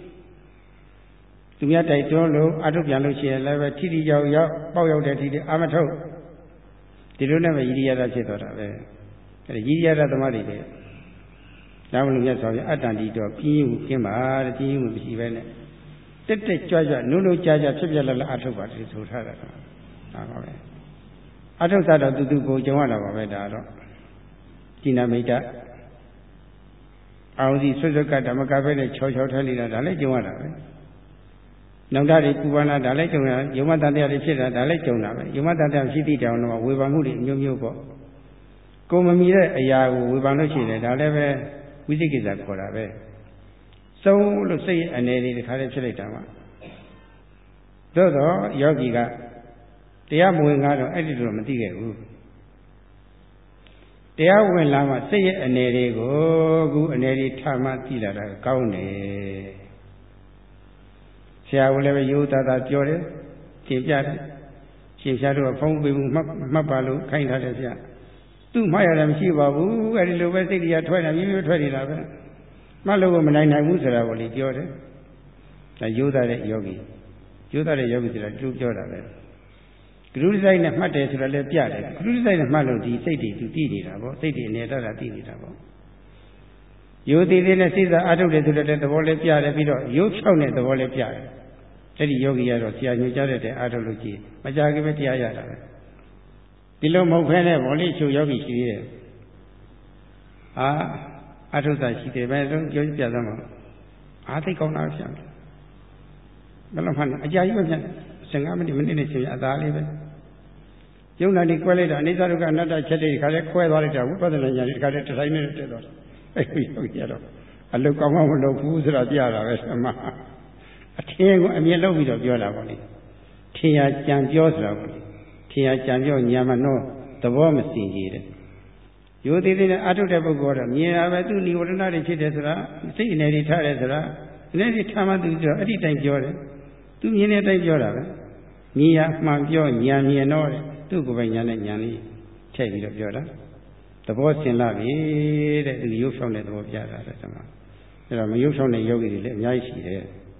သူများတိုက်တွန်းလို့အထုတ်ပြန်လို့ရှိရင်လည်းပဲထိထိရောက်ရောက်ပေါက်ရောက်တဲ့ထိထိအာမထုတ်ဒီလိုနဲ့ပဲရည်ရည်ရတာဖြစ်သွားတာပဲအဲဒီရည်ရည်ရတာသမားတွေပဲဒါမှမဟုတ်မြတ်စွာဘုရားအတ္တန်တီတော့ပြင်းမှုကင်းပါတဲ့ပြင်းမှုမရှိပဲနဲ့တက်တက်ကြွကြွနုနုကြကြဖြစ်ပြလာလာအထုတ်ပါဒီဆိုထားတာဒါပါပဲအထုတ်တာတော့သူသူကိုကြုံရတာပါပဲဒါတော့ကိဏမိတ်တအောင်စီဆွတ်ဆွတ်ကဓမ္မကပဲနဲ့ချောချောထဲနေတာဒါလည်းကြုံရတာပဲနောက်တာတွေပူပန်လာဒါလည်းကြုံရယုံမတန်တရားတွေဖြစ်တာဒါလည်းကြုံတာပဲယုံမတန်တရားရှိသည့်တောင်တော့ဝေဖန်မှုတွေမျိုးမျိုးပေါ့ကိုမမီတဲ့အရာကိုဝေဖန်လို့ရှိတယ်ဒါလည်းပဲဝိသိကိစ္စခေါ်တာပဲစုံလို့စိတ်အနေတွေတခါတည်းဖြစ်လိုက်တာပါသို့တော့ယောဂီကတရားမဝင်ကားတော့အဲ့ဒီလိုမသိခဲ့ဘူးတရားဝင်လာမှစိတ်ရဲ့အနေတွေကိုခုအနေတွေထမှသိလာတာကောင်းတယ်ဆရာကလည်းပဲရိုးသားသားပြောတယ်သင်ပြတယ်ရှင်ဆရာတို့ကဖုံးပေးမှုမှတ်မှတ်ပါလို့ခိုင်းထားတယ်ဆရာသူ့မှားရတယ်မရှိပါဘူးအဲ့ဒီလိုပဲစိတ်တရားထွက်နေမြင်းမြထွက်နေတာပဲမှတ်လို့မနိုင်နိုင်ဘူးဆိုတာကိုလေပြောတယ်ဒါရိုးသားတဲ့ယောဂီရိုးသားတဲ့ယောဂီဆိုတာသူပြောတာပဲဂရုစိုက်နဲ့မှတ်တယ်ဆိုတာလည်းပြတယ်ဂရုစိုက်နဲ့မှတ်လို့ဒီစိတ်တွေသူတည်နေတာပေါ့စိတ်တွေအနေထားတာတည်နေတာပေါ့ရိုးသေးသေးနဲ့စိတ်သာအထုတ်တယ်ဆိုတဲ့သဘောလေးပြတယ်ပြီးတော့ရိုးဖြောက်တဲ့သဘောလေးပြတယ်အဲ့ဒီယောဂီကတော့ဆရာညွှန်ကြားတဲ့အထုတ်လို့ကြည့်မကြခင်ပဲတရားရတာပဲဒီလိုမဟုတ်ဖဲနဲ့ဘောလေးချုပ်ယောဂီရှိသေးတယ်အာအထုတ်တာရှိတယ်ပဲတော့ပြောပြသမှာအာသိကောင်းတာဖြစ်တယ်ဘယ်လိုမှအကြာကြီးပဲဖြစ်ဆယ်ငါးမိနစ်မိနစ်နဲ့ချိန်အသာလေးပဲယုံနာနေကွဲလိုက်တာအိသရုကအနတ္တချက်တွေဒီခါလေးခွဲသွားလိုက်တာဝိပဿနာဉာဏ်ဒီခါလေးတစ်တိုင်းနဲ့တက်သွားတယ်အဲ့ဒီယောဂီကတော့အလုကောင်းကောင်းမလုပ်ဘူးဆိုတာပြတာပဲအမှအထင်ကိုအမြင်လုပ်ပြီးတော့ပြောတာပေါ့လေထင်ရကြံပြောဆိုတာပေါ့လေထင်ရကြံပြောညာမနှောသဘောမစင်ကြည်တဲ့ရိုးသေးသေးနဲ့အထုတ်တဲ့ပုဂ္ဂိုလ်ကတော့မြင်ရပဲသူနိဝရဏတွေဖြစ်တယ်ဆိုတာစိတ်အနေတွေထားတယ်ဆိုတာအနေတွေထားမှသူပြောအဲ့ဒီတိုင်းပြောတယ်သူမြင်တဲ့အတိုင်းပြောတာပဲမြင်ရမှန်ပြောညာမြင်တော့တဲ့သူ့ကိုယ်ပိုင်ညာနဲ့ညာလေးထည့်ပြီးတော့ပြောတာသဘောဆင်လာပြီတဲ့သူရုပ်ဆောင်တဲ့သဘောပြတာတဲ့ဓမ္မအဲ့တော့မရုပ်ဆောင်တဲ့ယောဂီတွေလည်းအများကြီးရှိတယ်